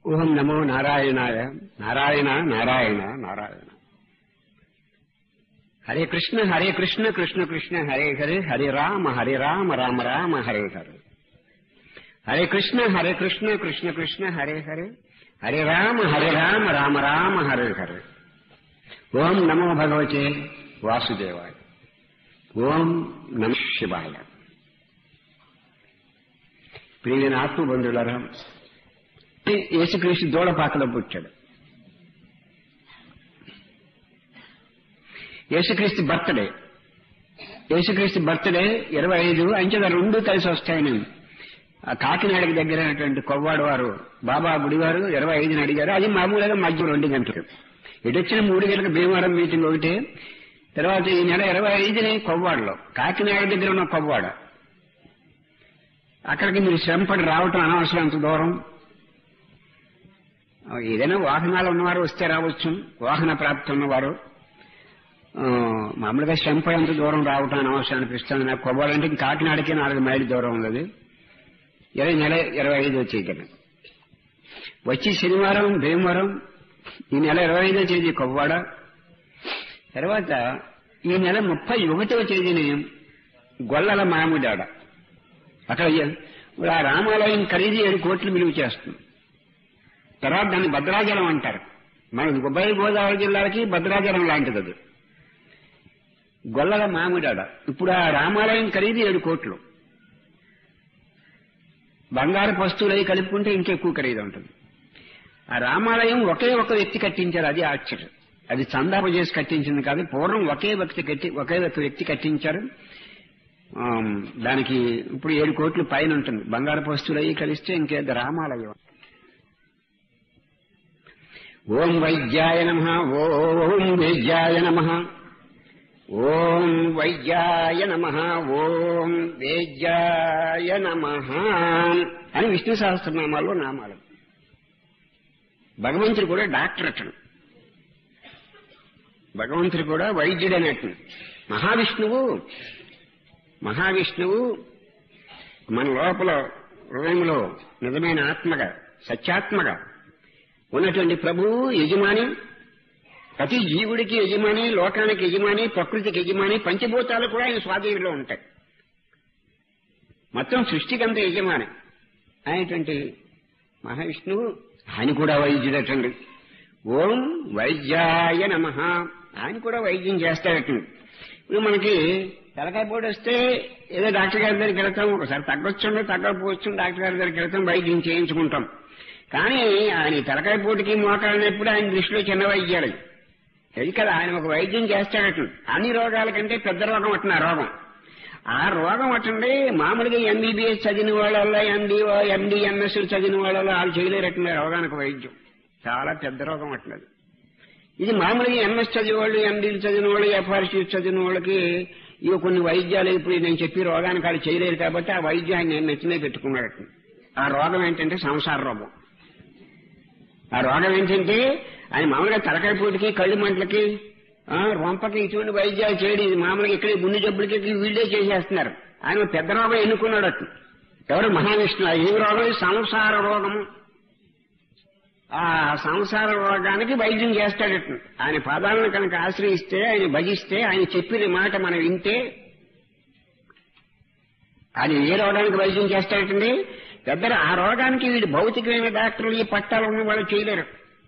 ఓం నమో నారాయణాయ. నారాయణ నారాయణ నారాయణ. హరే కృష్ణ కృష్ణ కృష్ణ హరే హరే, హరే రామ రామ రామ హరే హరే. హరే కృష్ణ కృష్ణ కృష్ణ హరే హరే, హరే రామ రామ రామ హరే హరే. ఓం నమో భగవతే వాసుదేవాయ. ఓం నమ శివాయ. ప్రియమైన ఆత్మబంధువులారా, యేసుక్రీస్తు దూడపాకలో పుట్టాడు. యేసుక్రీస్తు బర్త్డే 25 అంచెల 2 కలిసి వస్తాయని కాకినాడకి దగ్గరైనటువంటి కొవ్వాడు వారు బాబా గుడివారు 25ని అడిగారు. అది మామూలుగా మధ్య 2 గంటలకు. ఇటు వచ్చిన 3 గంటలకు భీమవరం మీటింగ్ ఒకటి. తర్వాత ఈ నెల 25ని కొవ్వాడలో, కాకినాడ దగ్గర ఉన్న కొవ్వాడ, అక్కడికి మీరు శ్రమపడి రావటం అనవసరం. అంత దూరం ఏదైనా వాహనాలు ఉన్నవారు వస్తే రావచ్చు, వాహన ప్రాప్తి ఉన్నవారు. మామూలుగా శ్రమపడి అంత దూరం రావటం అనవసరం అనిపిస్తుంది నాకు. కొవ్వాలంటే కాకినాడకి 4 మైళ్ళు దూరం ఉన్నది. నెల 25 వచ్చేయగలను. వచ్చి శనివారం భీమవరం, ఈ నెల 25వ తేదీ కొవ్వాడ. తర్వాత ఈ నెల 31వ తేదీని గొల్లల మామిడాడ. అక్కడ ఆ రామాలయం ఖరీదు 7 కోట్లు విలువ చేస్తుంది. తర్వాత దాన్ని భద్రాచలం అంటారు. మన ఉభయ గోదావరి జిల్లాలకి భద్రాచలం లాంటిది అది. గొల్లల మామిడాడ. ఇప్పుడు ఆ రామాలయం ఖరీదు 7 కోట్లు. బంగారు వస్తువులు అవి కలుపుకుంటే ఇంకెక్కువ ఖరీదు ఉంటుంది. ఆ రామాలయం ఒకే ఒక వ్యక్తి కట్టించారు. అది ఆశ్చర్యం. అది చందాప చేసి కట్టించింది కాదు. పూర్వం ఒకే ఒక వ్యక్తి కట్టించారు. దానికి ఇప్పుడు 7 కోట్ల పైన ఉంటుంది. బంగారు వస్తువులు అవి కలిస్తే ఇంకేదో రామాలయం. ఓం వైద్యాయ నమః, ఓం వేద్యాయ నమః, ఓం వైద్యాయ నమః, ఓం వేద్యాయ నమః అని విష్ణు సహస్రనామాల్లో నామాలు. భగవంతుడు కూడా డాక్టర్ అతను. భగవంతుడు కూడా వైద్యుడు అన్నట్టు. మహావిష్ణువు మన లోపల హృదయంలో నిజమైన ఆత్మగా, సత్యాత్మగా ఉన్నటువంటి ప్రభువు యజమాని. ప్రతి జీవుడికి యజమాని, లోకానికి యజమాని, ప్రకృతికి యజమాని. పంచభూతాలు కూడా ఆయన స్వాధీనంలో ఉంటాయి. మొత్తం సృష్టికంత యజమాని అయినటువంటి మహావిష్ణువు ఆయన కూడా వైద్యుడటండి. ఓం వైద్యాయ నమః. ఆయన కూడా వైద్యం చేస్తాడటండి. ఇప్పుడు మనకి తలకాయ పోటు వస్తే ఏదో డాక్టర్ గారి దగ్గరికి వెళ్తాం. ఒకసారి తగ్గొచ్చు, తగ్గకపోవచ్చు, డాక్టర్ గారి దగ్గరికి వెళ్తాం, వైద్యం చేయించుకుంటాం. కానీ ఆయన తలకాయ పోటుకి మోకాలనేప్పుడు ఆయన దృష్టిలో చిన్న వైద్యాలు అది కదా. ఆయన ఒక వైద్యం చేస్తాడట. అన్ని రోగాల కంటే పెద్ద రోగం అట్టిన రోగం. ఆ రోగం అట్టండి మామూలుగా ఎంబీబీఎస్ చదివిన వాళ్ళ, ఎండి ఎంఎస్ చదివిన వాళ్ళ వాళ్ళు చేయలేరట్టిన రోగానికి వైద్యం. చాలా పెద్ద రోగం అట్టినది. ఇది మామూలుగా ఎంఎస్ చదివేవాళ్ళు, ఎండీలు చదివిన వాళ్ళు, ఎఫ్ఆర్సీ చదివిన వాళ్ళకి ఇవి కొన్ని వైద్యాలు ఇప్పుడు నేను చెప్పి రోగానికి వాళ్ళు చేయలేరు కాబట్టి ఆ వైద్యాన్ని నేను నెచ్చినే పెట్టుకున్నాడు. ఆ రోగం ఏంటంటే సంసార రోగం. ఆ రోగం ఏంటంటే ఆయన మామూలుగా తలకాయ పూటికి, కళ్ళు మంటలకి, రొంపకి ఇటువంటి వైద్యాలు చేయడం. ఇది మామూలుగా ఇక్కడ గుండె జబ్బులకి వీళ్ళే చేసేస్తున్నారు. ఆయన పెద్ద రోగం ఎన్నుకున్నాడు. ఎవరు? మహావిష్ణువు. ఏ రోగం? సంసార రోగము. ఆ సంసార రోగానికి వైద్యం చేస్తాడట. ఆయన పాదాలను కనుక ఆశ్రయిస్తే, ఆయన భజిస్తే, ఆయన చెప్పిన మాట మనం వింటే ఆయన ఏ రోగానికి వైద్యం చేస్తాడటండి? పెద్ద ఆ రోగానికి వీడు భౌతికమైన డాక్టర్లు, ఈ పట్టాలు ఉన్న వాళ్ళు చేయలేరు.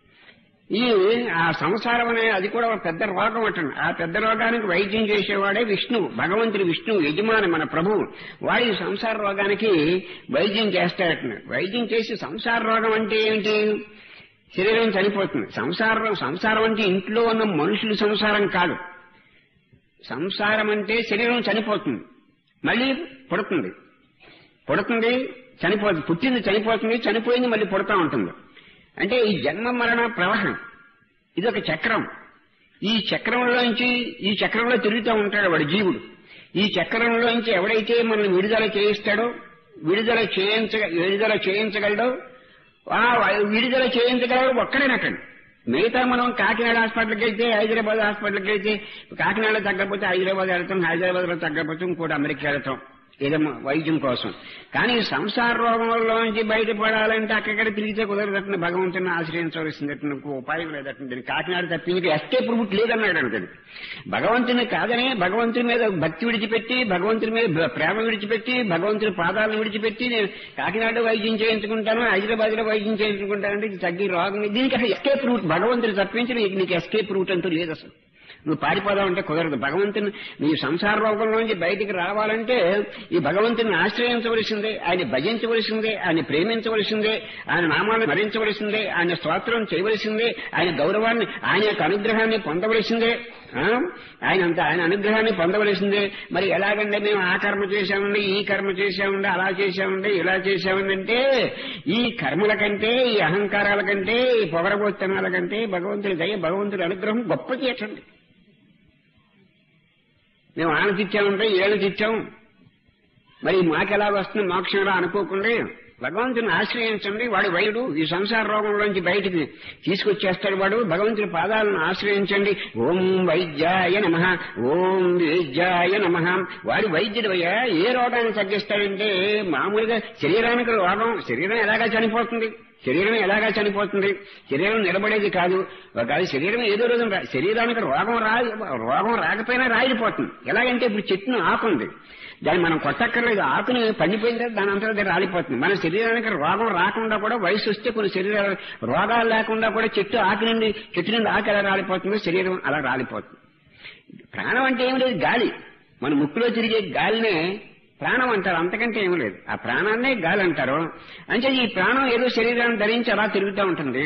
ఆ సంసారం అనే అది కూడా ఒక పెద్ద రోగం అంటాడు. ఆ పెద్ద రోగానికి వైద్యం చేసేవాడే విష్ణువు. భగవంతుడు విష్ణువు యజమాని, మన ప్రభువు. వాడి సంసార రోగానికి వైద్యం చేస్తాడట. వైద్యం చేసి సంసార రోగం అంటే ఏమిటి? శరీరం చనిపోతుంది. సంసారం అంటే ఇంట్లో ఉన్న మనుషుల సంసారం కాదు. సంసారం అంటే శరీరం చనిపోతుంది, మళ్ళీ పుడుతుంది, చనిపోతుంది. పుట్టింది చనిపోతుంది, చనిపోయింది మళ్ళీ పుడతా ఉంటుంది. అంటే ఈ జన్మ మరణ ప్రవాహం ఇది ఒక చక్రం. ఈ చక్రంలో తిరుగుతూ ఉంటాడు వాడు జీవుడు. ఈ చక్రంలోంచి ఎవడైతే మనల్ని విడుదల చేయిస్తాడో, విడుదల చేయించగలడో విడుదల చేయించగలడు ఒక్కడేనటండి. మిగతా మనం కాకినాడ హాస్పిటల్కి వెళ్తే, హైదరాబాద్ హాస్పిటల్కి వెళ్తే, కాకినాడలో తగ్గకపోతే హైదరాబాద్ వెళ్తాం, హైదరాబాద్ లో తగ్గకపోతే ఇంకోటి అమెరికా వెళ్తాం. ఏదో వైద్యం కోసం. కానీ సంసార రోగంలోంచి బయటపడాలంటే అక్కడిక్కడ తిరిగితే కుదరదట్టిన భగవంతుని ఆశ్రయించవలసిందట్టిన ఉపాయం లేదట్టిన దీనికి కాకినాడ తప్పించి ఎస్కేప్ రూట్ లేదన్నాడు అనుకోండి. భగవంతుని కాదని భగవంతుని మీద భక్తి విడిచిపెట్టి, భగవంతుని మీద ప్రేమ విడిచిపెట్టి, భగవంతుని పాదాలను విడిచిపెట్టి నేను కాకినాడ వైద్యం చేయించుకుంటాను, హైదరాబాద్ లో వైద్యం చేయించుకుంటానంటే ఇది తగ్గి రోగం. దీనికి అసలు ఎస్కేప్ రూట్ భగవంతుని తప్పించి నీకు ఎస్కేప్ రూట్ అంటూ లేదు. అసలు నువ్వు పారిపోదామంటే కుదరదు. భగవంతుని నీ సంసార రోగంలోంచి బయటికి రావాలంటే ఈ భగవంతుని ఆశ్రయించవలసిందే, ఆయన భజించవలసిందే, ఆయన ప్రేమించవలసిందే, ఆయన నామాన్ని స్మరించవలసిందే, ఆయన స్తోత్రం చేయవలసిందే, ఆయన గౌరవాన్ని, ఆయన యొక్క అనుగ్రహాన్ని పొందవలసిందే, ఆయన అనుగ్రహాన్ని పొందవలసిందే. మరి ఎలాగంటే మేము ఆ కర్మ చేశామండి, ఈ కర్మ చేశామండి, అలా చేశామండి, ఇలా చేశామండి అంటే ఈ కర్మల కంటే, ఈ అహంకారాల కంటే, ఈ పొగరబోత్తనాల కంటే భగవంతుడి దయ, భగవంతుడి అనుగ్రహం గొప్ప చేయండి. మేము ఆనతిచ్చామంటే ఏళ్ళు తెచ్చాం, మరి మాకెలా వస్తుంది మోక్షంలో అనుకోకుండా భగవంతుని ఆశ్రయించండి. వాడు వైద్యుడు, ఈ సంసార రోగంలోంచి బయటికి తీసుకొచ్చేస్తాడు వాడు. భగవంతుని పాదాలను ఆశ్రయించండి. ఓం వైద్యాయ నమః, ఓం వైద్యాయ నమః. వాడు వైద్యుడు అయ్యా. ఏ రోగాన్ని తగ్గిస్తాడంటే మామూలుగా శరీరానికి రోగం, శరీరం ఎలాగా చనిపోతుంది, శరీరం ఎలాగా చనిపోతుంది, శరీరం నిలబడేది కాదు. కాదు శరీరం ఏదో రోజు శరీరానికి రోగం రాకపోయినా రాలిపోతుంది. ఎలాగంటే ఇప్పుడు చెట్టును ఆకుంది, దాన్ని మనం కొట్టక్కర్లేదు, ఆకుని పండిపోయిన తర్వాత దాని అంతా రాలిపోతుంది. మన శరీరానికి రోగం రాకుండా కూడా వయసు వస్తే కొన్ని శరీరాలు రోగాలు లేకుండా కూడా చెట్టు నుండి ఆకు ఎలా రాలిపోతుందో శరీరం అలా రాలిపోతుంది. ప్రాణం అంటే ఏమి లేదు, గాలి. మన ముక్కులో తిరిగే గాలినే ప్రాణం అంటారు, అంతకంటే ఏమి లేదు. ఆ ప్రాణాన్నే గాలి అంటారు. అంటే ఈ ప్రాణం ఏదో శరీరాన్ని ధరించి అలా తిరుగుతూ ఉంటుంది.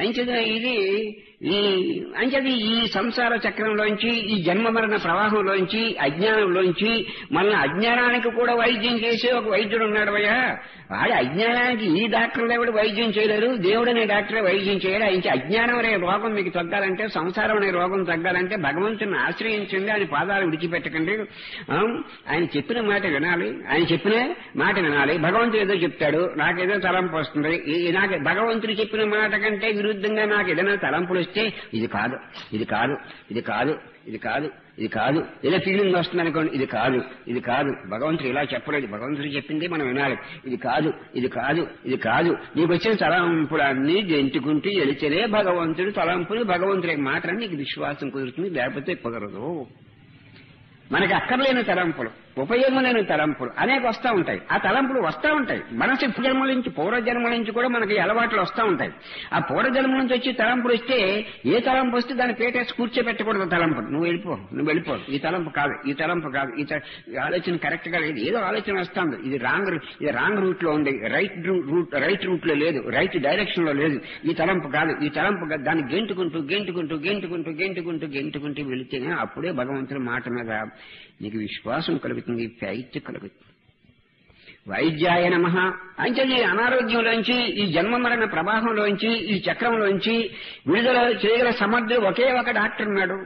అంచేది ఈ సంసార చక్రంలోంచి, ఈ జన్మ మరణ ప్రవాహంలోంచి, అజ్ఞానంలోంచి మన అజ్ఞానానికి కూడా వైద్యం చేసే ఒక వైద్యుడు ఉన్నాడు అయ్యా. వాడి అజ్ఞానానికి ఈ డాక్టర్లు ఎవడు వైద్యం చేయలేరు, దేవుడు అనే డాక్టరే వైద్యం చేయడు. ఆయన అజ్ఞానం అనే రోగం మీకు తగ్గాలంటే, సంసారం అనే రోగం తగ్గాలంటే భగవంతుని ఆశ్రయించండి, ఆయన పాదాలు విడిచిపెట్టకండి. ఆయన చెప్పిన మాట వినాలి, ఆయన చెప్పిన మాట వినాలి. భగవంతుడు ఏదో చెప్తాడు, నాకేదో తలంపు వస్తుంది, నాకు భగవంతుడు చెప్పిన మాట కంటే విరుద్ధంగా నాకు ఏదైనా తలంపులు వస్తే ఇది కాదు, ఇది కాదు, ఇది కాదు, ఇది కాదు, ఇది కాదు, ఏదో ఫీలింగ్ వస్తుంది అనుకోండి, ఇది కాదు, ఇది కాదు, భగవంతుడు ఇలా చెప్పలేదు, భగవంతుడు చెప్పింది మనం వినాలి. ఇది కాదు, ఇది కాదు, ఇది కాదు. నీకు వచ్చిన తలంపులన్నీ గెంటుకుంటూ ఎలిచలే భగవంతుడు తలంపులు, భగవంతుడి మాటలని నీకు విశ్వాసం కుదురుతుంది, లేకపోతే కుదరదు. మనకి అక్కర్లేని తలంపులు, ఉపయోగం లేని తలంపులు అనేక వస్తూ ఉంటాయి. ఆ తలంపులు వస్తూ ఉంటాయి. మనసు జన్మల నుంచి, పూర్వజన్మల నుంచి కూడా మనకి అలవాట్లు వస్తూ ఉంటాయి. ఆ పూర్వజన్మ నుంచి వచ్చి తలంపులు వస్తే, ఏ తలంపు వస్తే దాన్ని పేటేసి కూర్చోబెట్టకూడదు. తలంపు నువ్వు వెళ్ళిపో, ఈ తలంపు కాదు, ఈ తలంపు కాదు, ఈ ఆలోచన కరెక్ట్ గా లేదు, ఏదో ఆలోచన వస్తుంది, ఇది రాంగ్ రూట్ లో ఉంది, రైట్ రూట్ లో లేదు, రైట్ డైరెక్షన్ లో లేదు, ఈ తలంపు కాదు, ఈ తలంపు కాదు. దాన్ని గెంటుకుంటూ వెళితేనే అప్పుడే భగవంతుడి మాట మీద నీకు విశ్వాసం కలుగుతుంది, ఫైట్ కలుగుతుంది. వైద్యాయ నమః అంటే ఈ అనారోగ్యంలోంచి, ఈ జన్మ మరణ ప్రవాహంలోంచి, ఈ చక్రంలోంచి విడుదల చేయగల సమర్థుడు ఒకే ఒక డాక్టర్ ఉన్నాడు.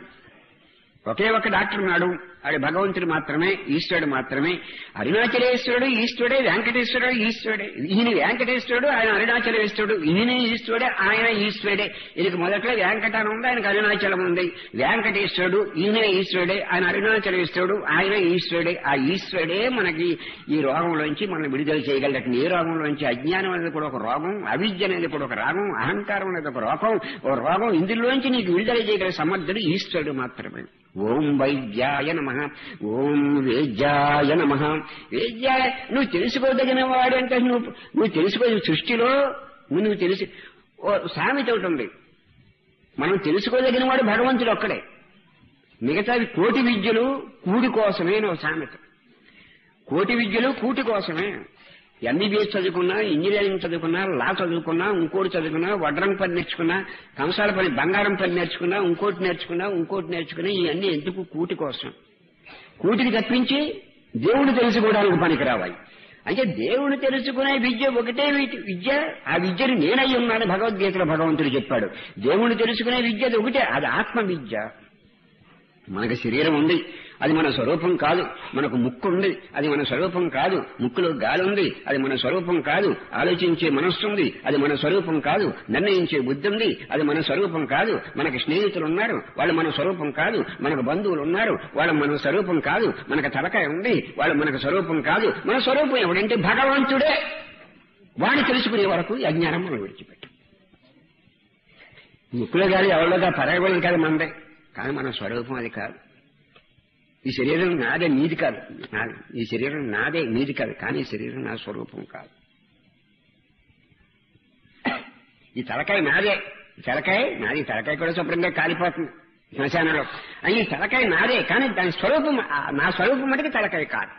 అది భగవంతుడు మాత్రమే, ఈశ్వరుడు మాత్రమే. అరుణాచలేశ్వరుడు ఈశ్వరుడే, వెంకటేశ్వరుడు ఈశ్వరుడే. ఈయన వెంకటేశ్వరుడు, ఆయన అరుణాచలేశ్వరుడు. ఈయన ఈశ్వరుడే, ఆయన ఈశ్వరుడే. ఈయనకి మొదట్లో వెంకటం ఉంది, ఆయనకు అరుణాచలం ఉంది. వెంకటేశ్వరుడు ఈయన ఈశ్వరుడే, ఆయన అరుణాచలేశ్వరుడు, ఆయన ఈశ్వరుడే. ఆ ఈశ్వరుడే మనకి ఈ రోగంలోంచి మనం విడుదల చేయగలట. ఏ రోగంలోంచి? అజ్ఞానం అనేది కూడా ఒక రోగం, అవిద్య అనేది కూడా ఒక రోగం, అహంకారం అనేది ఒక రోగం. ఇందులోంచి నీకు విడుదల చేయగల సమర్థుడు ఈశ్వరుడు మాత్రమే. ఓం వైద్యాయ నమః, ఓం వేద్యాయ నమః. వేద్యాయ నువ్వు తెలుసుకోదగిన వాడు అంటే నువ్వు తెలుసుకో. సృష్టిలో నువ్వు తెలిసి సామెత ఒకటి ఉంది, మనం తెలుసుకోదగిన వాడు భగవంతుడు ఒక్కడే, మిగతావి కోటి విద్యలు కూడి కోసమే. నువ్వు సామెత, కోటి విద్యలు కూటి కోసమే. ఎంబీబీఎస్ చదువుకున్నా, ఇంజనీరింగ్ చదువుకున్నా, లా చదువుకున్నా, ఇంకోటి చదువుకున్నా, వడ్రంగి పని నేర్చుకున్నా, కంసాల పని, బంగారం పని నేర్చుకున్నా, ఇంకోటి నేర్చుకున్నా, ఇవన్నీ ఎందుకు? కూటి కోసం. కూటికి తప్పించి దేవుడు తెలుసుకోవడానికి పనికి రావాలి. అంటే దేవుడు తెలుసుకునే విద్య ఒకటే విద్య. ఆ విద్యను నేనై ఉన్నాను భగవద్గీతలో భగవంతుడు చెప్పాడు. దేవుడు తెలుసుకునే విద్య ఒకటే, అది ఆత్మ విద్య. మనకు శరీరం ఉంది, అది మన స్వరూపం కాదు. మనకు ముక్కు ఉంది, అది మన స్వరూపం కాదు. ముక్కులో గాలి ఉంది, అది మన స్వరూపం కాదు. ఆలోచించే మనస్సు ఉంది, అది మన స్వరూపం కాదు. నిర్ణయించే బుద్ధి ఉంది, అది మన స్వరూపం కాదు. మనకు స్నేహితులు ఉన్నారు, వాళ్ళు మన స్వరూపం కాదు. మనకు బంధువులు ఉన్నారు, వాళ్ళు మన స్వరూపం కాదు. మనకు తలకాయ ఉంది, వాళ్ళు మనకు స్వరూపం కాదు. మన స్వరూపం ఎవడంటే భగవంతుడే. వాడు తెలుసుకునే వరకు అజ్ఞానం మనం విడిచిపెట్టాం. ముక్కులో గాలి ఎవరిలోగా పరగడం కాదు మనదే, కానీ మన స్వరూపం అది కాదు. ఈ శరీరం నాదే, నీది కాదు. ఈ శరీరం నాదే, నీది కాదు, కానీ ఈ శరీరం నా స్వరూపం కాదు. ఈ తలకాయ నాదే, తలకాయ నాది. తలకాయ కూడా శుభ్రంగా కాలిపోతుంది శ్మశానంలో. ఈ తలకాయ నాదే, కానీ దాని స్వరూపం నా స్వరూపం మటుకు తలకాయ కాదు.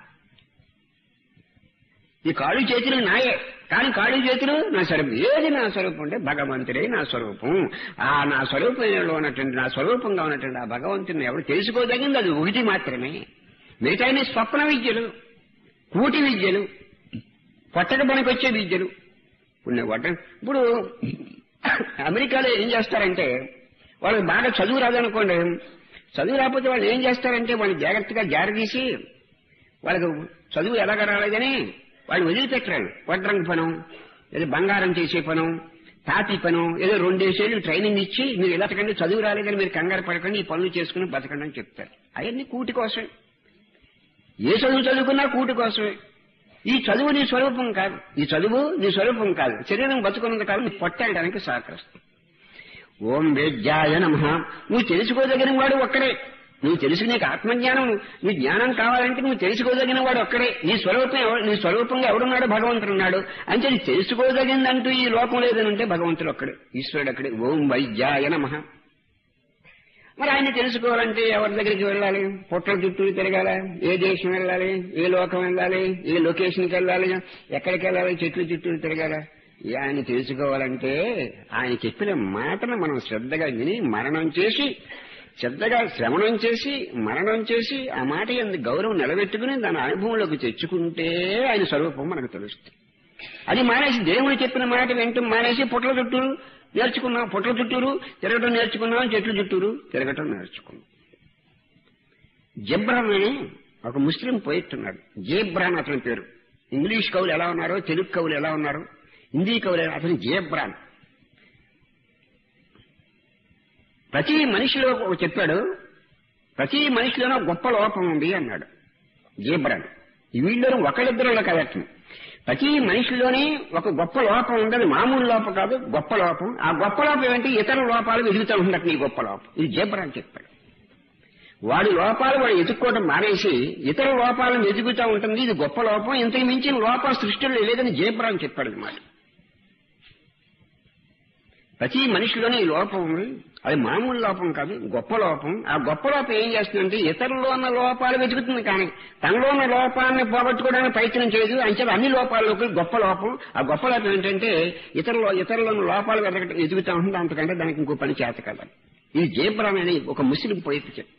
ఈ కాళ్ళు చేతులు నాయే, కానీ కాళ్ళు చేతులు నా స్వరూపం. ఏది నా స్వరూపం అంటే భగవంతుడే నా స్వరూపం. నా స్వరూపంలో ఉన్నటువంటి, నా స్వరూపంగా ఉన్నటువంటి ఆ భగవంతుని ఎవరు తెలుసుకోదగింది అది ఒకటి మాత్రమే. మిగతా స్వప్న విద్యలు, కూటి విద్యలు, పొట్టక పనికొచ్చే విద్యలు ఉన్నాయి. ఇప్పుడు అమెరికాలో ఏం చేస్తారంటే, వాళ్ళకి బాగా చదువు రాదనుకోండి, చదువు రాకపోతే వాళ్ళు ఏం చేస్తారంటే వాళ్ళు జాగ్రత్తగా జారదీసి వాళ్ళకు చదువు ఎలాగ రాలేదని వాళ్ళు వదిలిపెట్టరాడు. వడ్రంగి పనం, ఏదో బంగారం చేసే పనం, తాతి పనం, ఏదో 2 ఏళ్ళు ట్రైనింగ్ ఇచ్చి మీరు ఇలాంటికంటే చదువు రాలేదని మీరు కంగారు పడకండి, ఈ పనులు చేసుకుని బతకండి అని చెప్తారు. అవన్నీ కూటి కోసమే. ఏ చదువు చదువుకున్నా కూటి కోసమే. ఈ చదువు నీ స్వరూపం కాదు. ఈ చదువు నీ స్వరూపం కాదు. శరీరం బతుకున్నంత కాలం నీ పొట్టేయడానికి సహకరిస్తుంది. ఓం వేద్యాయ నమః. నువ్వు తెలుసుకోదగిన వాడు ఒక్కడే. నువ్వు తెలుసు, నీకు ఆత్మజ్ఞానం, నీ జ్ఞానం కావాలంటే నువ్వు తెలుసుకోదగిన వాడు ఒక్కడే. నీ స్వరూపంగా ఎవడున్నాడో భగవంతుడున్నాడు. అంటే తెలుసుకోదగిందంటూ ఈ లోకం లేదనంటే భగవంతుడు ఒక్కడే, ఈశ్వరుడు అక్కడే. ఓం వైద్యాయ నమః. మరి ఆయన తెలుసుకోవాలంటే ఎవరి దగ్గరికి వెళ్ళాలి? పొట్టల చుట్టూ తిరగాల? ఏ దేశం వెళ్ళాలి? ఏ లోకం వెళ్ళాలి? ఏ లొకేషన్కి వెళ్ళాలి? ఎక్కడికి వెళ్ళాలి? చెట్లు చుట్టూ తిరగాల? ఆయన తెలుసుకోవాలంటే ఆయన చెప్పిన మాటను మనం శ్రద్ధగా విని మరణం చేసి, శ్రద్ధగా శ్రవణం చేసి మరణం చేసి ఆ మాట యందు గౌరవం నిలబెట్టుకుని దాని అనుభవంలోకి తెచ్చుకుంటే ఆయన స్వరూపం మనకు తెలుస్తుంది. అది మానేసి దేవుడు చెప్పిన మాట వెంటనే మానేసి పొట్ల చుట్టూరు నేర్చుకున్నాం, పొట్ల చుట్టూరు తిరగటం నేర్చుకున్నాం, చెట్లు చుట్టూరు తిరగటం నేర్చుకున్నాం. జబ్రాన్ అని ఒక ముస్లిం పోయిట్ ఉన్నాడు. జేబ్రాన్ అతని పేరు. ఇంగ్లీష్ కవులు ఎలా ఉన్నారో, తెలుగు కవులు ఎలా ఉన్నారు, హిందీ కవులు, అతను జేబ్రాన్. ప్రతి మనిషిలో చెప్పాడు, ప్రతి మనిషిలోనో గొప్ప లోపం ఉంది అన్నాడు జేబ్రాన్. వీళ్ళలో ఒకళ్ళిద్దరిలో కదట్టింది. ప్రతి మనిషిలోనే ఒక గొప్ప లోపం ఉంది. అది మామూలు లోపం కాదు, గొప్ప లోపం. ఆ గొప్ప లోపం ఏంటి? ఇతర లోపాలు వెతుకుతూ ఉండట నీ గొప్ప లోపం. ఇది జేబ్రాన్ చెప్పాడు. వాడి లోపాలు వాడు ఎదుక్కోవడం మానేసి ఇతర లోపాలను వెతుకుతూ ఉంటుంది, ఇది గొప్ప లోపం. ఇంతకు మించిన లోపం సృష్టిలో లేదని జేబ్రాన్ చెప్పాడు అన్నమాట. ప్రతి మనిషిలోనే ఈ లోపం ఉంది, అది మామూలు లోపం కాదు, గొప్ప లోపం. ఆ గొప్ప లోపం ఏం చేస్తుందంటే ఇతరుల్లో ఉన్న లోపాలు వెతుకుతుంది, కానీ తనలో ఉన్న లోపాన్ని పోగొట్టుకోవడానికి ప్రయత్నం చేయదు. అంచేత అన్ని లోపాల్లోకి గొప్ప లోపం. ఆ గొప్ప లోపం ఏంటంటే ఇతరుల్లో ఉన్న లోపాలు వెతుకుతా ఉంటుంది, అంతకంటే దానికి ఇంకో పని చేత కదా. ఇది జేబ్రాన్ అని ఒక ముస్లిం పోయిట్ చెప్పారు.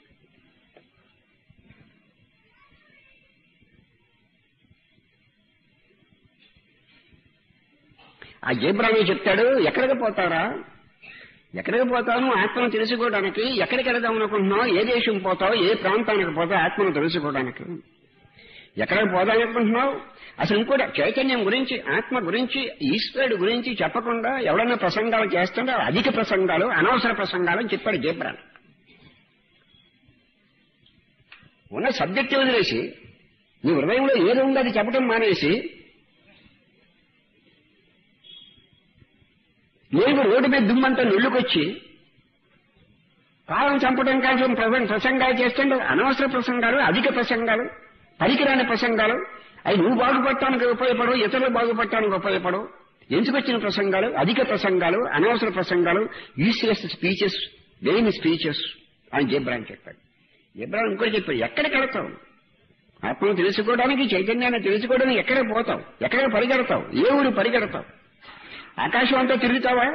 ఆ జేబ్రాన్ చెప్తాడు, ఎక్కడికి పోతారా, ఎక్కడికి పోతావు ఆత్మను తెలుసుకోవడానికి? ఎక్కడికి వెళదాం అనుకుంటున్నావు? ఏ దేశం పోతావు? ఏ ప్రాంతానికి పోతావు ఆత్మను తెలుసుకోవడానికి? ఎక్కడికి పోదామనుకుంటున్నావు? అసలు ఇంకోటి చైతన్యం గురించి, ఆత్మ గురించి, ఈశ్వరుడు గురించి చెప్పకుండా ఎవడన్నా ప్రసంగాలు చేస్తుంటే అధిక ప్రసంగాలు, అనవసర ప్రసంగాలు అని చెప్పాడు జేబ్రాన్. ఉన్న సబ్జెక్ట్ వదిలేసి నీ హృదయంలో ఏది ఉందో అది చెప్పడం మానేసి నేను రోడ్డు మీద దుమ్మంతా నొల్లుకొచ్చి కాలం చంపడం కోసం ప్రసంగాలు చేస్తుంటే అనవసర ప్రసంగాలు, అధిక ప్రసంగాలు, పనికిరాని ప్రసంగాలు. అవి నువ్వు బాగుపడటానికి ఉపయోగపడవు, ఇతరులు బాగుపడటానికి ఉపయోగపడవు. ఎందుకొచ్చిన ప్రసంగాలు, అధిక ప్రసంగాలు, అనవసర ప్రసంగాలు, యూస్లెస్ స్పీచెస్, వేయిన్ స్పీచెస్ అని జేబ్రాన్ చెప్పాడు. జేబ్రాన్ ఇంకోటి చెప్పాడు, ఎక్కడికి వెళతావు? ఆత్మను తెలుసుకోవడానికి, చైతన్యాన్ని తెలుసుకోవడానికి ఎక్కడికి పోతావు? ఎక్కడికి పరిగెడతావు? ఏ ఊరు పరిగెడతావు? ఆకాశం అంతా తిరుగుతావా?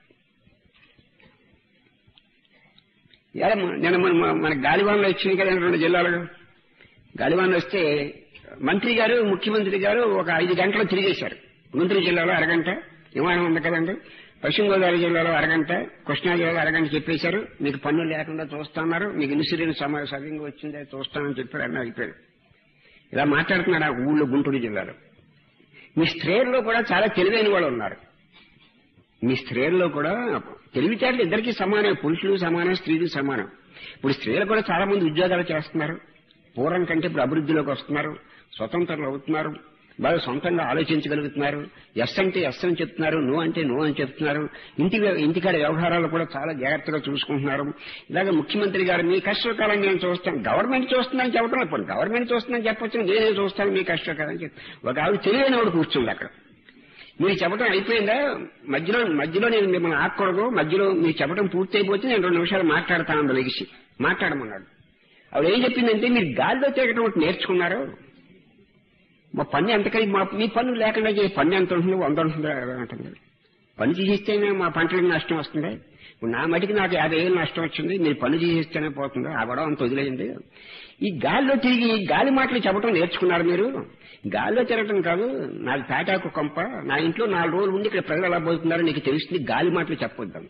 నేను మన గాలివాన్లో వచ్చింది కదా 2 జిల్లాలు. గాలివాన్లు వస్తే మంత్రి గారు, ముఖ్యమంత్రి గారు ఒక 5 గంటలు తిరిగేశారు. గుంటూరు జిల్లాలో అరగంట విమానం ఉంది కదండి, పశ్చిమ గోదావరి జిల్లాలో అరగంట, కృష్ణా జిల్లాలో అరగంట చెప్పేశారు. మీకు పన్ను లేకుండా చూస్తున్నారు, మీకు ఇన్సూరెన్స్ సవ్యంగా వచ్చిందే చూస్తానని చెప్పారు. అన్నీ అయిపోయారు. ఇలా మాట్లాడుతున్నారు ఆ ఊళ్ళో గుంటూరు జిల్లాలో. మీ స్త్రీల్లో కూడా చాలా తెలివైన వాళ్ళు ఉన్నారు. మీ స్త్రీల్లో కూడా తెలివితేటలు ఇద్దరికీ సమానం, పురుషులు సమానం, స్త్రీలు సమానం. ఇప్పుడు స్త్రీలు కూడా చాలా మంది ఉద్యోగాలు చేస్తున్నారు. పూర్వం కంటే ఇప్పుడు అభివృద్ధిలోకి వస్తున్నారు, స్వతంత్రులు అవుతున్నారు, బాగా సొంతంగా ఆలోచించగలుగుతున్నారు. ఎస్ అంటే ఎస్ అని చెప్తున్నారు, నో అంటే నో అని చెప్తున్నారు. ఇంటికాడ వ్యవహారాలు కూడా చాలా జాగ్రత్తగా చూసుకుంటున్నారు. ఇలాగే ముఖ్యమంత్రి గారు మీ కష్టకాలం నేను చూస్తాను, గవర్నమెంట్ చూస్తుందని చెప్పడం ఇప్పుడు గవర్నమెంట్ చూస్తుందని చెప్పొచ్చు, నేనే చూస్తాను మీ కష్టకాలం చెప్పి ఒక ఆవిడ తెలియని వాడు కూర్చుంది అక్కడ. మీరు చెప్పడం అయిపోయిందా, మధ్యలో నేను మిమ్మల్ని ఆకూడదు, మధ్యలో మీరు చెప్పడం పూర్తి అయిపోతే నేను 2 నిమిషాలు మాట్లాడతాను అందులో లెగిసి మాట్లాడమన్నాడు. ఆవిడ ఏం చెప్పిందంటే మీరు గాలిలో తిరగటం ఒకటి నేర్చుకున్నారు, మా పన్ను ఎంతకై మీ పన్ను లేకుండా పన్ను ఎంత ఉంటుందో 100 ఉంటుందో అంటుంది. పన్ను తీసేస్తేనే మా పంటలకు నష్టం వస్తుంది. ఇప్పుడు నా మటుకు నాకు 50,000 నష్టం వచ్చింది, మీరు పన్ను తీసేస్తేనే పోతుందో ఆ గొడవ అంత వదిలేయండి. ఈ గాలిలో తిరిగి గాలి మాటలు చెప్పడం నేర్చుకున్నారు మీరు. గాలిలో తిరగటం కాదు, నాకు తాటాకు కొంప, నా ఇంట్లో 4 రోజులు ఉండి ఇక్కడ ప్రజలు ఎలా పోతున్నారో నీకు తెలుస్తుంది, గాలి మాటలు చెప్పొద్దాం.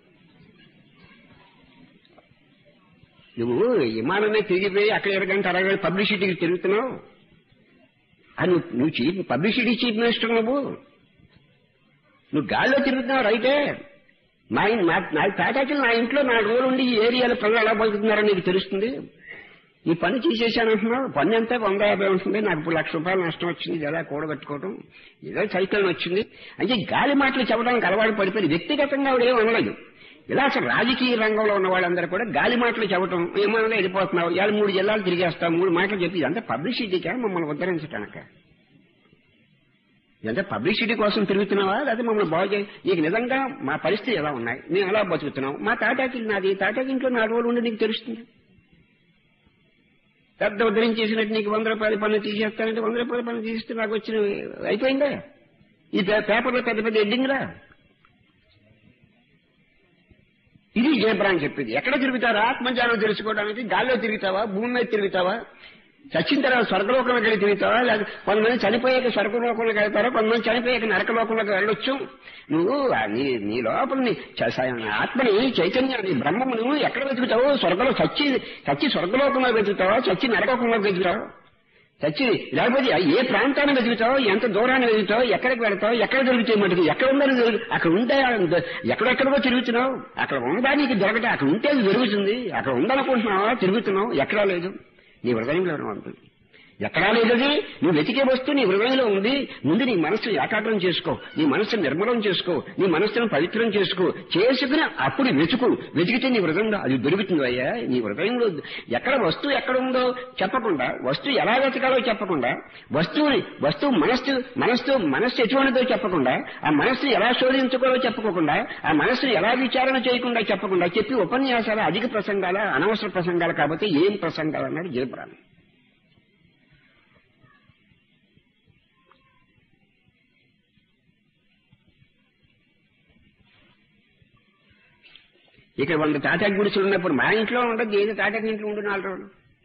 నువ్వు విమానమే తిరిగిపోయి అక్కడ 2 గంట 60 గంటలు పబ్లిసిటీకి తిరుగుతున్నావు. నువ్వు పబ్లిసిటీ చీఫ్ మినిస్టర్, నువ్వు గాల్లో తిరుగుతున్నావు రైతే. నాకు తాటాకిలు నా ఇంట్లో 4 రోజులు ఉండి ఈ ఏరియాలో ప్రజలు ఎలా బతుకుతున్నారో నీకు తెలుస్తుంది. ఈ పని తీసేశానంటున్నావు, పన్ను ఎంత 150 ఉంటుంది, నాకు ఇప్పుడు ₹1,00,000 నష్టం వచ్చింది, ఇది ఎలా కూడగట్టుకోవడం, ఏదో సైకిల్ వచ్చింది అంటే గాలి మాటలు చెప్పడానికి అలవాటు పడిపోయి వ్యక్తిగతంగా ఆవిడ ఏం అనలేదు. ఇలా అసలు రాజకీయ రంగంలో ఉన్న వాళ్ళందరూ కూడా గాలి మాటలు చెప్పడం, ఏమన్నా వెళ్ళిపోతున్నావు, 3 జిల్లాలు తిరిగేస్తావు, 3 మాటలు చెప్పి ఇదంతా పబ్లిసిటీకా మమ్మల్ని ఉద్ధరించడానిక? ఇదంతా పబ్లిసిటీ కోసం తిరుగుతున్నావా, లేదా మమ్మల్ని బాగు చేయి? నీకు నిజంగా మా పరిస్థితి ఎలా ఉన్నాయి, మేము ఎలా బతుకుతున్నాం, మా తాటాకి నాది, తాటాకి ఇంట్లో 4 రోజులు ఉండి నీకు తెలుస్తుంది. పెద్ద ఉద్ధరించేసినట్టు నీకు ₹100 పన్ను తీసేస్తానంటే ₹100 పన్ను తీస్తే నాకు వచ్చిన అయిపోయిందా? ఈ పేపర్లో పెద్ద పెద్ద హెడ్డింగ్లా. ఇది జయబ్రా అని చెప్పింది. ఎక్కడ తిరుగుతారా ఆత్మజ్ఞానం తెలుసుకోవడానికి? గాల్లో తిరుగుతావా, భూమి మీద తిరుగుతావా, చచ్చిన తర్వాత స్వర్గలోకంలోకి వెళ్ళి తిరుగుతావా, లేదా కొంతమంది చనిపోయాక స్వర్గలోకంలోకి వెళ్తారా, కొంతమంది చనిపోయాక నరకలోకంలోకి వెళ్ళొచ్చు. నువ్వు నీ లోపల ఆత్మని, చైతన్యాన్ని, బ్రహ్మమును ఎక్కడ వెతుకుతావో, స్వర్గంలో చచ్చి స్వర్గలోకంలో వెతుకుతావా, చచ్చి నరకలోకంలో వెతుకుతావా, చచ్చి లేకపోతే ఏ ప్రాంతాన్ని వెతుకుతావో, ఎంత దూరాన్ని వెతుకుతావో, ఎక్కడికి వెళ్తావు, ఎక్కడ దొరుకుతాయి మటుకు, ఎక్కడ ఉందని అక్కడ ఉంటే ఎక్కడెక్కడికో తిరుగుతున్నావు, అక్కడ ఉందా నీకు దొరకటే, అక్కడ ఉంటే అది దొరుకుతుంది, అక్కడ ఉందనుకుంటున్నావా, తిరుగుతున్నావు, ఎక్కడా లేదు, నీ హృదయంలో ఉంటుంది. ఎక్కడా లేదది, నువ్వు వెతికే వస్తువు నీ హృదయంలో ఉంది. ముందు నీ మనస్సును ఏకాగ్రం చేసుకో, నీ మనస్సును నిర్మలం చేసుకో, నీ మనస్సును పవిత్రం చేసుకుని అప్పుడు వెతికితే నీ హృదయంలో అది దొరుకుతుంది. అయ్యా నీ హృదయంలో ఎక్కడ వస్తువు ఎక్కడ ఉందో చెప్పకుండా, వస్తువు ఎలా వెతకాలో చెప్పకుండా, వస్తువు మనస్సు ఎటువంటిదో చెప్పకుండా, ఆ మనస్సును ఎలా శోధించుకోవాలో చెప్పుకోకుండా, ఆ మనస్సును ఎలా విచారణ చేయకుండా చెప్పకుండా చెప్పి ఉపన్యాసాలు అధిక ప్రసంగాల, అనవసర ప్రసంగాలు కాబట్టి ఏం ప్రసంగాలు అన్నాడు జయబ్రాహ్మణ్. ఇక్కడ 100 తాటాకి గుడిసెలు ఉన్నప్పుడు మా ఇంట్లో ఉండదు, ఏదో తాటాకి ఇంట్లో ఉండు 4 రోజులు.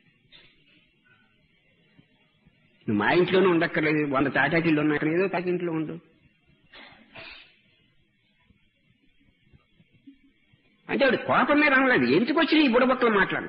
నువ్వు మా ఇంట్లోనే ఉండక్కర్లేదు, 100 తాటాకిళ్ళు ఉన్నాయి, ఏదో తాకి ఇంట్లో ఉండు అంటే ఆవిడ కోపం మీద అనలేదు. ఎందుకు వచ్చి ఈ బుడబక్కలు మాట్లాడు.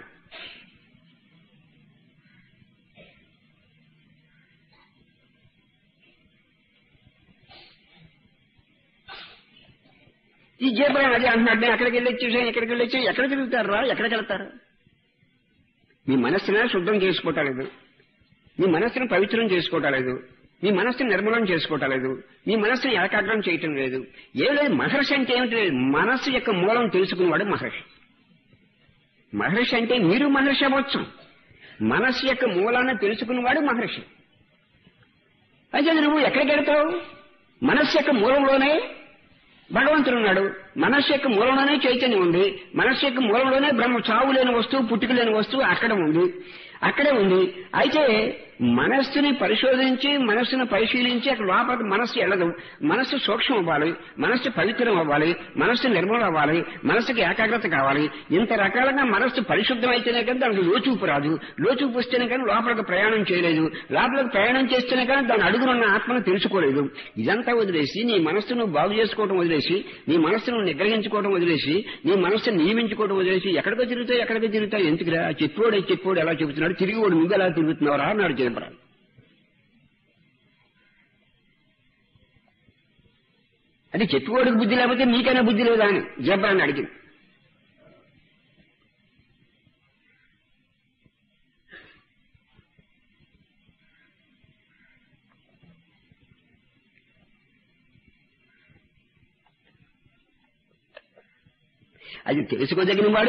ఈ జయబ్రాహ్మణ్ అదే అంటున్నాడు, నేను అక్కడికి వెళ్ళొచ్చేసాను, ఎక్కడికి వెళ్ళొచ్చాను, ఎక్కడ తిరుగుతారా, ఎక్కడికి వెళ్తారు? మీ మనస్సును శుద్ధం చేసుకోవటలేదు, మీ మనస్సును పవిత్రం చేసుకోవటలేదు, మీ మనస్సును నిర్మలం చేసుకోవటలేదు, మీ మనస్సును ఏకాగ్రం చేయటం లేదు. ఏం లేదు. మహర్షి అంటే ఏమిటి? మనస్సు యొక్క మూలం తెలుసుకునేవాడు మహర్షి. మహర్షి అంటే మీరు మహర్షి అవ్వచ్చు, మనస్సు యొక్క మూలాన్ని తెలుసుకునేవాడు మహర్షి. అయితే నువ్వు ఎక్కడికి వెళ్తావు? మనస్సు యొక్క మూలంలోనే భగవంతుడు ఉన్నాడు, మనస్సు యొక్క మూలంలోనే చైతన్యం ఉంది, మనస్సు యొక్క మూలంలోనే బ్రహ్మ, చావు లేని వస్తువు, పుట్టుక లేని వస్తువు అక్కడే ఉంది. అయితే మనస్సుని పరిశోధించి మనస్సును పరిశీలించి అక్కడ లోపల మనస్సు వెళ్ళదు. మనస్సు సూక్ష్మం అవ్వాలి, మనస్సు పవిత్రం అవ్వాలి, మనస్సు నిర్మలం అవ్వాలి, మనస్సుకి ఏకాగ్రత కావాలి. ఇంత రకాలుగా మనస్సు పరిశుద్ధం అయితేనే కానీ దానికి లోచూపు రాదు. లోచూపు వస్తేనే కానీ లోపలికి ప్రయాణం చేయలేదు. లోపలికి ప్రయాణం చేస్తేనే కానీ దాని అడుగునున్న ఆత్మను తెలుసుకోలేదు. ఇదంతా వదిలేసి నీ మనస్సును బాగు చేసుకోవడం వదిలేసి, నీ మనస్సును నిగ్రహించుకోవడం వదిలేసి, నీ మనస్సును నియమించుకోవడం వదిలేసి ఎక్కడికో తిరుగుతావు ఎందుకురా? చెప్పోడు ఎలా చెబుతున్నాడు, తిరిగి వాడు నువ్వు ఎలా తిరుగుతున్నావురా అన్నాడు చిదంబరాలు. అంటే చెప్పుకోడికి బుద్ధి లేకపోతే నీకైనా బుద్ధి లేదా అని చిదంబరాన్ని అడిగింది. అది తెలుసుకోదగిన వాడు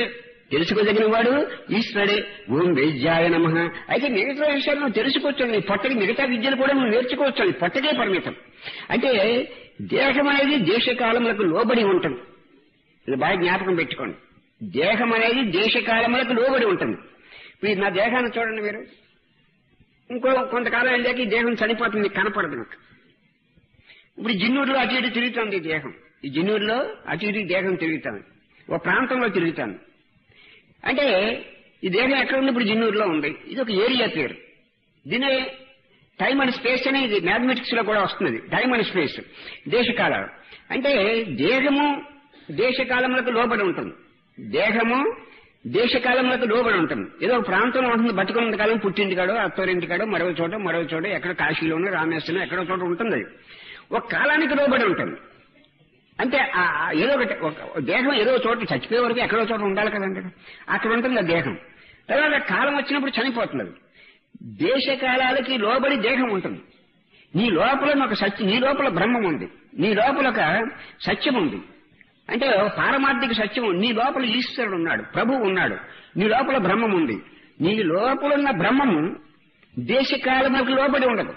ఈశ్వరుడే. ఓం వేద్యాయ నమః. అయితే మిగతా విషయాలు నువ్వు తెలుసుకోవచ్చు. నీ పొట్టకి మిగతా విద్యలు కూడా నువ్వు నేర్చుకోవచ్చు. అది పొట్టకే పరిమితం. అంటే దేహం అనేది దేశకాలములకు లోబడి ఉంటుంది. ఇది బాగా జ్ఞాపకం పెట్టుకోండి. దేహం అనేది దేశకాలములకు లోబడి ఉంటుంది. ఇప్పుడు నా దేహాన్ని చూడండి మీరు. కొంతకాలం వెళ్ళాక ఈ దేహం చనిపోతుంది, కనపడదు నాకు. ఇప్పుడు జిన్నూరులో అటు ఇటు తిరుగుతుంది దేహం. ఈ జిన్నూరులో అటు ఇటు దేహం తిరుగుతాను, ఒక ప్రాంతంలో తిరుగుతాను. అంటే ఈ దేహం ఎక్కడ ఉంది? ఇప్పుడు జిన్నూరులో ఉంది. ఇది ఒక ఏరియా పేరు. దీని టైమ్ అండ్ స్పేస్ అని ఇది మ్యాథమెటిక్స్ లో కూడా వస్తుంది. టైమ్ అండ్ స్పేస్, దేశకాలాలు. అంటే దేహము దేశకాలములకు లోబడి ఉంటుంది. దేహము దేశకాలములకు లోబడి ఉంటుంది. ఏదో ఒక ప్రాంతంలో ఉంటుంది. బతుకున్నంత కాలం పుట్టింటికాడో, అత్తోరింటికాడో, మరో చోట ఎక్కడ కాశీలోనో రామేశ్వరం ఎక్కడో చోట ఉంటుంది. ఒక కాలానికి లోబడి ఉంటుంది. అంటే ఏదో ఒకటి దేహం ఏదో చోట చచ్చిపోయే వరకు ఎక్కడో చోట ఉండాలి కదండి. అక్కడ ఉంటుంది ఆ దేహం. తర్వాత కాలం వచ్చినప్పుడు చనిపోతున్నది. దేశకాలాలకి లోబడి దేహం ఉంటుంది. నీ లోపల ఒక సత్యం, నీ లోపల బ్రహ్మం ఉంది, నీ లోపల ఒక సత్యం ఉంది. అంటే పారమార్థిక సత్యం. నీ లోపల ఈశ్వరుడు ఉన్నాడు, ప్రభువు ఉన్నాడు. నీ లోపల బ్రహ్మం ఉంది. నీ లోపలున్న బ్రహ్మము దేశకాలములకు లోబడి ఉండదు.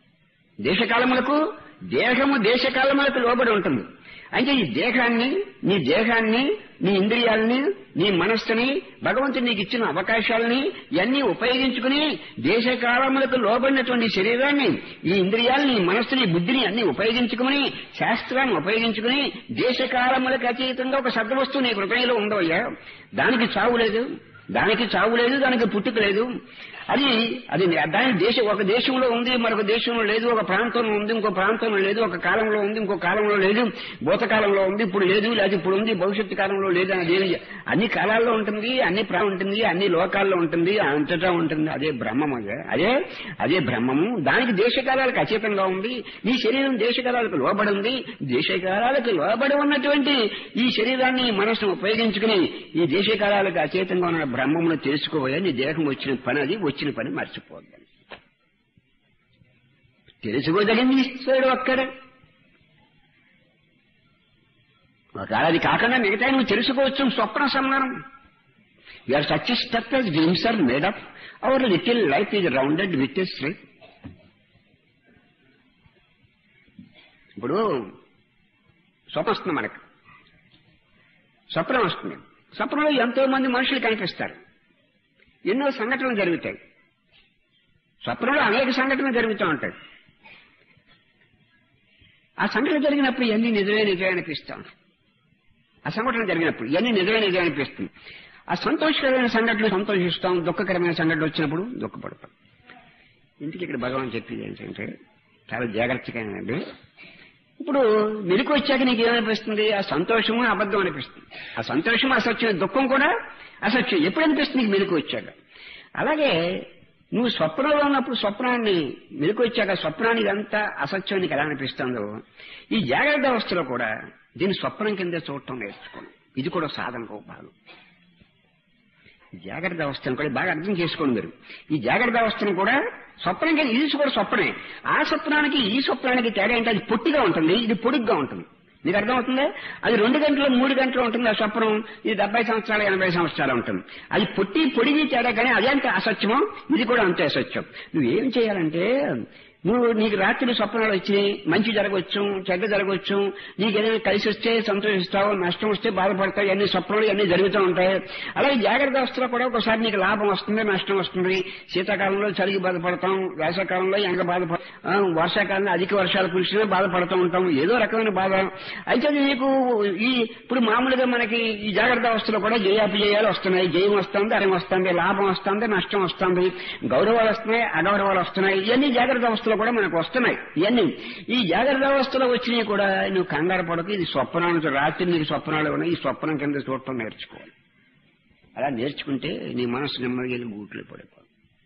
దేహము దేశకాలములకు లోబడి ఉంటుంది. అంటే ఈ దేహాన్ని, నీ ఇంద్రియాలని, నీ మనస్సుని, భగవంతుడు నీకు ఇచ్చిన అవకాశాలని ఇవన్నీ ఉపయోగించుకుని దేశకాలములకు లోబడినటువంటి శరీరాన్ని, ఈ ఇంద్రియాలని, ఈ మనస్సుని, బుద్ధిని అన్ని ఉపయోగించుకుని, శాస్త్రాన్ని ఉపయోగించుకుని దేశకాలములకు అతీతంగా ఒక సద్వస్తువు నీ హృదయంలో ఉండవయ్యా. దానికి చావు లేదు, దానికి పుట్టుక లేదు. అది దాని ఒక దేశంలో ఉంది, మరొక దేశంలో లేదు. ఒక ప్రాంతంలో ఉంది, ఇంకో ప్రాంతంలో లేదు. ఒక కాలంలో ఉంది, ఇంకో కాలంలో లేదు. భూతకాలంలో ఉంది, ఇప్పుడు లేదు. లేదా ఇప్పుడు ఉంది, భవిష్యత్తు కాలంలో లేదు. అనేది అన్ని కాలాల్లో ఉంటుంది, ఉంటుంది, అన్ని లోకాల్లో ఉంటుంది, అంతటా ఉంటుంది. అదే బ్రహ్మము. అదే బ్రహ్మము. దానికి దేశకాలాలకు అతీతంగా ఉంది. నీ శరీరం దేశకాలాలకు లోబడి ఉంది. దేశకాలాలకు లోబడి ఉన్నటువంటి ఈ శరీరాన్ని, మనసును ఉపయోగించుకుని ఈ దేశకాలాలకు అతీతంగా ఉన్న బ్రహ్మమును తెలుసుకోబోయే నీ దేహం వచ్చిన పని మర్చిపోద్దని. తెలుసుకోదగింది ఈశ్వరుడు అక్కడ. ఒకవేళ అది కాకుండా మిగతా నువ్వు తెలుసుకోవచ్చు. స్వప్న సంహారం. You are such stuff as dreams are made up. Our little life is rounded with a sleep. ఇప్పుడు స్వప్నం వస్తుంది మనకు. స్వప్నం వస్తుంది. స్వప్నంలో ఎంతో మంది మనుషులు కనిపిస్తారు. ఎన్నో సంఘటనలు జరుగుతాయి. స్వప్నంలో అనేక సంఘటనలు జరుగుతూ ఉంటాయి. ఆ సంఘటన జరిగినప్పుడు ఇవన్నీ నిజమే అనిపిస్తాం. ఆ సంఘటన జరిగినప్పుడు ఇవన్నీ నిజమే అనిపిస్తుంది. ఆ సంతోషకరమైన సంఘటనలు సంతోషిస్తాం, దుఃఖకరమైన సంఘటనలు వచ్చినప్పుడు దుఃఖపడతాం. ఇంటికి ఇక్కడ భగవాన్ చెప్పేది ఏంటంటే చాలా జాగ్రత్తగా అండి. ఇప్పుడు మెలకు వచ్చాక నీకు ఏమనిపిస్తుంది? ఆ సంతోషము అబద్ధం అనిపిస్తుంది. ఆ సంతోషము అసత్యం, దుఃఖం కూడా అసత్యం. ఎప్పుడు అనిపిస్తుంది నీకు మెలకు వచ్చాక? అలాగే నువ్వు స్వప్నంలో ఉన్నప్పుడు స్వప్నాన్ని మెలకు వచ్చాక స్వప్నానికి అంతా అసత్యం నీకు ఎలా అనిపిస్తుందో ఈ జాగ్రత్త అవస్థలో కూడా దీన్ని స్వప్నం కింద చూడటం నేర్చుకోండి. ఇది కూడా సాధనకు భాగం. జాగ్రత్త అవస్థను కూడా బాగా అర్థం చేసుకోండి మీరు. ఈ జాగ్రత్త అవస్థను కూడా స్వప్నం కింద, ఇది కూడా స్వప్నే. ఆ స్వప్నానికి ఈ స్వప్నానికి తేడా ఏంటి? అది పొట్టిగా ఉంటుంది, ఇది పొడుగ్గా ఉంటుంది. మీకు అర్థమవుతుందా? అది 2 గంటలు 3 గంటలు ఉంటుంది ఆ స్వప్నం. ఇది 70 సంవత్సరాలు 80 సంవత్సరాలు ఉంటుంది. అది పొడిగి తేడా. కానీ అదే అంత అసత్యమో ఇది కూడా అంతే అసత్యం. నువ్వేం చేయాలంటే నీకు రాత్రి స్వప్నాలు వచ్చినాయి, మంచి జరగవచ్చు, చెడ్డ జరగవచ్చు, నీకేదైనా కలిసి వస్తే సంతోషిస్తావు, నష్టం వస్తే బాధపడతావు, అన్ని స్వప్నాలు అన్ని జరుగుతూ ఉంటాయి. అలాగే జాగ్రత్త అవస్థలో కూడా ఒకసారి నీకు లాభం వస్తుంది, నష్టం వస్తుంది. శీతాకాలంలో చలికి బాధపడతాం, వేసవకాలంలో ఎండ బాధపడతాం, వర్షాకాలంలో అధిక వర్షాలు కురిసినా బాధపడుతూ ఉంటాం, ఏదో రకమైన బాధ. అయితే నీకు ఇప్పుడు మామూలుగా మనకి ఈ జాగ్రత్త అవస్థలో కూడా జయాపజయాలు వస్తున్నాయి. జయం వస్తుంది, అరం వస్తుంది, లాభం వస్తుంది, నష్టం వస్తుంది, గౌరవాలు వస్తున్నాయి, అగౌరవాలు వస్తున్నాయి. ఇవన్నీ జాగ్రత్త అవస్థలో కూడా మనకు వస్తున్నాయి. ఇవన్నీ ఈ జాగ్రత్త అవస్థలో వచ్చినాయి కూడా నువ్వు కంగారు పడకు. ఇది స్వప్నాలు, రాత్రి నీకు స్వప్నాలు ఉన్నాయి, ఈ స్వప్నం కింద చూడటం నేర్చుకోవాలి. అలా నేర్చుకుంటే నీ మనసు నెమ్మదిగా వెళ్ళి గూట్లో పడిపోవాలి.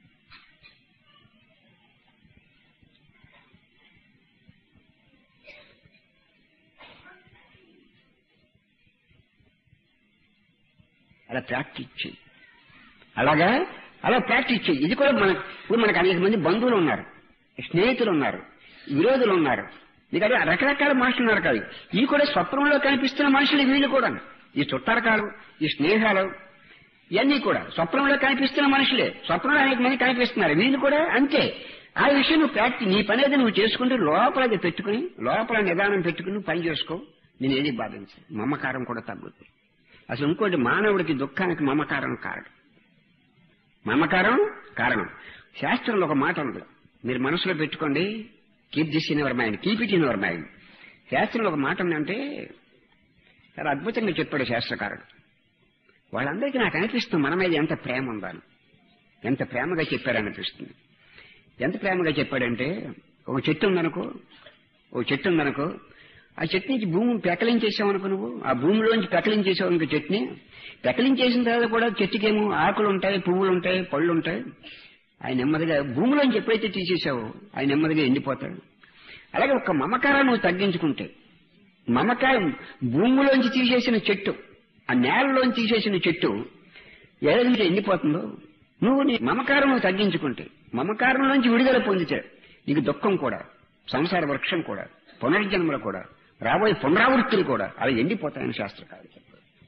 అలా ప్రాక్టీస్ చేయి. అలా ప్రాక్టీస్ చేయి. ఇది కూడా ఇప్పుడు మనకు అనేక మంది బంధువులు ఉన్నారు, స్నేహితులు ఉన్నారు, విరోధులు ఉన్నారు, నీకు అదే రకరకాల మనుషులు ఉన్నారు కాదు. ఇవి కూడా స్వప్నంలో కనిపిస్తున్న మనుషులు. వీళ్ళు కూడా ఈ చుట్టారకాలు, ఈ స్నేహాలు ఇవన్నీ కూడా స్వప్నంలో కనిపిస్తున్న మనుషులే. స్వప్నంలో అనేక మంది కనిపిస్తున్నారు, వీళ్ళు కూడా అంతే. ఆ విషయం నువ్వు ప్రాక్టీస్, నీ పని అయితే నువ్వు చేసుకుంటే లోపల అది పెట్టుకుని, లోపల నిదానం పెట్టుకుని పని చేసుకో. నేను ఏది బాధించను. మమకారం కూడా తగ్గుతుంది. అసలు ఇంకోటి, మానవుడికి దుఃఖానికి మమకారం కారణం. మమకారం కారణం. శాస్త్రంలో ఒక మాట ఉంది, మీరు మనసులో పెట్టుకోండి. Keep this in your mind, keep it in your mind. శాస్త్రంలో ఒక మాట ఉందంటే చాలా అద్భుతంగా చెప్పాడు శాస్త్రకారుడు. వాళ్ళందరికీ నాకు అనిపిస్తుంది మన మీద ఎంత ప్రేమ ఉందని. ఎంత ప్రేమగా చెప్పారనిపిస్తుంది. ఎంత ప్రేమగా చెప్పాడంటే, ఒక చెట్టు ఉందనుకో, ఆ చెట్టు నుంచి భూమిని పెకలించేసావనుకో, నువ్వు ఆ భూమిలోంచి పెకలించేసావు ఇంకో చెట్టుని. పెకలించేసిన తర్వాత కూడా చెట్టుకేమో ఆకులు ఉంటాయి, పువ్వులు ఉంటాయి, పళ్ళు ఉంటాయి. ఆయన నెమ్మదిగా భూమిలోంచి ఎప్పుడైతే తీసేసావో ఆయన నెమ్మదిగా ఎండిపోతాడు. అలాగే ఒక మమకారం నువ్వు తగ్గించుకుంటే, మమకారం భూమిలోంచి తీసేసిన చెట్టు, ఆ నేలలోంచి తీసేసిన చెట్టు ఏదైతే ఎండిపోతుందో, నువ్వు నీ మమకారం తగ్గించుకుంటే, మమకారంలోంచి విడుదల పొందితే నీకు దుఃఖం కూడా, సంసార వృక్షం కూడా, పునర్జన్మలు కూడా, రాబోయే పునరావృత్తులు కూడా అవి ఎండిపోతాయని శాస్త్రకారులు చెప్పారు.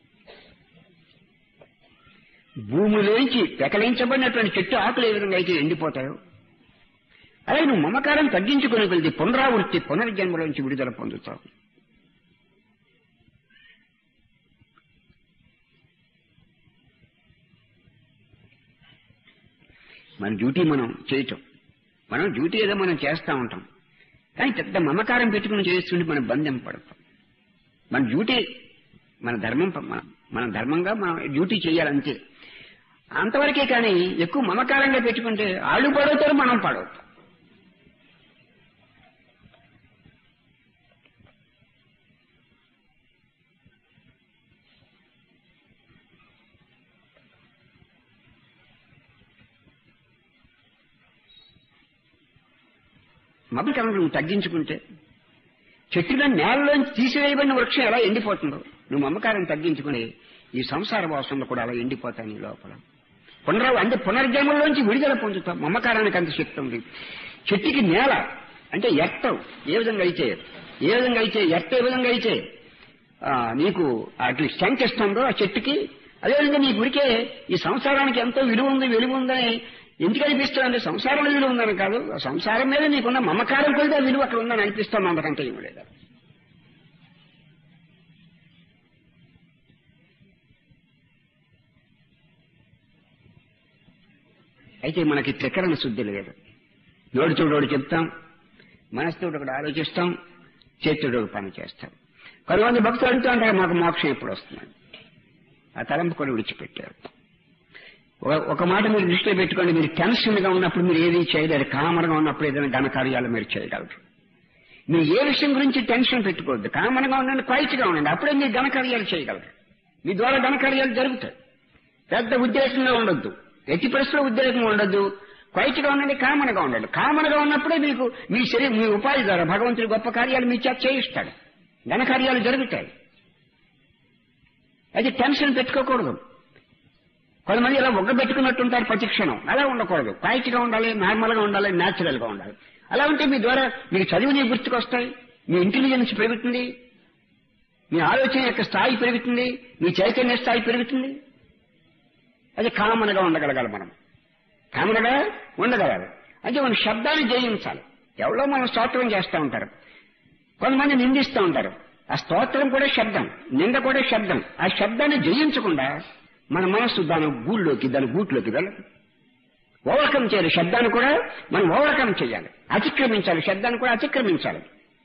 భూమిలోంచి పెకలించబడినటువంటి చెట్టు ఆకులు ఏ విధంగా అయితే ఎండిపోతాయో, అలాగే నువ్వు మమకారం తగ్గించుకునే కొద్దీ పునరావృత్తి, పునర్జన్మలోంచి విడుదల పొందుతావు. మన డ్యూటీ మనం చేయటం, మనం డ్యూటీ ఏదో మనం చేస్తూ ఉంటాం, కానీ పెద్ద మమకారం పెట్టుకుని చేస్తుంటే మనం బంధం పడతాం. మన డ్యూటీ, మన ధర్మంగా మనం డ్యూటీ చేయాలంతే, అంతవరకే. కానీ ఎక్కువ మమకారంగా పెట్టుకుంటే వాళ్ళు పడవుతారు, మనం పడవుతాం. మమకారం నువ్వు తగ్గించుకుంటే, చెట్టులో నేలలోంచి తీసివేయబడిన వృక్షం ఎలా ఎండిపోతుందో, నువ్వు మమకారం తగ్గించుకుని ఈ సంసార వాసనలు కూడా అలా ఎండిపోతాయి నీ లోపల. అంటే పునర్జన్మలోంచి విడుదల పొందుతాం. మమకారానికి అంత శక్తి ఉంది. చెట్టుకి నేల అంటే ఎట్టం ఏ విధంగా అయితే ఎట్ట ఏ విధంగా అయితే నీకు అట్లా స్ట్రెంగ్త్ ఇస్తుందో ఆ చెట్టుకి, అదేవిధంగా నీ గురికే ఈ సంసారానికి ఎంతో విలువ ఉందని ఎందుకు అనిపిస్తుంది అంటే సంసారంలో విలువ ఉందని కాదు, సంసారం మీద నీకున్న మమకారం కొద్దిగా విలువ అక్కడ ఉందని అనిపిస్తుంది, అంతకంటే ఏమి లేదా. అయితే మనకి త్రికరణ శుద్ధి లేదు. నోటి చూడోడు చెప్తాం, మనసుతోటి ఒకటి ఆలోచిస్తాం, చేతుడు ఒక పని చేస్తాం. కొంతమంది భక్తులు అడుగుతూ ఉంటారు, మాకు మోక్షం ఎప్పుడు వస్తున్నాడు. ఆ తలంపు కూడా విడిచిపెట్టారు. ఒక మాట మీరు దృష్టిలో పెట్టుకోండి, మీరు టెన్షన్ గా ఉన్నప్పుడు మీరు ఏది చేయలేరు, కామనగా ఉన్నప్పుడు ఏదైనా ఘనకార్యాలు మీరు చేయగలరు. మీరు ఏ విషయం గురించి టెన్షన్ పెట్టుకోవద్దు, కామనగా ఉండండి, క్వైట్గా ఉండండి, అప్పుడే మీరు ఘనకార్యాలు చేయగలరు. మీ ద్వారా ఘనకార్యాలు జరుగుతాయి. పెద్ద ఉద్దేశంగా ఉండొద్దు, ఎట్టి పరిస్థితుల్లో ఉద్రేకంగా ఉండొద్దు, క్వైట్గా ఉండండి, కామనగా ఉండండి. కామనగా ఉన్నప్పుడే మీకు మీ ఉపాధి ద్వారా భగవంతుడి గొప్ప కార్యాలు మీ చేత చేయిస్తాడు, ఘనకార్యాలు జరుగుతాయి. అయితే టెన్షన్ పెట్టుకోకూడదు. కొంతమంది ఇలా ఒగ్గబెట్టుకున్నట్టుంటారు ప్రతి క్షణం, అలా ఉండకూడదు. క్వైట్గా ఉండాలి, నార్మల్ గా ఉండాలి, న్యాచురల్ గా ఉండాలి. అలా ఉంటే మీ ద్వారా మీకు చదువుని గుర్తుకొస్తాయి, మీ ఇంటెలిజెన్స్ పెరుగుతుంది, మీ ఆలోచన యొక్క స్థాయి పెరుగుతుంది, మీ చైతన్య స్థాయి పెరుగుతుంది. అది కామనగా ఉండగలగాలి. మనం కామనగా ఉండగలగాలి. అంటే మనం శబ్దాన్ని జయించాలి. ఎవరో మనం స్తోత్రం చేస్తూ ఉంటారు, కొంతమంది నిందిస్తూ ఉంటారు. ఆ స్తోత్రం కూడా శబ్దం, నింద కూడా శబ్దం. ఆ శబ్దాన్ని జయించకుండా మన మనస్సు దాని గూట్లోకి వెళ్ళదు. ఓవర్కమ్ చేయాలి. శబ్దాన్ని కూడా మనం ఓవర్కమ్ చేయాలి, అతిక్రమించాలి. శబ్దాన్ని కూడా అతిక్రమించాలి.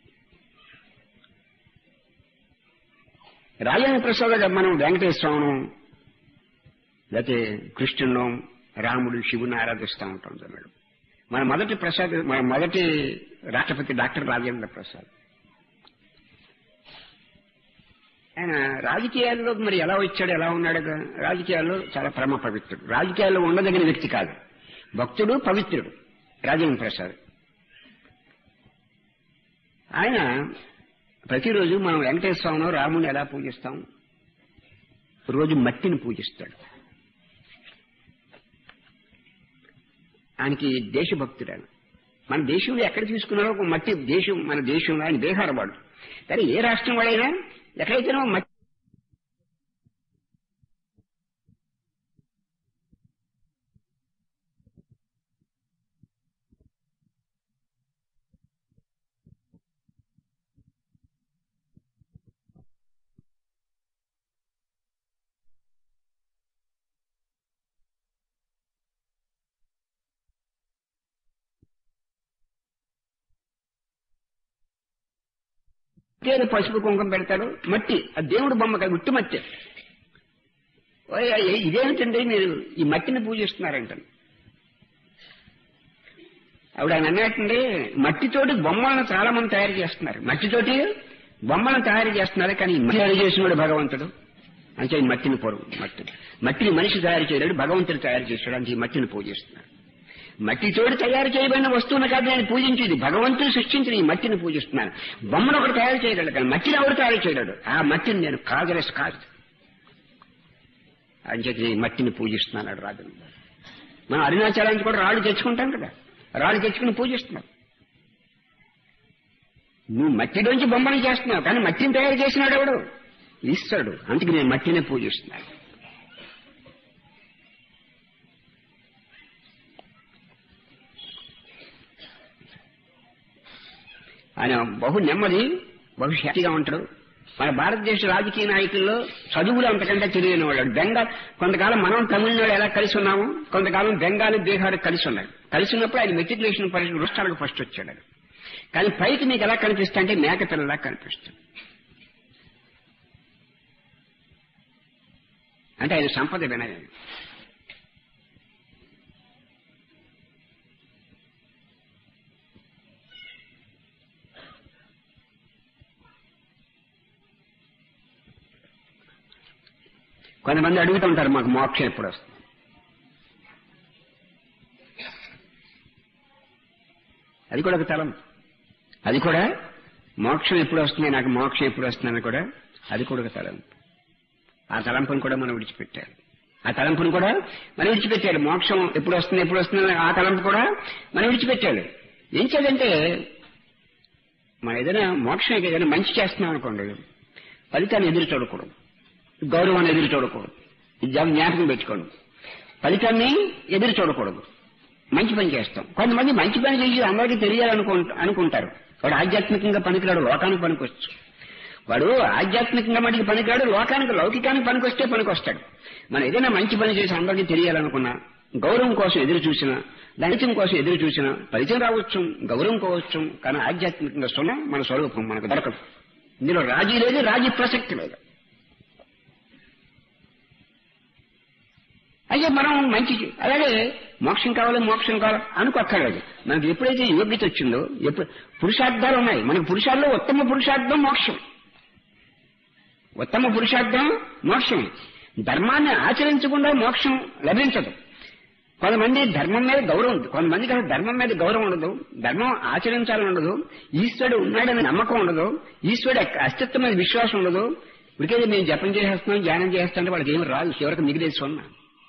రాజేంద్ర ప్రసాద్ గారు మనం వెంకటేశ్వరను లేకపోతే కృష్ణును, రాముడు, శివుని ఆరాధిస్తూ ఉంటాం. మేడం మన మొదటి రాష్ట్రపతి డాక్టర్ రాజేంద్ర ప్రసాద్. ఆయన రాజకీయాల్లో మరి ఎలా వచ్చాడు, ఎలా ఉన్నాడు? రాజకీయాల్లో చాలా పరమ పవిత్రుడు. రాజకీయాల్లో ఉండదగిన వ్యక్తి కాదు, భక్తుడు, పవిత్రుడు రాజేంద్ర ప్రసాద్. ఆయన ప్రతిరోజు మనం వెంకటేశ్వరను, రాముని ఎలా పూజిస్తాం? రోజు మట్టిని పూజిస్తాడు. ఆయనకి దేశభక్తుడు. ఆయన మన దేశంలో ఎక్కడ తీసుకున్నారో ఒక మట్టి దేశం, మన దేశంలో ఆయన బీహార్ వాడు. కానీ ఏ రాష్ట్రం వాడైనా ఎక్కడైతేనో మట్టి పసుపు కుంకుమ పెడతాడు. మట్టి ఆ దేవుడు బొమ్మ కాదు, ఉట్టి మట్టి. ఇదేమిటండి మీరు ఈ మట్టిని పూజిస్తున్నారంట. ఆవిడ ఆయన అన్నట్టండి, మట్టితోటి బొమ్మలను చాలా మంది తయారు చేస్తున్నారు. మట్టితోటి బొమ్మలను తయారు చేస్తున్నారు, కానీ తయారు చేసినాడు భగవంతుడు. అంటే ఈ మట్టిని మట్టిని మనిషి తయారు చేయలేడు, భగవంతుడు తయారు చేశాడు. అంటే ఈ మట్టిని పూజిస్తున్నారు. మట్టితోటి తయారు చేయబడిన వస్తువును కాదు నేను పూజించేది, భగవంతుడు సృష్టించిన ఈ మట్టిని పూజిస్తున్నాను. బొమ్మను ఒకటి తయారు చేయగలడు, కానీ మట్టిని ఎవరు తయారు చేయలేడు. ఆ మట్టిని నేను కాదు అని చెప్పి ఈ మట్టిని పూజిస్తున్నాడు రాజు. మనం అరుణాచలానికి కూడా రాళ్ళు తెచ్చుకుంటాం కదా, రాళ్ళు తెచ్చుకుని పూజిస్తున్నాం. నువ్వు మట్టిలోంచి బొమ్మను చేస్తున్నావు, కానీ మట్టిని తయారు చేసినాడు ఎవడు? ఈశ్వరుడు. అందుకే నేను మట్టినే పూజిస్తున్నాను. ఆయన బహు నెమ్మది, బహు శాంతిగా ఉంటాడు. మన భారతదేశ రాజకీయ నాయకుల్లో చదువులు అంతకంటే తెలియని వాళ్ళు. కొంతకాలం మనం తమిళనాడు ఎలా కలిసి ఉన్నాము, కొంతకాలం బెంగాల్, బీహార్ కలిసి ఉన్నాడు. కలిసి ఉన్నప్పుడు ఆయన మెట్రికులేషన్ పరీక్ష రాష్ట్రాలకు ఫస్ట్ వచ్చాడు. కానీ పైకి మీకు ఎలా కనిపిస్తా అంటే మేకపిల్లలా కనిపిస్తుంది. అంటే ఆయన సంపద వినయం. కొంతమంది అడుగుతుంటారు, మాకు మోక్షం ఎప్పుడు వస్తుంది? అది కూడా ఒక తలం. అది కూడా మోక్షం ఎప్పుడు వస్తుంది, నాకు మోక్షం ఎప్పుడు వస్తుందని కూడా అది కూడా ఒక తలం. ఆ తలంపును కూడా మనం విడిచిపెట్టాలి. మోక్షం ఎప్పుడు వస్తుంది ఆ తలంపు కూడా మనం విడిచిపెట్టాలి. ఏం చేయాలంటే మనం ఏదైనా మోక్షం ఏదైనా మంచి చేస్తున్నాం అనుకోండి, ఫలితాన్ని ఎదురు చూడకూడదు, గౌరవాన్ని ఎదురు చూడకూడదు. జ్ఞాపకం పెట్టుకోండి. ఫలితాన్ని ఎదురు చూడకూడదు. మంచి పని చేస్తాం. కొంతమంది మంచి పని చేసి అందరికీ తెలియాలనుకుంటారు. వాడు ఆధ్యాత్మికంగా పనికిరాడు, లోకానికి పనికొచ్చు. వాడు ఆధ్యాత్మికంగా మటుకు పనికిరాడు, లౌకికానికి పనికొస్తే పనికొస్తాడు. మనం ఏదైనా మంచి పని చేసి అందరికీ తెలియాలనుకున్నా, గౌరవం కోసం ఎదురు చూసినా, దళితం కోసం ఎదురు చూసినా ఫలితం రావచ్చు, గౌరవం కావచ్చు. కానీ ఆధ్యాత్మికంగా మన స్వరూపం మనకు దొరకదు. ఇందులో రాజీ లేదు, రాజీ ప్రసక్తి లేదు. అయితే మనం మంచి అలాగే మోక్షం కావాలి అనుకోక్కర్లేదు. మనకి ఎప్పుడైతే యోగ్యత వచ్చిందో, పురుషార్థాలు ఉన్నాయి మనకి. పురుషాల్లో ఉత్తమ పురుషార్థం మోక్షం. ధర్మాన్ని ఆచరించకుండా మోక్షం లభించదు. కొంతమంది ధర్మం మీద గౌరవం ఉంది, కొంతమందికి అసలు ధర్మం మీద గౌరవం ఉండదు, ధర్మం ఆచరించాలని ఉండదు, ఈశ్వరుడు ఉన్నాడని నమ్మకం ఉండదు, ఈశ్వరుడు అస్తిత్వం మీద విశ్వాసం ఉండదు. ఇప్పటికే మేము జపం చేసేస్తున్నాం, ధ్యానం చేస్తామంటే వాళ్ళకి ఏమి రాదు, చివరికి మిగిలేసి ఉన్నా.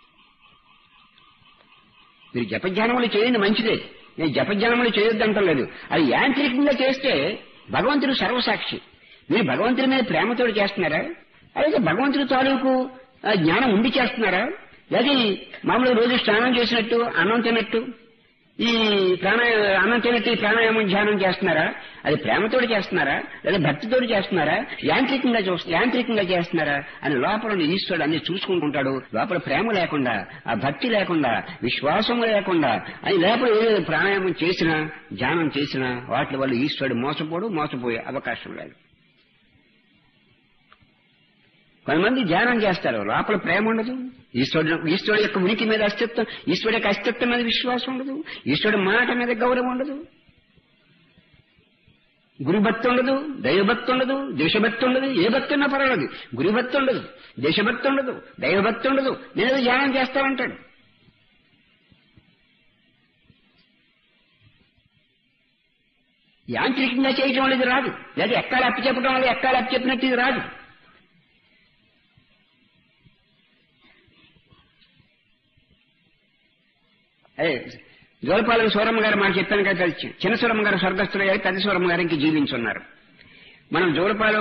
మీరు జపధ్యానములు చేయండి, మంచిదే. నేను జపధ్యానములు చేయొద్దంటలేదు. అది యాంత్రికంగా చేస్తే భగవంతుడు సర్వసాక్షి. మీరు భగవంతుడి మీద ప్రేమతో చేస్తున్నారా, అలాగే భగవంతుడి తాలూకు జ్ఞానం ఉండి చేస్తున్నారా, లేదా మామూలు రోజు స్నానం చేసినట్టు, అన్నం తిన్నట్టు, ఈ అన్నం తినట్టి ప్రాణాయామం ధ్యానం చేస్తున్నారా, అది ప్రేమతోటి చేస్తున్నారా లేదా భక్తితోటి చేస్తున్నారా, యాంత్రికంగా చేస్తున్నారా అని లోపల ఈశ్వరుడు అన్ని చూసుకుంటుంటాడు. లోపల ప్రేమ లేకుండా, ఆ భక్తి లేకుండా, విశ్వాసం లేకుండా అని లోపల ఏదో ప్రాణాయామం చేసినా ధ్యానం చేసినా వాటి వల్ల ఈశ్వరుడు మోసపోయే అవకాశం లేదు. కొంతమంది ధ్యానం చేస్తారు, లోపల ప్రేమ ఉండదు, ఈశ్వరుడు యొక్క ఉనికి మీద అస్తిత్వం, ఈశ్వరుడు యొక్క అస్తిత్వం మీద విశ్వాసం ఉండదు, ఈశ్వరుడు మాట మీద గౌరవం ఉండదు, గురుభక్తి ఉండదు, దైవభక్తి ఉండదు, దేశభక్తి ఉండదు. ఏ భక్తి ఉన్నా పర్వాలేదు, గురుభక్తి ఉండదు, దేశభక్తి ఉండదు, దైవభక్తి ఉండదు. నేను ధ్యానం చేస్తానంటాడు. యాంత్రికంగా చేయటం అనేది రాదు, లేదా ఎక్కాలి అప్పు చెప్పడం వల్ల ఎక్కాలి అప్పు చెప్పినట్టు ఇది రాదు. జోలపాలెం సూరమ్మ గారు మాకు చెప్పాను కదా, చిన్న సూరమ్మ గారు స్వర్గస్థులయ్యారు, పెద్ద సూరమ్మ గారు ఇంక జీవించున్నారు. మనం జోలపాలెం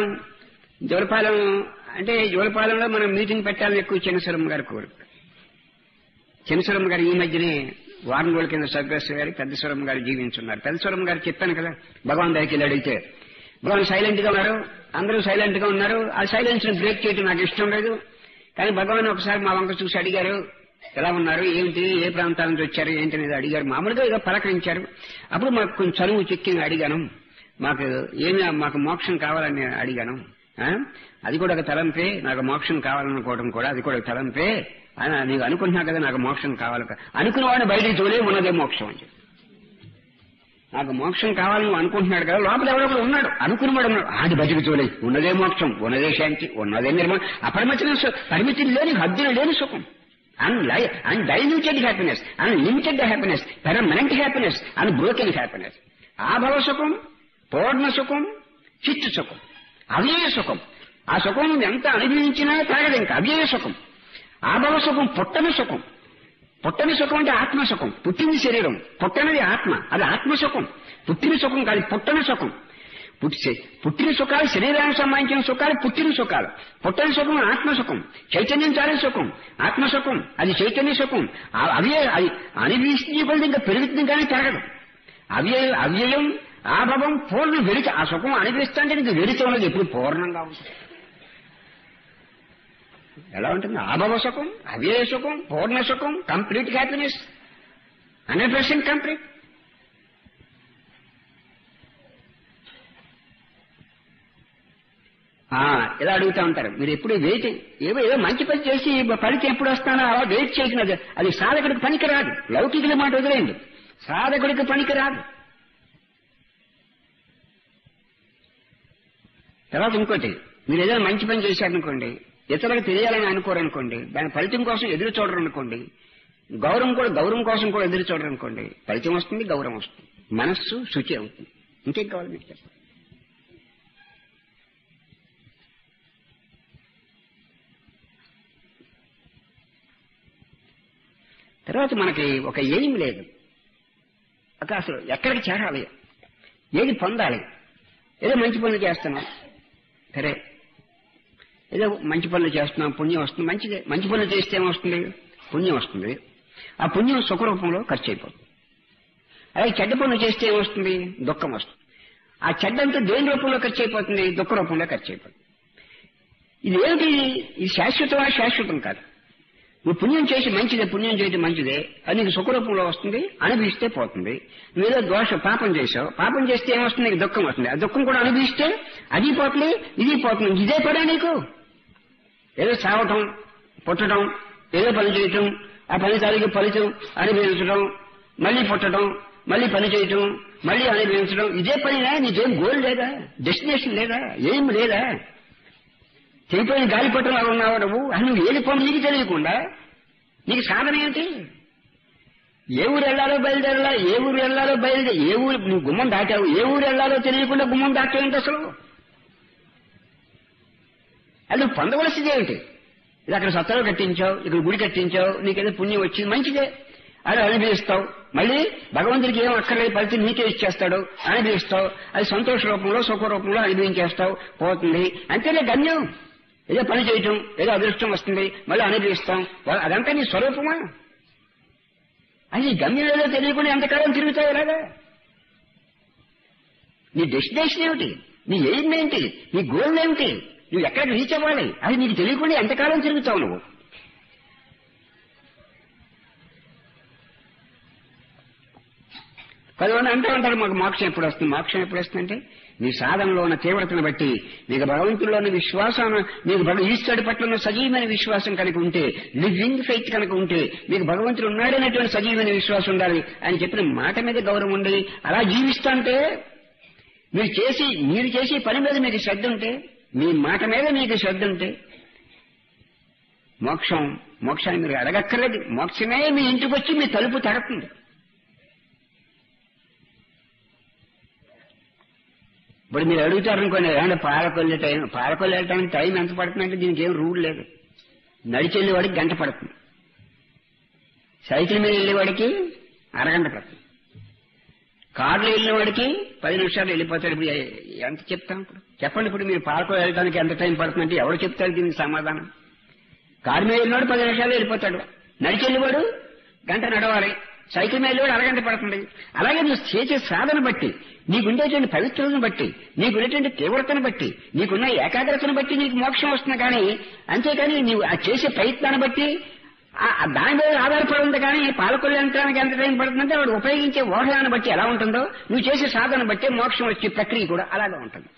అంటే జోలపాలెంలో మనం మీటింగ్ పెట్టాలని ఎక్కువ చిన్న సూరమ్మ గారు కోరు. చిన్న సూరమ్మ గారు ఈ మధ్యనే వారం రోజుల కింద స్వర్గస్థులయ్యారు, పెద్ద సూరమ్మ గారు జీవించున్నారు. పెద్ద సూరమ్మ గారు చెప్పాను కదా, భగవాన్ దగ్గరికి వెళ్ళి అడిగితే భగవాన్ సైలెంట్ గా ఉన్నారు, అందరూ సైలెంట్ గా ఉన్నారు. ఆ సైలెన్స్ ని బ్రేక్ చేయడం నాకు ఇష్టం లేదు. కానీ భగవాన్ ఒకసారి మా వంక చూసి అడిగారు, ఎలా ఉన్నారు, ఏంటి, ఏ ప్రాంతాల నుంచి వచ్చారు, ఏంటి అనేది అడిగారు. మామూలుగా ఏదో పలకరించారు. అప్పుడు మాకు కొంచెం చదువు చెక్కి అడిగాను, మాకు మోక్షం కావాలని అడిగాను. అది కూడా ఒక తలంపే, నాకు మోక్షం కావాలనుకోవడం కూడా అది కూడా ఒక తలంపే. నీకు అనుకుంటున్నా కదా నాకు మోక్షం కావాలి, అనుకున్నవాడిని బయటికి తోలే ఉన్నదే మోక్షం అని చెప్పి. నాకు మోక్షం కావాలని అనుకుంటున్నాడు కదా, లోపల ఎవరో కూడా ఉన్నాడు, అనుకున్నవాడు ఉన్నాడు, ఆది బయటికి తోలే ఉన్నదే మోక్షం, ఉన్నదే శాంతి, ఉన్నదే నిర్మలం, పరిమితి లేని హద్దులు లేని సుఖం. Undiluted happiness, unlimited happiness, permanent happiness, unbroken happiness. ఆభవ సుఖం, పూర్ణ సుఖం, చిత్తు సుఖం, అవ్యయ సుఖం. ఆ సుఖం ఎంత అనుభవించినా తాగదు ఇంకా, అవ్యయ సుఖం. ఆభవ సుఖం పుట్టని సుఖం. పుట్టని సుఖం అంటే ఆత్మసుఖం. పుట్టింది శరీరం, పుట్టనిది ఆత్మ, అది ఆత్మసుఖం. పుట్టిన సుఖం కాదు, పుట్టని సుఖం. పుట్టిన సుఖాలు శరీరానికి సంబంధించిన సుఖాలు పుట్టిన సుఖాలు. పుట్టని సుఖం ఆత్మసుఖం, చైతన్యం చాలే సుఖం, ఆత్మసుఖం, అది చైతన్య సుఖం. అది అనుభవిస్తుంది కొద్ది ఇంకా పెరుగుతుంది కానీ తరగదు. అవ్యయం, ఆభవం, పూర్ణ వెలిక. ఆ సుఖం అనుభవిస్తుంటే నీకు వెలిక ఉన్నది ఎప్పుడు పూర్ణంగా ఉంటుంది. ఎలా ఉంటుంది? ఆభవ సుఖం, అవ్యయ సుఖం, పూర్ణ సుఖం, కంప్లీట్ హ్యాపీనెస్, 100% కంప్లీట్. ఇలా అడుగుతా ఉంటారు, మీరు ఎప్పుడు వెయిట్ ఏదో మంచి పని చేసి ఫలితం ఎప్పుడు వస్తానో అలా వెయిట్ చేసినది, అది సాధకుడికి పనికి రాదు. లౌకికుల మాట వదిలేయండి, సాధకుడికి పనికి రాదు. తర్వాత ఇంకోటి, మీరు ఏదైనా మంచి పని చేశారనుకోండి, ఇతరులకు తెలియాలని అనుకోరనుకోండి, దాని ఫలితం కోసం ఎదురు చూడరనుకోండి, గౌరవం కోసం కూడా ఎదురు చూడరనుకోండి, ఫలితం వస్తుంది, గౌరవం వస్తుంది, మనస్సు శుచి అవుతుంది. ఇంకేం కావాలి మీకు చెప్పండి? తర్వాత మనకి ఒక ఎయిమ్ లేదు, అసలు ఎక్కడికి చేరాలి, ఏది పొందాలి. ఏదో మంచి పనులు చేస్తున్నాం, సరే ఏదో మంచి పనులు చేస్తున్నాం, పుణ్యం వస్తుంది, మంచిదే. మంచి పనులు చేస్తే ఏమొస్తుంది? పుణ్యం వస్తుంది. ఆ పుణ్యం సుఖరూపంలో ఖర్చు అయిపోతుంది. అలాగే చెడ్డ పనులు చేస్తే ఏమొస్తుంది? దుఃఖం వస్తుంది. ఆ చెడ్డంతా దేని రూపంలో ఖర్చు అయిపోతుంది? దుఃఖ రూపంలో ఖర్చు అయిపోతుంది. ఇది ఏమిటి? ఇది శాశ్వతం కాదు. నువ్వు పుణ్యం చేసి మంచిదే, పుణ్యం చేయడం మంచిదే, అది నీకు సుఖరూపంలో వస్తుంది, అనుభవిస్తే పోతుంది. నువ్వేదో పాపం చేసావు, పాపం చేస్తే ఏమొస్తుంది? నీకు దుఃఖం వస్తుంది. ఆ దుఃఖం కూడా అనుభవిస్తే అది పోతుంది, ఇది పోతుంది. ఇదే పడా నీకు? ఏదో చావటం, పుట్టడం, ఏదో పని చేయటం, ఆ పని తాలూకు ఫలితం అనుభవించడం, మళ్ళీ పుట్టడం, మళ్ళీ పని చేయటం, మళ్ళీ అనుభవించడం, ఇదే పనినా? నీకేం గోల్ లేదా? డెస్టినేషన్ లేదా? ఏం లేదా? చెడిపోయిన గాలిపట్టంలా ఉన్నావు నువ్వు. నువ్వు ఏది పని నీకు తెలియకుండా నీకు సాధన ఏంటి? ఏ ఊరు వెళ్లాలో బయలుదేరాలా, ఏ ఊరు వెళ్లాలో బయలుదేరి, ఏ ఊరు నువ్వు గుమ్మం దాటావు, ఏ ఊరు వెళ్లాలో తెలియకుండా గుమ్మం దాటేంటి అసలు? అది నువ్వు పొందవలసింది ఏమిటి? ఇది అక్కడ సత్తాలు కట్టించావు, ఇక్కడ గుడి కట్టించావు, నీకేదో పుణ్యం వచ్చింది, మంచిదే, అది అనుభవిస్తావు. మళ్ళీ భగవంతుడికి ఏం అక్కర్లేదు, ఫలితం నీకే ఇచ్చేస్తాడు, అనుభవిస్తావు. అది సంతోష రూపంలో సుఖ రూపంలో అనుభవించేస్తావు, పోతుంది. అంతేనే గమ్యం. ఏదో పని చేయటం, ఏదో అదృష్టం వస్తుంది, మళ్ళీ అనుభవిస్తాం. అదంతా నీ స్వరూపమా? అది గమ్యం ఏదో తెలియకుండా ఎంతకాలం తిరుగుతావు ఇలాగా? నీ డెస్టినేషన్ ఏమిటి? నీ ఎయిమ్ ఏంటి? నీ గోల్ ఏమిటి? నువ్వు ఎక్కడికి రీచ్ అవ్వాలి? అది నీకు తెలియకుండా ఎంతకాలం తిరుగుతావు నువ్వు? కొంతమంది అంటూ ఉంటారు, మాకు మోక్షం ఎప్పుడు వస్తుంది, మోక్షం ఎప్పుడు వస్తుందంటే నీ సాధనలో ఉన్న తీవ్రతను బట్టి, నీకు భగవంతుల్లో ఉన్న విశ్వాసం, నీకు ఈశ్వరుడి పట్ల ఉన్న సజీవమైన విశ్వాసం కనుక ఉంటే, లివింగ్ ఫెయిత్ కనుక ఉంటే, మీకు భగవంతుడు ఉన్నాడనేటువంటి సజీవమైన విశ్వాసం ఉండాలి అని చెప్పిన మాట మీద గౌరవం ఉండి అలా జీవిస్తుంటే, మీరు చేసే పని మీద మీకు శ్రద్ధ ఉంటే, మీ మాట మీద మీకు శ్రద్ధ ఉంటే, మోక్షాన్ని మీరు అడగక్కర్లేదు. మోక్షమే మీ ఇంటికి వచ్చి మీ తలుపు తడుతుంది. ఇప్పుడు మీరు అడుగుతారనుకోండి, ఏమన్నా పాలకొల్లు వెళ్ళటానికి టైం ఎంత పడుతుందంటే దీనికి ఏం రూల్ లేదు. నడిచి వెళ్ళేవాడికి గంట పడుతుంది, సైకిల్ మీద వెళ్ళేవాడికి అరగంట పడుతుంది, కార్లో వెళ్ళినవాడికి 10 నిమిషాలు వెళ్ళిపోతాడు. ఇప్పుడు ఎంత చెప్తాం? ఇప్పుడు చెప్పండి, ఇప్పుడు మీరు పాలకొల్లు వెళ్ళడానికి ఎంత టైం పడుతుందంటే ఎవరు చెప్తారు దీనికి సమాధానం? కారు మీద వెళ్ళినవాడు 10 నిమిషాలు వెళ్ళిపోతాడు, నడిచి వెళ్ళేవాడు గంట నడవాలి, సైకిల్ మీద వెళ్ళేవాడు అరగంట పడుతుంది. అలాగే నువ్వు చేసే సాధన బట్టి, నీకుండేటువంటి పవిత్రతను బట్టి, నీకున్నటువంటి తీవ్రతను బట్టి, నీకున్న ఏకాగ్రతను బట్టి నీకు మోక్షం వస్తుంది. కానీ అంతేకాని నీవు ఆ చేసే ప్రయత్నాన్ని బట్టి దాని మీద ఆధారపడి ఉంది. కానీ పాలకొల్లు యంత్రానికి ఎంత టైం పడుతుందంటే వాడు ఉపయోగించే వాహనాన్ని బట్టి ఎలా ఉంటుందో, నువ్వు చేసే సాధన బట్టి మోక్షం వచ్చే ప్రక్రియ కూడా అలాగే ఉంటుంది.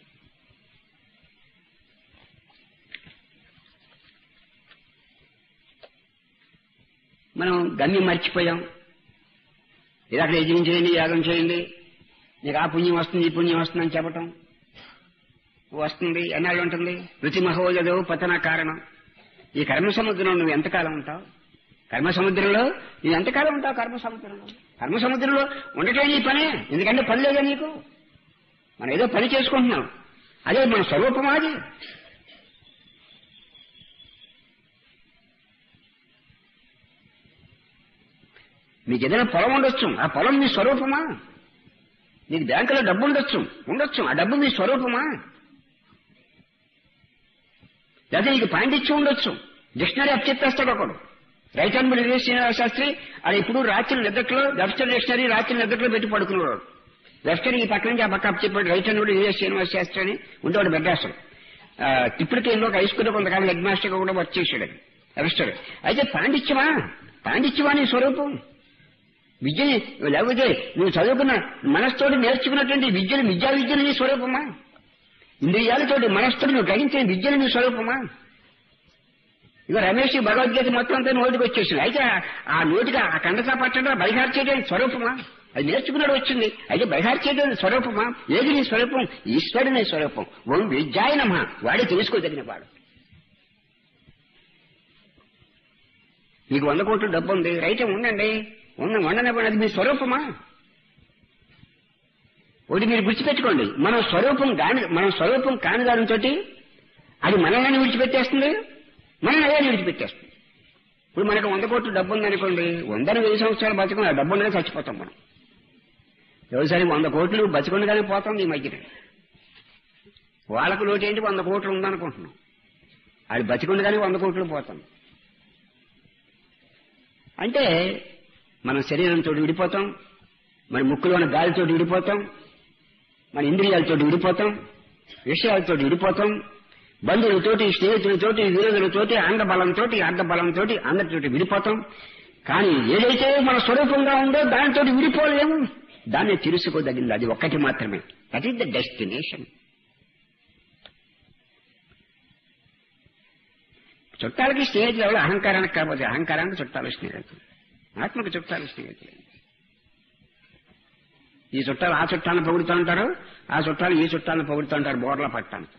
మనం గమ్యం మర్చిపోయాం. ఇది అక్కడ యజ్ఞం చేయండి, యాగం చేయండి, నీకు ఆ పుణ్యం వస్తుంది, ఈ పుణ్యం వస్తుంది అని చెప్పటం వస్తుంది. ఎన్నాళ్ళు ఉంటుంది? రుచి మహోజదో పతన కారణం. ఈ కర్మ సముద్రంలో నువ్వు ఎంతకాలం ఉంటావు? కర్మ సముద్రంలో నువ్వు ఎంతకాలం ఉంటావు? కర్మ సముద్రంలో ఉండటం నీ పనే. ఎందుకంటే పని లేదా నీకు? మనం ఏదో పని చేసుకుంటున్నాం, అదే మన స్వరూపమా? అది మీకు ఏదైనా పొలం ఉండొచ్చు, ఆ పొలం మీ స్వరూపమా? నీకు బ్యాంకులో డబ్బు ఉండొచ్చు, ఆ డబ్బు మీ స్వరూపమా? లేదా నీకు పాండిత్యం ఉండొచ్చు, డిక్షనరీ అప్ చెప్పేస్తాడు ఒకడు. రైట్ హ్యాండ్ శ్రీనివాస శాస్త్రి అది ఇప్పుడు రాత్రి నిద్రలో వెబ్స్టర్ డిక్షనరీ రాత్రి నిద్రలో పెట్టి పడుకునేవాడు. వెబ్స్టర్ ఈ పక్క నుంచి ఆ పక్క అప్ చెప్పాడు. రైట్ హ్యాండ్ శ్రీనివాస శాస్త్రి అని ఉండేవాడు మెడ్రాసులో. ఇప్పటికే హై స్కూల్లో కొంతకాలం హెడ్ మాస్టర్గా కూడా వర్క్ చేశాడు వెబ్స్టర్. అయితే పాండిత్యమా నీ స్వరూపం? విద్యని లేకపోతే నువ్వు చదువుకున్న మనస్తోటి నేర్చుకున్నటువంటి విద్యా విద్యను నీ స్వరూపమా? ఇంద్రియాలతోటి మనస్తోటి నువ్వు గ్రహించిన విద్యను నీ స్వరూపమా? ఇక రమేష్ భగవద్గీత మొత్తం అంతా నోటికి వచ్చేసింది. అయితే ఆ నోటికి ఆ కండసా పట్టడం బలిహార్ చేయడానికి స్వరూపమా? అది నేర్చుకున్నాడు వచ్చింది. అయితే బలిహార్ చేయడం స్వరూపమా? ఏది నీ స్వరూపం? ఈశ్వరుడు నీ స్వరూపం. ఓం విద్యాయ నమః. వాడే తెలుసుకోదగిన వాడు. మీకు 100 కోట్ల డబ్బు ఉంది, రైతే ఉండండి, ఉండనివ్వండి, అది మీ స్వరూపమా? ఒకటి మీరు విడిచిపెట్టుకోండి, మన స్వరూపం కాని దానితో అది మనల్ని విడిచిపెట్టేస్తుంది, మనల్ని అదే విడిచిపెట్టేస్తుంది. ఇప్పుడు మనకు 100 కోట్ల డబ్బు ఉందనుకోండి, 100 సంవత్సరాలు బతుకుని ఆ డబ్బు ఉండగా చచ్చిపోతాం మనం. వ్యవసాయం 100 కోట్లు బతుకుండగానే పోతాం ఈ మధ్యన. వాళ్ళకు లోటు ఏంటి? 100 కోట్లు ఉందనుకుంటున్నాం, అది బతికుండగానే 100 కోట్లు పోతాం. అంటే మన శరీరంతో విడిపోతాం, మన ముక్కులోని గాలితో విడిపోతాం, మన ఇంద్రియాలతో విడిపోతాం, విషయాలతో విడిపోతాం, బంధువులతోటి, స్నేహితులతోటి, విరోధులతోటి, అంగబలంతో, అర్ధబలంతో అందరితోటి విడిపోతాం. కానీ ఏదైతే మన స్వరూపంగా ఉందో దానితో విడిపోలేము. దాన్ని తెలుసుకోదగింది అది ఒక్కటి మాత్రమే. That is the destination. చుట్టాలకి స్నేహితులు ఎవరు? అహంకారానికి కాకపోతే అహంకారానికి చుట్టాలు స్నేహితులు, ఆత్మకు చుట్టాలు స్నేహితులు. ఈ చుట్టాలు ఆ చుట్టాలను పొగుడుతూ ఉంటారు, ఆ చుట్టాలు ఈ చుట్టాలను పొగుడుతూ ఉంటారు బోర్లా పట్టానికి.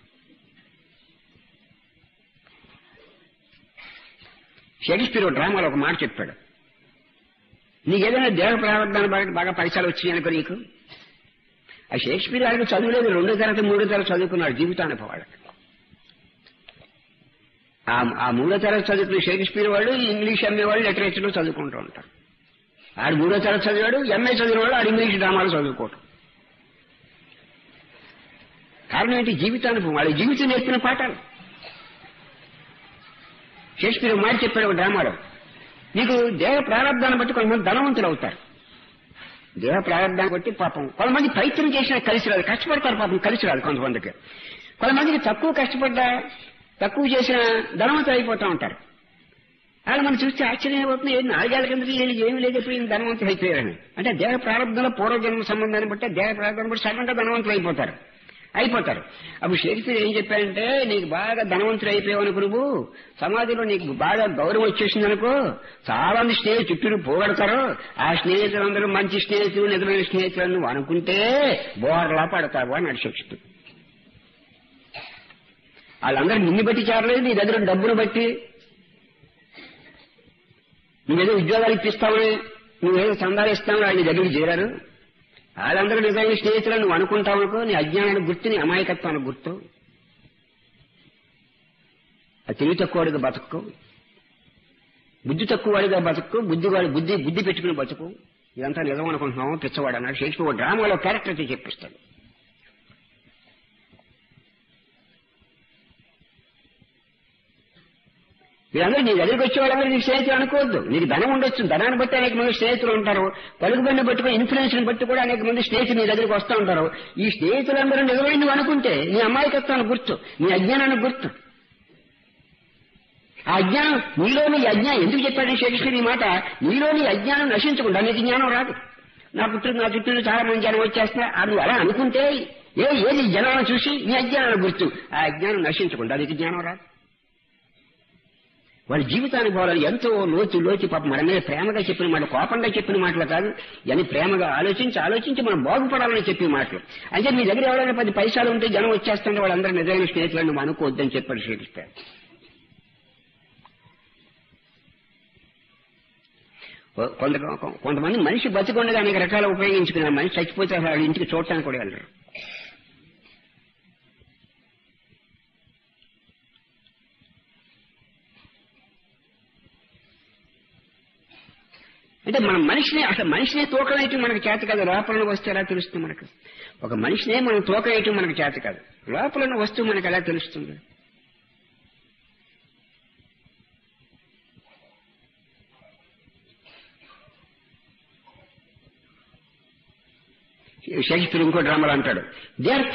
షేక్స్పియర్ డ్రామాలో ఒక మాట చెప్పాడు, నీకేదైనా దేహ ప్రారంభాన్ని బాగా పైసలు వచ్చినాయనుకో నీకు. ఆ షేక్స్పియర్ ఆయనకు చదువులేదు, 2వ తరగతి 3వ తరగతి చదువుకున్నాడు, జీవితానుభవాడు. ఆ 3వ తరగతి చదువుకున్న షేక్స్పియర్ వాళ్ళు ఇంగ్లీష్ ఎంఏ వాళ్ళు లిటరేచర్లో చదువుకుంటూ ఉంటారు. ఆడు 3వ తరగతి చదివాడు, ఎంఏ చదివిన వాళ్ళు ఆడు ఇంగ్లీష్ డ్రామాలు చదువుకోవటం. కారణం ఏంటి? జీవితానుభవం, వాళ్ళ జీవితం నేర్పిన పాఠాలు. షేక్స్పియర్ మాట చెప్పాడు ఒక డ్రామాలో, నీకు దేహ ప్రారంభాన్ని బట్టి కొంతమంది ధనవంతులు అవుతారు. దేహ ప్రారంభాన్ని బట్టి పాపం కొంతమంది ప్రయత్నం చేసినా కలిసి రాదు, కష్టపడతారు పాపం కలిసి రాదు కొంతమందికి. కొంతమందికి తక్కువ కష్టపడ్డా తక్కువ చేసిన ధనవంతులు అయిపోతూ ఉంటారు. వాళ్ళు మనం చూస్తే ఆశ్చర్యం అవుతుంది, 4 ఏళ్ల కింద వీళ్ళకి ఏమి లేదు ఇప్పుడు ఈయన ధనవంతులు అయిపోయారని. అంటే దేహ ప్రారంభంలో పూర్వజన్మ సంబంధాన్ని బట్టి దేహ ప్రారంభాన్ని బట్టి సడన్గా ధనవంతులు అయిపోతారు. అప్పుడు షేక్స్పియర్ ఏం చెప్పారంటే, నీకు బాగా ధనవంతులు అయిపోయావు అనుకో, నువ్వు సమాజంలో నీకు బాగా గౌరవం వచ్చేసింది అనుకో, చాలా మంది స్నేహితులు చుట్టూ పోగొడతారు. ఆ స్నేహితులందరూ మంచి స్నేహితులు, నిజమైన స్నేహితులు నువ్వు అనుకుంటే బోర్లా పడతావు అన్నాడు షేక్స్పియర్. వాళ్ళందరూ నిన్ను బట్టి చేరలేదు, నీ దగ్గర డబ్బును బట్టి, నువ్వేదో ఉద్యోగాలు ఇప్పిస్తావని, నువ్వేదో చందాలు ఇస్తావని ఆయన దగ్గరికి చేరారు. వాళ్ళందరూ నిజమైన స్నేహితులను నువ్వు అనుకుంటావు అనుకో, నీ అజ్ఞానానికి గుర్తు, నీ అమాయకత్వానికి గుర్తు. అది తెలివి తక్కువ వాడిగా బతుకు, బుద్ధి తక్కువ వాడిగా బతుకు, బుద్ధి పెట్టుకుని బతుకు. ఇదంతా నిజం అనుకుంటున్నావు పిచ్చవాడు అన్నాడు షేక్స్పియర్. డ్రామాలో క్యారెక్టర్ అయితే చెప్పిస్తాడు. వీళ్ళందరూ నీ దగ్గరికి వచ్చే వాళ్ళందరూ నీ స్నేహితులు అనుకోవద్దు. నీకు ధనం ఉండొచ్చు, ధనాన్ని బట్టి అనేక మంది స్నేహితులు ఉంటారు, పలుకుబడిని బట్టి ఇన్ఫ్లుయెన్స్ ని బట్టి కూడా అనేక మంది స్నేహితులు నీ దగ్గరికి వస్తూ ఉంటారు. ఈ స్నేహితులందరూ నిజమైన నువ్వు అనుకుంటే నీ అమాయకత్వానికి గుర్తు, నీ అజ్ఞానానికి గుర్తు. ఆ అజ్ఞానం నీలోని అజ్ఞానం ఎందుకు చెప్పాడు షేక్స్పియర్ ఈ మాట? నీలోని అజ్ఞానం నశించకుండా నీకు జ్ఞానం రాదు. నా చుట్టూ చాలా మంది జనం వచ్చేస్తున్నా నువ్వు అలా అనుకుంటే ఏది జనాలను చూసి నీ అజ్ఞానానికి గుర్తు. ఆ అజ్ఞానం నశించకుండా నీకు జ్ఞానం రాదు. వాళ్ళ జీవితానుభవాలు ఎంతో లోతు పాపం మన మీద ప్రేమగా చెప్పిన మాటలు, కోపంగా చెప్పిన మాటలు కాదు, ఇవన్నీ ప్రేమగా ఆలోచించి మనం బాగుపడాలని చెప్పిన మాటలు. అంటే మీ దగ్గర ఎవరైనా 10 పైసలు ఉంటే జనం వచ్చేస్తుంటే వాళ్ళందరూ నిజమైన స్నేహితులను నువ్వు అనుకోవద్దని చెప్పాడు షేక్స్పియర్. కొంతమంది మనిషి బతికొండగా అనేక రకాల ఉపయోగించుకున్నారు. మనిషి చచ్చిపోతే అసలు ఇంటికి చూడటానికి కూడా వెళ్ళరు. అంటే మనం మనిషినే తూకవేయటం మనకు చేత కాదు. లోపల వస్తే ఎలా తెలుస్తుంది మనకు? ఒక మనిషినే మనం తూకవేయటం మనకు చేత కాదు. లోపల వస్తువు మనకు ఎలా తెలుస్తుంది? షేక్స్పియర్ ఇంకో డ్రామాలో అంటాడు, they are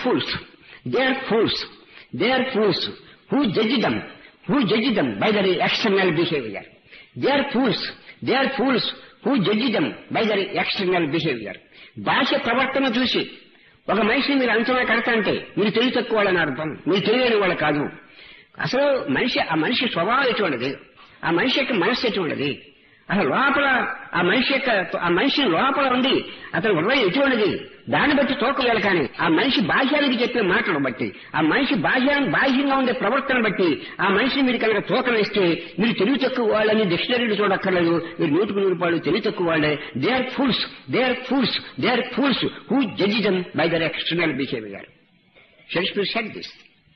fools who judge them by their external behaviour. They are fools who judge them by their external behaviour. భాష ప్రవర్తన చూసి ఒక మనిషిని మీరు అంచనా కడతా అంటే మీరు తెలివి తక్కువ వాళ్ళని అర్థం, మీరు తెలియని వాళ్ళు కాదు. అసలు ఆ మనిషి స్వభావం ఎటువంటిది, ఆ మనిషి యొక్క మనస్సు ఎటువంటిది, అసలు లోపల ఆ మనిషి లోపల ఉంది అతని హృదయం ఎటువంటిది, దాన్ని బట్టి తోకవేయాలి. కానీ ఆ మనిషి బాహ్యానికి చెప్పే మాటలు బట్టి, ఆ మనిషి బాహ్యంగా ఉండే ప్రవర్తన బట్టి ఆ మనిషిని మీరు కనుక తూకం వేస్తే మీరు తెలివి తక్కువ వాళ్ళని డిక్షనరీలు చూడక్కర్లేదు, మీరు 100కు 100 తెలివి తక్కువ వాళ్ళే. They are fools who judge them by their external behaviour. Shakespeare said this.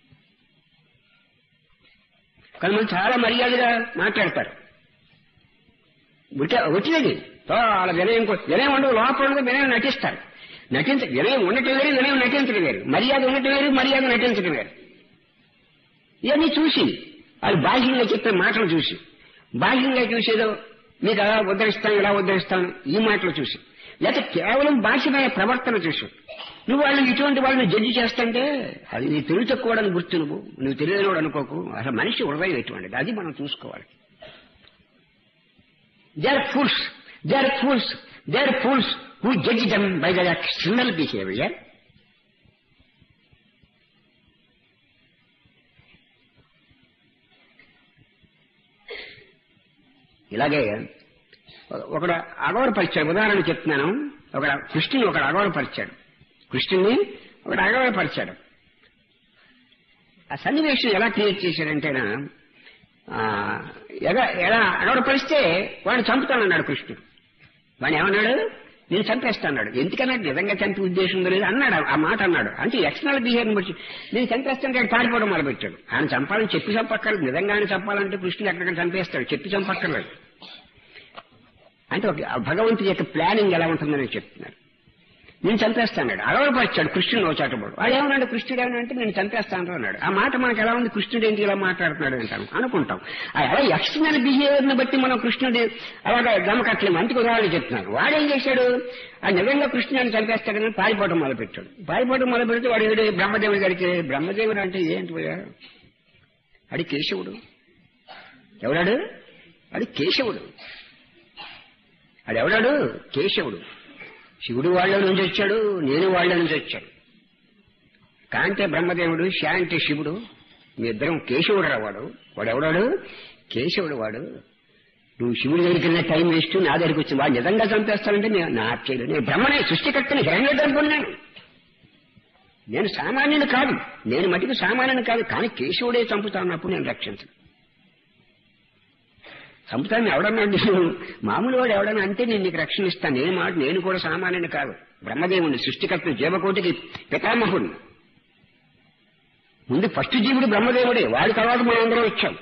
కొంతమంది చాలా మర్యాదగా మాట్లాడతారు, వచ్చినది చాలా వినయం ఉండవు, లోపల వినయం నటిస్తారు. వినయం ఉండటం వేరు, వినయం నటించడం వేరు, మర్యాద ఉండటం వేరు, మర్యాద నటించడం వేరు. ఇవన్నీ చూసి వాళ్ళు బాహ్యంగా చెప్పే మాటలు చూసి, బాహ్యంగా చూసేదో మీకు అలా ఉద్ధరిస్తాను ఇలా ఉద్ధరిస్తాను ఈ మాటలు చూసి, లేకపోతే కేవలం బాహ్యమైన ప్రవర్తన చూసి నువ్వు వాళ్ళు ఇటువంటి వాళ్ళని జడ్జి చేస్తుంటే అది నీ తెలివి తక్కువడని గుర్తు. నువ్వు తెలియనివాడు అనుకోకు. అసలు మనిషి హృదయం ఎటువంటిది అది మనం చూసుకోవాలి. They are fools who judge them by their external behavior. ఇలాగే ఒకడు అగౌరవపరిచాడు. ఉదాహరణ చెప్తున్నాను. కృష్ణుని ఒకడు అగౌరవపరిచాడు. ఆ సన్నివేశం ఎలా క్రియేట్ చేశాడంటేనా, ఎలా అగౌరవపరిస్తే వాడిని చంపుతానన్నాడు కృష్ణుడు. వాడిని ఏమన్నాడు? నేను చంపేస్తాన్నాడు. ఎందుకన్నాడు? నిజంగా చంపే ఉద్దేశం లేదు అన్నాడు. ఆ మాట అన్నాడు. అంటే ఎక్స్టర్నల్ బిహేవియర్ బట్టి నేను చంపేస్తాను పారిపోవడం మొదలుపెట్టాడు. ఆయన చంపాలని చెప్పి చంపక్కర్లేదు. నిజంగా ఆయన చంపాలంటే కృష్ణుడు ఎక్కడికైనా చంపేస్తాడు, చెప్పి చంపక్కర్లేదు. అంటే భగవంతుడి యొక్క ప్లానింగ్ ఎలా ఉంటుందని చెప్తున్నారు. నేను చంపేస్తాడు. అలవరపరిచాడు కృష్ణుడు వచ్చేటప్పుడు. వాడు ఏమన్నాడు, కృష్ణుడు ఏమనంటే నేను చంపేస్తాను అన్నాడు. ఆ మాట మనకు ఎలా ఉంది, కృష్ణుడు ఏంటి ఇలా మాట్లాడుతున్నాడు అంటాం అనుకుంటాం. అలా ఎక్స్టర్నల్ బిహేవియర్ ని బట్టి మనం కృష్ణుడు అలాగా గమకట్లేము. అందుకు ఉదాహరణ చెప్తున్నాను. వాడేం చేశాడు, ఆ నిజంగా కృష్ణుడిని చంపేస్తాడని పారిపోవడం మొదలుపెట్టాడు. పారిపోవడం మొదలుపెడితే వాడు ఏడు బ్రహ్మదేవుడి గారికి, బ్రహ్మదేవుడు అంటే ఏంటి పోయా, అది కేశవుడు. ఎవడాడు, అది కేశవుడు. అది ఎవడాడు, కేశవుడు. శివుడు వాళ్ళ నుంచి వచ్చాడు, నేను వాళ్ళ నుంచి వచ్చాను. కాంటే బ్రహ్మదేవుడు, శాంతి శివుడు, మీ ఇద్దరం కేశవుడు రావాడు. వాడు ఎవడాడు, కేశవుడు. వాడు నువ్వు శివుడి దగ్గరికి వెళ్ళిన టైం వేస్ట్, నా దగ్గరికి వచ్చింది. వాడు నిజంగా చంపేస్తానంటే నా చేయలేదు. నేను బ్రహ్మనే, సృష్టికర్తని, హిరణ్యగర్భుడిని. నేను సామాన్యుని కాదు, నేను మటుకు సామాన్యుని కాదు. కానీ కేశవుడే చంపుతాన్నప్పుడు నేను రక్షించను. చంపుతాను ఎవడన్నా, మామూలు వాడు ఎవడన్నా అంటే నేను నీకు రక్షణ ఇస్తాను. నేను కూడా సామాన్యుని కాదు. బ్రహ్మదేవుని, సృష్టికర్త, జీవకోటికి పితామహుడు. ముందు ఫస్ట్ జీవుడు బ్రహ్మదేవుడే, వాడి తర్వాత మనం అందరం వచ్చాం.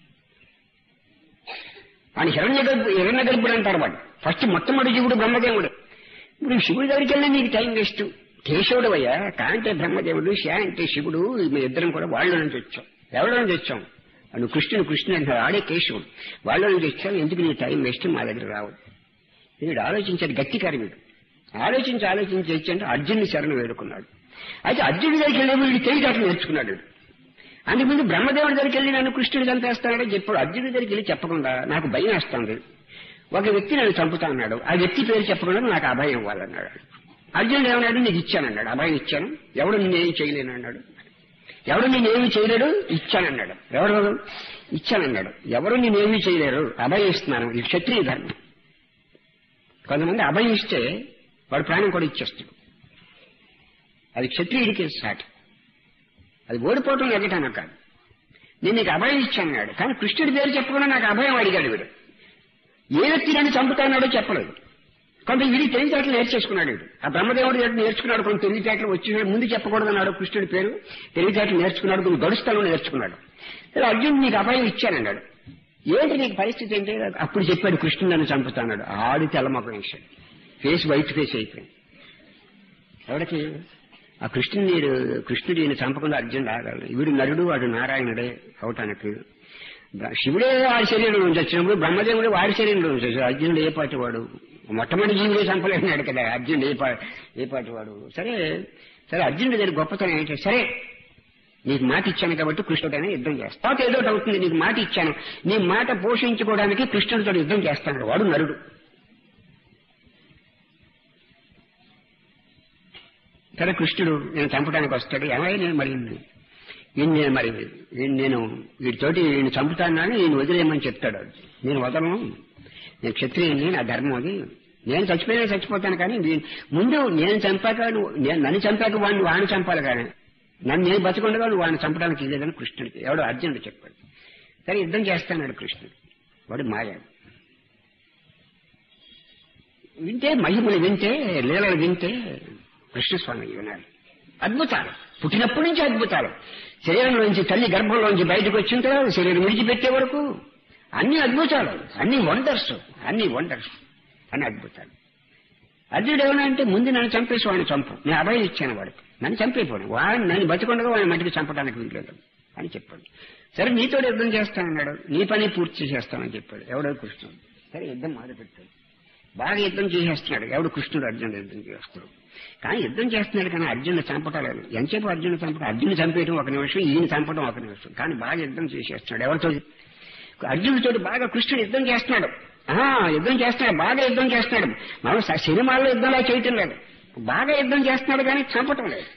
వాడిని హిరణ్యగర్భుడు అంటారు. వాడు ఫస్ట్ మొట్టమొదటి జీవుడు బ్రహ్మదేవుడు. ఇప్పుడు శివుడి దగ్గరికి వెళ్ళినా నీకు టైం వేస్ట్. కేశవుడు అయ్యా, కాంటే బ్రహ్మదేవుడు, శాంతి శివుడు, మీ ఇద్దరం కూడా వాళ్ళ నుంచి వచ్చాం. ఎవరి నుంచి వచ్చాం, నువ్వు కృష్ణుడు అంటారు, ఆడే కేశవుడు. వాళ్ళ నుంచి వచ్చావు, ఎందుకు నీ టైం వేస్ట్, మా దగ్గర రావద్దు. వీడు ఆలోచించాడు, గట్టికారి వీడు. ఆలోచించి వచ్చి అర్జునుని శరణు వేడుకున్నాడు. అయితే అర్జునుడి దగ్గరికి వెళ్ళి వీడు తెలియదాట్లు నేర్చుకున్నాడు. అందుకుముందు బ్రహ్మదేవుడి దగ్గరికి వెళ్ళి నన్ను కృష్ణుడు చంపేస్తాడని చెప్పాడు. అర్జునుడి దగ్గరికి వెళ్ళి చెప్పకుండా నాకు భయం వేస్తుంది, ఒక వ్యక్తి నన్ను చంపుతా అన్నాడు, ఆ వ్యక్తి పేరు చెప్పకుండా నాకు అభయం ఇవ్వాలన్నాడు. అర్జునుడు ఏమన్నాడు, నీకు ఇచ్చానన్నాడు, అభయం ఇచ్చాను. ఎవడు నేనేం చేయలేను అన్నాడు. ఎవడు నేనేమి చేయలేడు, ఇచ్చానన్నాడు. ఎవరు ఇచ్చానన్నాడు. ఎవరు నేనేమీ చేయలేరు, అభయం ఇస్తున్నాను. ఇది క్షత్రియ ధర్మం. కొంతమంది అభయం ఇస్తే వాడు ప్రాణం కూడా ఇచ్చేస్తాడు. అది క్షత్రియుడికి సాటి. అది ఓడిపోవటం ఎగటాను కాదు. నేను నీకు అభయం ఇచ్చానన్నాడు. కానీ కృష్ణుడి పేరు చెప్పకుండా నాకు అభయం అడిగాడు వీడు. ఏ వ్యక్తి నన్ను చంపుతాన్నాడో చెప్పలేదు. కొంత వీడి తెలివితేటలు నేర్చేసుకున్నాడు వీడు. ఆ బ్రహ్మదేవుడు నేర్చుకున్నాడు. కొంత తెలివితేటలు వచ్చి ముందు చెప్పకూడదన్నాడు కృష్ణుడి పేరు. తెలివితేటలు నేర్చుకున్నాడు, కొన్ని గడుస్తాను నేర్చుకున్నాడు. అర్జునుడు నీకు అభయం ఇచ్చానన్నాడు. ఏంటి నీకు పరిస్థితి అంటే అప్పుడు చెప్పాడు, కృష్ణుడు నన్ను చంపుతాన్నాడు. ఆడి తెల్లమొఖం వేశాడు, ఫేస్ వైట్ ఫేస్ అయిపోయింది. ఎవరికి, ఆ కృష్ణుడు ఈయన చంపకుండా అర్జునుడు ఆగాలి. వీడు నరుడు, వాడు నారాయణుడే అవటానికి. శివుడే వాడి శరీరం నుంచి వచ్చినప్పుడు బ్రహ్మదేవుడు వాడి శరీరంలో నుంచి వచ్చాడు. అర్జునుడు ఏ పాటి వాడు, మొట్టమొదటి జీవుడే చంపలేన్నాడు కదా అర్జునుడు ఏ పాటి వాడు. సరే అర్జునుడి దగ్గర గొప్పతనం ఏంటంటే, సరే నీకు మాట ఇచ్చాను కాబట్టి కృష్ణుడైనా యుద్ధం చేస్తాను. తర్వాత ఏదో అవుతుంది, నీకు మాట ఇచ్చాను, నీ మాట పోషించుకోవడానికి కృష్ణుడితో యుద్ధం చేస్తాడు. వాడు నరుడు. సరే కృష్ణుడు నేను చంపడానికి వస్తాడు. ఏమైనా నేను వీటితోటి ఈయన చంపుతానని ఈయన వదిలేయమని చెప్తాడు. నేను వదలను, నేను క్షత్రియుని, నా ధర్మం అది. నేను చచ్చిపోతాను కానీ ముందు నేను చంపాక నన్ను చంపాక వాడిని చంపాలి కానీ నన్ను నేను బతికుండగా నువ్వు వాడిని చంపడానికి లేదని కృష్ణుడికి ఎవడో అర్జునుడు చెప్పాడు. సరే యుద్ధం చేస్తాడు కృష్ణుడు. వాడు మాయ. వింటే మహిమలు వింటే, లీలలు వింటే కృష్ణస్వామి వినాలి. అద్భుతాలు పుట్టినప్పటి నుంచి అద్భుతాలు. శరీరంలోంచి, తల్లి గర్భంలోంచి బయటకు వచ్చిన తర్వాత శరీరం విడిచిపెట్టే వరకు అన్ని అద్భుతాలు, అన్ని వండర్స్ అన్ని అద్భుతాలు. అర్జునుడు ఏమన్నా అంటే ముందు నన్ను చంపేసి వాడిని చంపు, నేను అభయం ఇచ్చాను వాడికి, నన్ను చంపేపోను, వాడిని నన్ను బతికొండగా వాడిని మట్టికి చంపడానికి వీల్లేదు అని చెప్పాడు. సరే నీతో యుద్ధం చేస్తానన్నాడు, నీ పని పూర్తి చేస్తానని చెప్పాడు. ఎవడో కృష్ణుడు. సరే యుద్ధం మొదలుపెట్టాడు. బాగా యుద్ధం చేసేస్తున్నాడు. ఎవడు కృష్ణుడు అర్జునుడు యుద్ధం చేస్తున్నాడు. కానీ యుద్ధం చేస్తున్నాడు కానీ అర్జునుడు చంపటలేదు. ఎంతసేపు అర్జునుడు చంపడం, అర్జునుడు చంపేయడం ఒక నిమిషం, ఈయన చంపడం ఒక నిమిషం. కానీ బాగా యుద్ధం చేసేస్తున్నాడు. ఎవరితో? అర్జునుడితో బాగా కృష్ణుడు యుద్ధం చేస్తున్నాడు. బాగా యుద్ధం చేస్తున్నాడు. మనం సినిమాల్లో యుద్ధంలా చేయటం లేదు. బాగా యుద్ధం చేస్తున్నాడు కానీ చంపటం లేదు.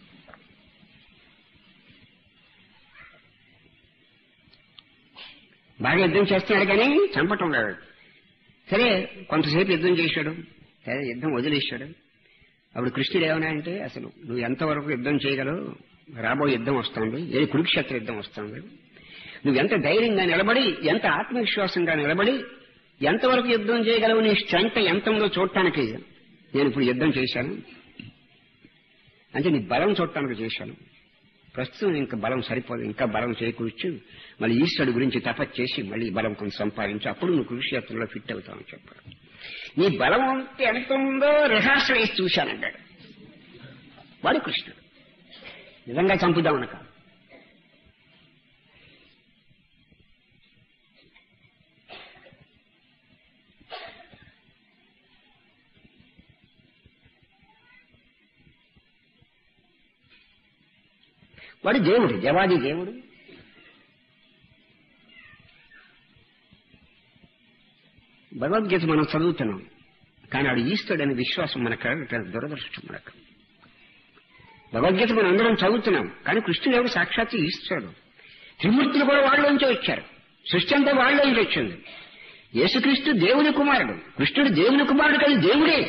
బాగా యుద్ధం చేస్తున్నాడు కానీ చంపటం లేదు. సరే కొంతసేపు యుద్ధం చేశాడు. సరే యుద్ధం వదిలేశాడు. అప్పుడు కృష్ణుడు ఏమన్నా అంటే, అసలు నువ్వు ఎంతవరకు యుద్ధం చేయగలవు, రాబోయే యుద్ధం వస్తుంది, ఏ కురుక్షేత్ర యుద్ధం వస్తుంది, నువ్వు ఎంత ధైర్యంగా నిలబడి, ఎంత ఆత్మవిశ్వాసంగా నిలబడి ఎంతవరకు యుద్ధం చేయగలవు, నీ స్ట్రెంగ్త్ ఎంత ఉందో చూడటానికి నేను ఇప్పుడు యుద్ధం చేశాను. అంటే నీ బలం చూడటానికి చేశాను. ప్రస్తుతం ఇంకా బలం సరిపోదు, ఇంకా బలం చేకూర్చు, మళ్ళీ ఈశ్వరుడు గురించి తపస్సు చేసి మళ్ళీ బలం కొంచెం సంపాదించు, అప్పుడు నువ్వు కురుక్షేత్రంలో ఫిట్ అవుతావని చెప్పాడు. నీ బలం అంటే ఎంత ఉందో రిహార్సల్ వేసి చూశానన్నాడు. వాడు కృష్ణుడు. నిజంగా చంపుదామని కాదు. వాడు దేవుడు, దేవాది దేవుడు. భగవద్గీత మనం చదువుతున్నాం, కానీ వాడు ఈశ్వరుడనే విశ్వాసం మనకు దురదృష్టం. మనకు భగవద్గీత మనం అందరం చదువుతున్నాం, కానీ కృష్ణుడు ఎవరు? సాక్షాత్ ఈశ్వరుడు. త్రిమూర్తులు కూడా వాళ్ళలోంచే వచ్చారు. సృష్టి అంతా వాళ్ళలోంచి వచ్చింది. యేసుక్రీస్తు దేవుని కుమారుడు, కృష్ణుడు దేవుని కుమారుడు, కానీ దేవుడే.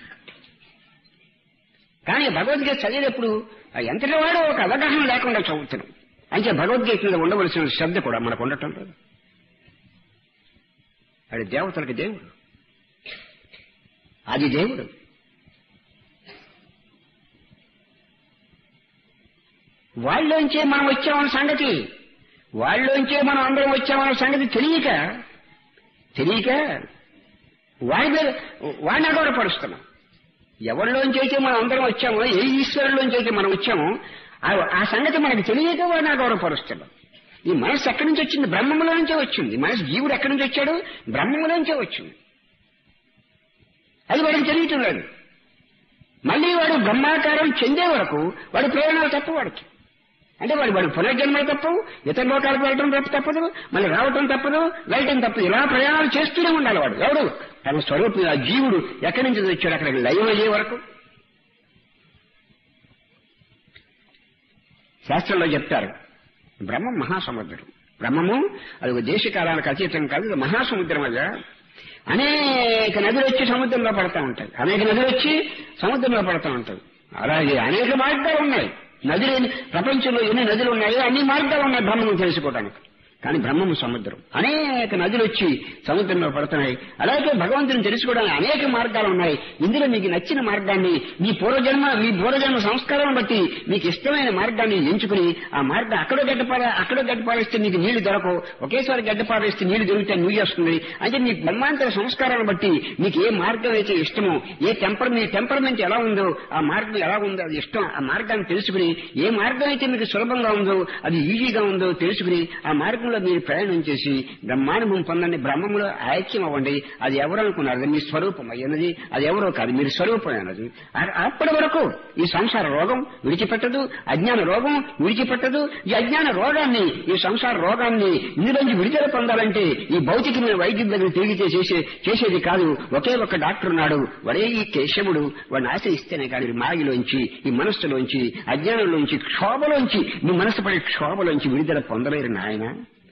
కానీ భగవద్గీత చదివేటప్పుడు ఎంతటి వాడో ఒక అవగాహన లేకుండా చదువుతున్నాం. అంటే భగవద్గీత మీద ఉండవలసిన శ్రద్ధ కూడా మనకు ఉండటం లేదు. అది దేవతలకు దేవుడు, అది దేవుడు. వాళ్ళలోంచే మనం వచ్చామన్న సంగతి, వాళ్ళలోంచే మనం అందరం వచ్చామన్న సంగతి తెలియక వాడిని అగౌరవపరుస్తున్నాం. ఎవరిలోంచి అయితే మనం అందరం వచ్చామో, ఏ ఈశ్వరులోంచి అయితే మనం వచ్చామో ఆ సంగతి మనకు తెలియక వాడిని అగౌరవపరుస్తున్నాం. ఈ మనస్సు ఎక్కడి నుంచి వచ్చింది? బ్రహ్మములో నుంచే వచ్చింది. మనసు జీవుడు ఎక్కడి నుంచి వచ్చాడు? బ్రహ్మములోంచే వచ్చింది. అది వాడికి తెలియటం లేదు. మళ్ళీ వాడు బ్రహ్మాకారం చెందే వరకు వాడి ప్రయాణాలు తప్పు. వాడికి అంటే వాడు పునర్జన్మలు తప్పు, ఇతర లోకాలకు వెళ్ళటం తప్పదు, మళ్ళీ రావటం తప్పదు, వెళ్ళటం తప్పదు. ఇలా ప్రయాణాలు చేస్తూనే ఉండాలి. వాడు ఎవడు? తన స్వరూపం. ఆ జీవుడు ఎక్కడి నుంచి వచ్చాడు? అక్కడికి లయం అయ్యే వరకు. శాస్త్రంలో చెప్తారు, బ్రహ్మం మహాసముద్రం. బ్రహ్మము అది ఒక దేశకాలానికి అతీతం కాదు, ఇది మహాసముద్రం. అదా అనేక నదులు వచ్చి సముద్రంలో పడతా ఉంటాయి, అనేక నదులు వచ్చి సముద్రంలో పడతా ఉంటాయి. అలాగే అనేక మార్గాలు ఉన్నాయి. నదులు ప్రపంచంలో ఎన్ని నదులు ఉన్నాయో అన్ని మార్గాలు ఉన్నాయి బ్రహ్మను తెలుసుకోవడానికి. కానీ బ్రహ్మము సముద్రం. అనేక నదులు వచ్చి సముద్రంలో పడుతున్నాయి. అలాగే భగవంతుని తెలుసుకోవడానికి అనేక మార్గాలు ఉన్నాయి. ఇందులో మీకు నచ్చిన మార్గాన్ని, మీ పూర్వజన్మ సంస్కారం బట్టి మీకు ఇష్టమైన మార్గాన్ని ఎంచుకుని ఆ మార్గం అక్కడో గడ్డపారేస్తే మీకు నీళ్లు దొరకవు, ఒకేసారి గడ్డపారేస్తే నీళ్లు దొరికితే నువ్వు వస్తుంది. అంటే మీ బ్రహ్మాంతర సంస్కారాన్ని బట్టి మీకు ఏ మార్గం అయితే ఇష్టమో, మీ టెంపర్మెంట్ ఎలా ఉందో, ఆ మార్గం ఎలా ఉందో అది ఇష్టం. ఆ మార్గాన్ని తెలుసుకుని ఏ మార్గం అయితే మీకు సులభంగా ఉందో, అది ఈజీగా ఉందో తెలుసుకుని ఆ మార్గంలో మీరు ప్రయాణం చేసి బ్రహ్మానుభవం పొందండి. బ్రహ్మములో ఐక్యం అవ్వండి. అది ఎవరు అనుకున్నారు? మీ స్వరూపం అయ్యన్నది అది ఎవరో కాదు, మీరు స్వరూపం అయినది. అప్పటి వరకు ఈ సంసార రోగం విడిచిపెట్టదు, అజ్ఞాన రోగం విడిచిపెట్టదు. ఈ అజ్ఞాన రోగాన్ని, ఈ సంసార రోగాన్ని ఇందులోంచి విడుదల పొందాలంటే ఈ భౌతికమైన వైద్యం దగ్గర తిరిగితే చేసేది కాదు. ఒకే ఒక్క డాక్టర్ ఉన్నాడు, వాడే ఈ కేశవుడు. వాడిని ఆశ్రయిస్తేనే కానీ మాగిలోంచి, ఈ మనస్సులోంచి, అజ్ఞానంలోంచి, క్షోభలోంచి, మీ మనస్సు పడే క్షోభలోంచి విడుదల పొందలేరు నాయన.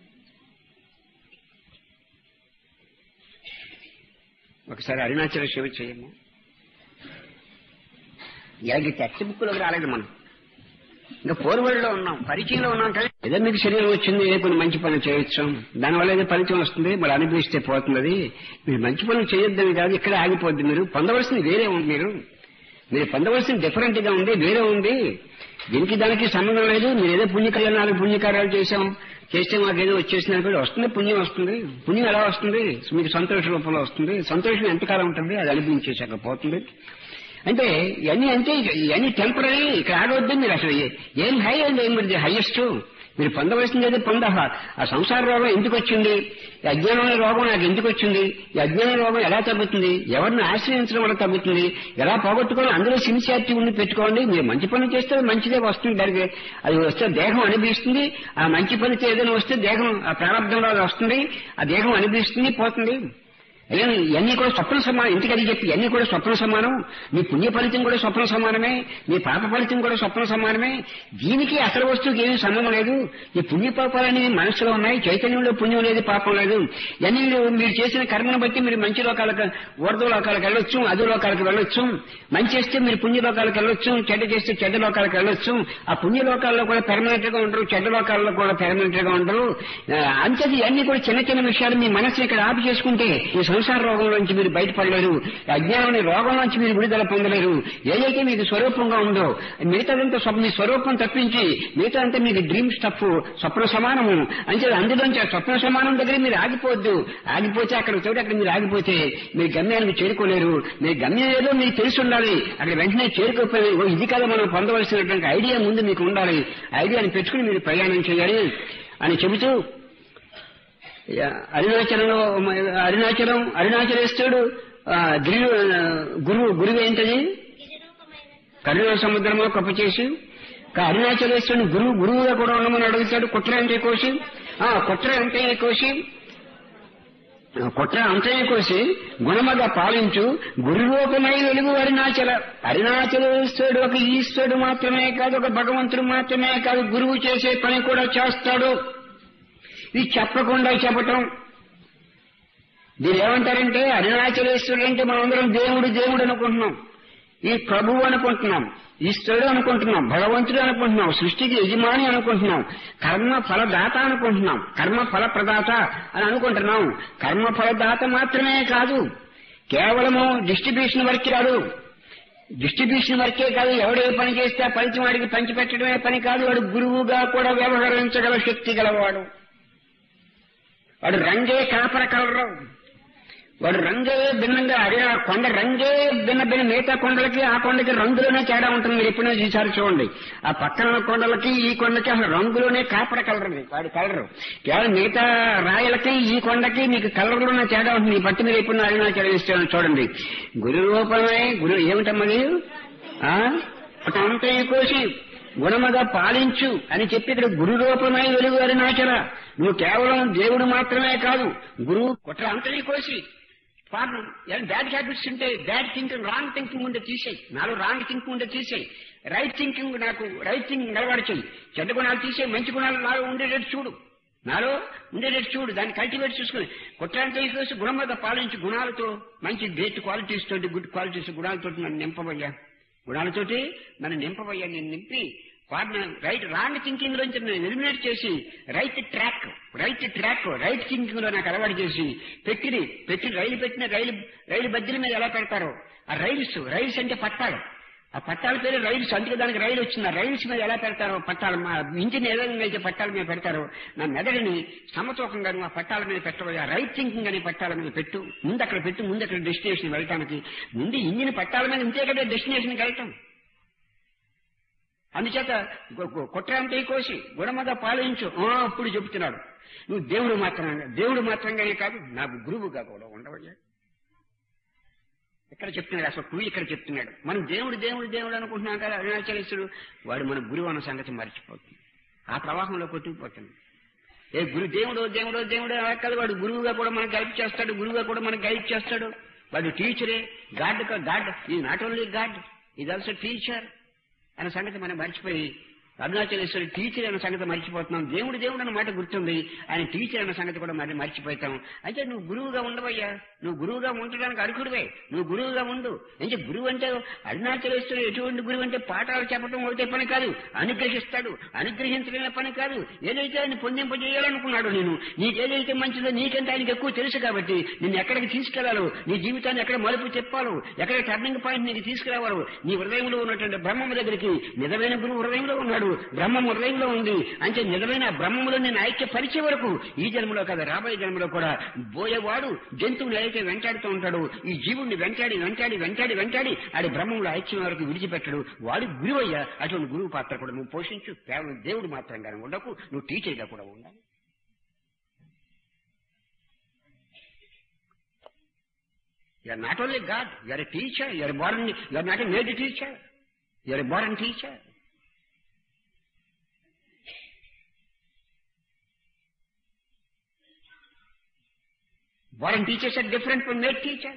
ఒకసారి అరుణాచల శివ చేయము. ఇలాగే టెక్స్ట్ బుక్లోకి రాలేదు మనం, ఇంకా ఫోర్వర్డ్లో ఉన్నాం, పరిచయంలో ఉన్నాం. కానీ ఏదో మీకు శరీరం వచ్చింది, ఏ కొన్ని మంచి పనులు చేయొచ్చు, దానివల్ల ఏదో పరిచయం వస్తుంది, మరి అనుభవిస్తే పోతున్నది. మీరు మంచి పనులు చేయొద్దని కాదు, ఇక్కడే ఆగిపోద్ది. మీరు పొందవలసింది వేరే ఉంది. మీరు పొందవలసింది డిఫరెంట్ గా ఉంది, వేరే ఉంది. దీనికి దానికి సంబంధం లేదు. మీరు ఏదో పుణ్యకార్యాలు చేస్తే మాకేదో వచ్చేసినా కూడా వస్తుంది, పుణ్యం వస్తుంది. పుణ్యం ఎలా వస్తుంది? మీకు సంతోష రూపంలో వస్తుంది. సంతోషం ఎంతకాలం ఉంటుంది? అది అనిపించేసాక పోతుంది. అంటే ఇవన్నీ టెంపరీ. ఇక్కడ ఆగవద్దు. మీరు అసలు ఏం హై అండి, ఏం హైయెస్ట్ మీరు పొందవలసింది ఏదో ఆ సంసార రోగం ఎందుకు వచ్చింది? ఈ అజ్ఞానమైన రోగం నాకు ఎందుకు వచ్చింది? ఈ అజ్ఞాన రోగం ఎలా తగ్గుతుంది? ఎవరిని ఆశ్రయించడం వల్ల తగ్గుతుంది? ఎలా పోగొట్టుకోవాలి? అందులో సిన్సియారిటీ ఉండి పెట్టుకోండి. మీరు మంచి పని చేస్తే మంచిదే వస్తుంది. దానికి అది వస్తే దేహం అనిపిస్తుంది. ఆ మంచి పనితో ఏదైనా వస్తే దేహం ఆ ప్రారంభంలో వస్తుంది. ఆ దేహం అనిపిస్తుంది, పోతుంది. ఇవన్నీ కూడా స్వప్న సమానం. ఎందుకని చెప్పి ఇవన్నీ కూడా స్వప్న సమానం. మీ పుణ్య ఫలితం కూడా స్వప్న సమానమే, మీ పాప ఫలితం కూడా స్వప్న సమానమే. దీనికి అసలు వస్తువుకి ఏమీ సంబంధం లేదు. ఈ పుణ్య పాపాలన్నీ మనసులో ఉన్నాయి. చైతన్యంలో పుణ్యం లేదు, పాపం లేదు. ఇవన్నీ మీరు చేసిన కర్మను బట్టి మీరు మంచి లోకాలకు, ఊర్ధ్వ లోకాలకు వెళ్ళొచ్చు, అధో లోకాలకు వెళ్ళొచ్చు. మంచి చేస్తే మీరు పుణ్య లోకాలకు వెళ్ళొచ్చు, చెడ్డ చేస్తే చెడ్డ లోకాలకు వెళ్ళొచ్చు. ఆ పుణ్య లోకాల్లో కూడా పెర్మనెంట్ గా ఉండరు, చెడ్డ లోకాల్లో కూడా పెర్మనెంట్ గా ఉండరు. అంతేది ఇవన్నీ కూడా చిన్న చిన్న విషయాలు మీ మనసుని ఇక్కడ ఆపు చేసుకుంటే ఈ సంసార రోగంలోంచి మీరు బయటపడలేరు, అజ్ఞానం అనే రోగంలోంచి మీరు విడుదల పొందలేరు. ఏదైతే మీకు స్వరూపంగా ఉందో మిగతాదంతా మీ స్వరూపం తప్పించి మిగతాదంతా మీకు డ్రీమ్ స్టఫ్, స్వప్న సమానము. అంటే అందులోంచి ఆ స్వప్న సమానం దగ్గర మీరు ఆగిపోవద్దు. ఆగిపోతే అక్కడ చోటు అక్కడ మీరు ఆగిపోతే మీరు గమ్యానికి చేరుకోలేరు. మీరు గమ్యం ఏదో మీకు తెలిసి ఉండాలి. అక్కడ వెంటనే చేరుకోపోయి ఇది కదా మనం పొందవలసినటువంటి ఐడియా ముందు మీకు ఉండాలి. ఐడియాని పెట్టుకుని మీరు ప్రయాణం చేయాలి అని చెబుతూ అరుణాచలేశ్వరుడు గురువు ఏంటది? కరుణ సముద్రంలో కప్ప చేసి అరుణాచలేశ్వరుని గురువుగా కూడా ఉండమని అడుగుతాడు. కుట్ర అంతనే కోసి గుణమగా పాలించు గురురూపమై వెలుగు అరుణాచలేశ్వరుడు ఒక ఈశ్వరుడు మాత్రమే కాదు, ఒక భగవంతుడు మాత్రమే కాదు, గురువు చేసే పని కూడా చేస్తాడు. ఇది చెప్పకుండా చెప్పటం. దీని ఏమంటారంటే అరుణాచలేశ్వరుడు అంటే మనందరం దేవుడు అనుకుంటున్నాం, ఈ ప్రభువు అనుకుంటున్నాం, ఈశ్వరుడు అనుకుంటున్నాం, భగవంతుడు అనుకుంటున్నాం, సృష్టికి యజమాని అనుకుంటున్నాం, కర్మ ఫలదాత అనుకుంటున్నాం, కర్మ ఫల ప్రదాత అని అనుకుంటున్నాం. కర్మ ఫలదాత మాత్రమే కాదు, కేవలము డిస్ట్రిబ్యూషన్ వర్క్ కాదు, డిస్ట్రిబ్యూషన్ వర్కే కాదు, ఎవడే పని చేస్తే ఆ పంచి వాడికి పంచిపెట్టడమే పని కాదు, వాడు గురువుగా కూడా వ్యవహరించగల శక్తి గలవాడు. వాడు రంగే కాపర కలరు, వాడు రంగే భిన్నంగా అదే కొండ రంగే భిన్న మిగతా కొండలకి ఆ కొండకి రంగులోనే తేడా ఉంటుంది. మీరు ఎప్పుడైనా చూసారు చూడండి, ఆ పక్కన కొండలకి ఈ కొండకి అసలు రంగులోనే కాపర కలర్, వాడి కలరు. కేవలం మిగతా రాయలకి ఈ కొండకి మీకు కలర్లోనే తేడా ఉంటుంది. ఈ పట్టి మీరు ఎప్పుడైనా అరుణాచలం చూడండి. గురు రూపమే గురు ఏమిటమ్మది అంతే కోసి గుణముగా పాలించు అని చెప్పి ఇక్కడ గురు రూపమై వెలుగు అరుణాచల. నువ్వు కేవలం దేవుడు మాత్రమే కాదు, గురువు కుట్ర అంతని కోసి పాపం బ్యాడ్ హ్యాబిట్స్ ఉంటే బ్యాడ్ థింకింగ్, రాంగ్ థింకింగ్ ఉంటే తీసేయి. నాలో రాంగ్ థింకింగ్ ఉంటే తీసేయి. రైట్ థింకింగ్ నాకు రైట్ థింకింగ్ అలవాటు చెయ్యి. చెడ్డ గుణాలు తీసేయి, మంచి గుణాలు నాలో ఉండేటట్టు చూడు, దాన్ని కల్టివేట్ చూసుకుని కుట్రాంతో చూసి గుణముగా పాలించి గుణాలతో మంచి గ్రేట్ క్వాలిటీస్ తోటి గుడ్ క్వాలిటీస్ గుణాలతోటి నన్ను నింపబోయ్యా. నేను నింపి రైట్ రాంగ్ థింకింగ్ లోంచి నేను ఎలిమినేట్ చేసి రైట్ థింకింగ్ లో నాకు అలవాటు చేసి పెట్టి రైలు బద్దెల మీద ఎలా పెడతారో ఆ రైల్స్ అంటే పట్టాలు, ఆ పట్టాల పేరు రైల్స్, అందుకే దానికి రైలు వచ్చింది. ఆ రైల్స్ మీద ఎలా పెడతారో పట్టాలు, ఇంజిన్ ఏదైనా అయితే పట్టాల మీద పెడతారో నా మెదడుని సమతూకంగా ఆ పట్టాల మీద పెట్టబోయా. రైట్ థింకింగ్ అనే పట్టాల మీద ముందు అక్కడ డెస్టినేషన్ వెళ్ళటానికి ముందు ఇంజిన్ పట్టాల మీద ఉంటే కదా డెస్టినేషన్కి వెళ్తాం. అందుచేత కుట్రాంటే కోసి గుణముగా పాలించు. అప్పుడు చెబుతున్నాడు నువ్వు దేవుడు మాత్రంగానే కాదు, నాకు గురువుగా కూడా ఉండవయ్యా. ఇక్కడ చెప్తున్నాడు, అసలు నువ్వు ఇక్కడ చెప్తున్నాడు. మనం దేవుడు అనుకుంటున్నాం కదా అరుణాచలేశ్వరుడు, వాడు మన గురువు అన్న సంగతి మర్చిపోతుంది, ఆ ప్రవాహంలో కొట్టుకుపోతుంది. దేవుడు అలా కాదు, వాడు గురువుగా కూడా మనకు గైడ్ చేస్తాడు, వాడు టీచరే. గాడ్ ఈ నాట్ ఓన్లీ గాడ్, ఇది ఆల్సో టీచర్ అన్న సంగతి మనం మర్చిపోయి అరుణాచలేశ్వరుడు టీచర్ అన్న సంగతి మర్చిపోతున్నాం. దేవుడు అన్న మాట గుర్తుంది, ఆయన టీచర్ అన్న సంగతి కూడా మరి మర్చిపోతాం. అంటే నువ్వు గురువుగా ఉండవయ్యా, నువ్వు గురువుగా ఉండడానికి అర్హుడివే, నువ్వు గురువుగా ఉండు. అంటే గురువు అంటే అరుణాచలేశ్వరుడు ఎటువంటి గురువు అంటే పాఠాలు చెప్పడం ఒకటే పని కాదు, అనుగ్రహించడమే పని కాదు. ఏదైతే ఆయన పొందింపజేయాలనుకున్నాడు, నీకేదైతే మంచిదో నీకంటే ఆయనకి ఎక్కువ తెలుసు కాబట్టి నిన్ను ఎక్కడికి తీసుకెళ్లాలో, నీ జీవితాన్ని ఎక్కడ మలుపు చెప్పాలో, ఎక్కడ టర్నింగ్ పాయింట్ నీకు తీసుకురావాలో, నీ హృదయంలో ఉన్నటువంటి బ్రహ్మము దగ్గరికి నిజమైన గురువు హృదయంలో ఉన్నాడు, బ్రహ్మం హృదయంలో ఉంది. అంటే నిజమైన బ్రహ్మములో నేను ఐక్యపరిచే వరకు ఈ జన్మలో కదా రాబోయే జన్మలో కూడా పోయేవాడు జంతువులు అయితే వెంటాడుతూ ఉంటాడు, ఈ జీవుణ్ణి వెంటాడి ఆడి బ్రహ్మంలో ఐక్యం వరకు విడిచిపెట్టడు, వాడు గురువయ్యా. అటువంటి గురువు పాత్ర కూడా నువ్వు పోషించు. కేవలం దేవుడు మాత్రంగానే ఉండకు, నువ్వు టీచర్గా కూడా ఉండాలి. You are not only God, you are a teacher, you are not a made teacher, you are a born teacher. Born teachers are different from made teacher.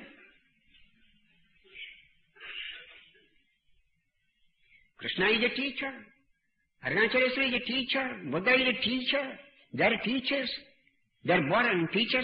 Krishna is a teacher, Arunachaleswara is a teacher, Buddha is a teacher. They are teachers, they are born teachers.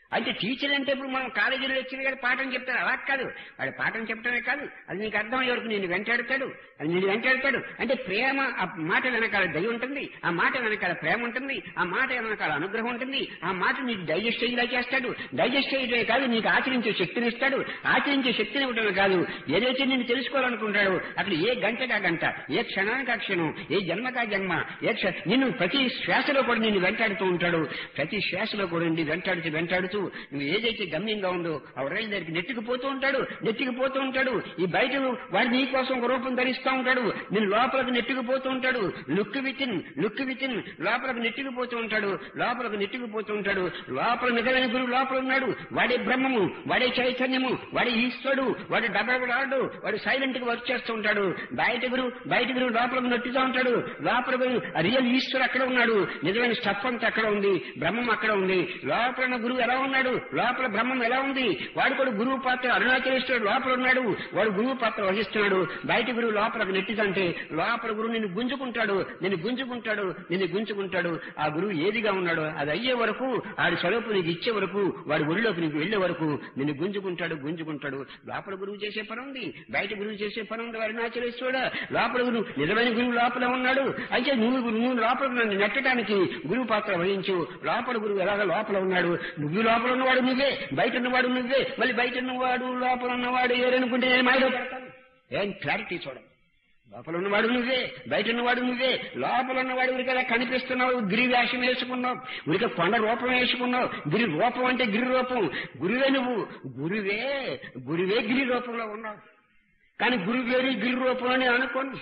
అంటే teacher అంటే ఇప్పుడు మనం కాలేజీలో lecture గారు పాఠం చెప్తారు, అలా కాదు. వాడు పాఠం చెప్పడమే కాదు, అది నీకు అర్థమయ్యే వరకు నేను వెంటాడతాడు, అది నేను వెంటాడతాడు. అంటే ప్రేమ, ఆ మాట వెనకాల దయ ఉంటుంది, ఆ మాట వెనకాల ప్రేమ ఉంటుంది, ఆ మాట వెనకాల అనుగ్రహం ఉంటుంది. ఆ మాట నీకు డైజెస్ట్ అయ్యేలా చేస్తాడు. డైజెస్ట్ అయ్యే కాదు, నీకు ఆచరించే శక్తిని ఇస్తాడు. ఆచరించే శక్తిని ఇవ్వడమే కాదు, ఏదైతే నేను తెలుసుకోవాలనుకుంటాడో అక్కడ ఏ గంటగా గంట, ఏ క్షణానికా క్షణం, ఏ జన్మకా జన్మ, నిన్ను ప్రతి శ్వాసలో కూడా నిన్ను వెంటాడుతూ ఉంటాడు. ప్రతి శ్వాసలో కూడా నిన్ను వెంటాడుతూ నువ్వు ఏదైతే గమ్యంగా ఉందో ఆ రైలు దగ్గరికి నెట్టుకుపోతూ ఉంటాడు. ఈ బయట వాడు నీ కోసం ఒక రూపం ధరిస్తూ ఉంటాడు, నేను లోపలికి నెట్టుకుపోతూ ఉంటాడు. లుక్ విత్ ఇన్ లోపలికి నెట్టుకుపోతూ ఉంటాడు. లోపల నిజమైన గురువు లోపల ఉన్నాడు. వాడే బ్రహ్మము, వాడే చైతన్యము, వాడే ఈశ్వరుడు, వాడు డబ్బడు, వాడు సైలెంట్ గా వర్క్ చేస్తూ ఉంటాడు. బయట గురువు లోపలికి నెట్టుతూ ఉంటాడు. లోపల గురువు రియల్ ఈశ్వరు అక్కడ ఉన్నాడు, నిజమైన స్టఫ్ అంతా అక్కడ ఉంది, బ్రహ్మం అక్కడ ఉంది. లోపల గురువు ఎలా ఉన్నాడు, లోపల బ్రహ్మం ఎలా ఉంది. వాడు కూడా గురువు పాత్ర, అరుణాచలేశ్వరుడు లోపల ఉన్నాడు, వాడు గురువు పాత్ర వహిస్తున్నాడు. బయట గురువు లోపలకు నెట్టిదంటే లోపల గురువు నిన్ను గుంజుకుంటాడు. ఆ గురువు ఏదిగా ఉన్నాడో అది అయ్యే వరకు, ఆడి స్వరూపు నీకు ఇచ్చే వరకు, వాడి ఒడిలోకి నీకు వెళ్లే వరకు నిన్ను గుంజుకుంటాడు. లోపల గురువు చేసే పని ఉంది, బయట గురువు చేసే పని ఉంది. అరుణాచలేశ్వరుడు లోపల గురువు, నిజమైన గురువు లోపల ఉన్నాడు. అయితే నువ్వు లోపల నన్ను నెట్టడానికి గురువు పాత్ర వహించు. లోపల గురువు ఎలాగ లోపల ఉన్నాడు, నువ్వు లోపల ఉన్నవాడు నువ్వే, బయట ఉన్నవాడు నువ్వే. మళ్ళీ బయట ఉన్నవాడు లోపల ఉన్నవాడు ఏరనుకుంటే నేను మాయలో పెడతాను. ఏం క్లారిటీ చూడండి. లోపల ఉన్నవాడు నువ్వే, బయట ఉన్నవాడు నువ్వే. లోపల ఉన్నవాడు ఉరికలా కనిపిస్తున్నావు, గిరి వేషం వేసుకున్నావు, ఉరిక కొండ రూపం వేసుకున్నావు. గిరి రూపం అంటే గిరి రూపం, గురువే నువ్వు, గురువే గిరి రూపంలో ఉన్నావు. కానీ గురువు వేరు గిరి రూపంలోనే అనుకోండి,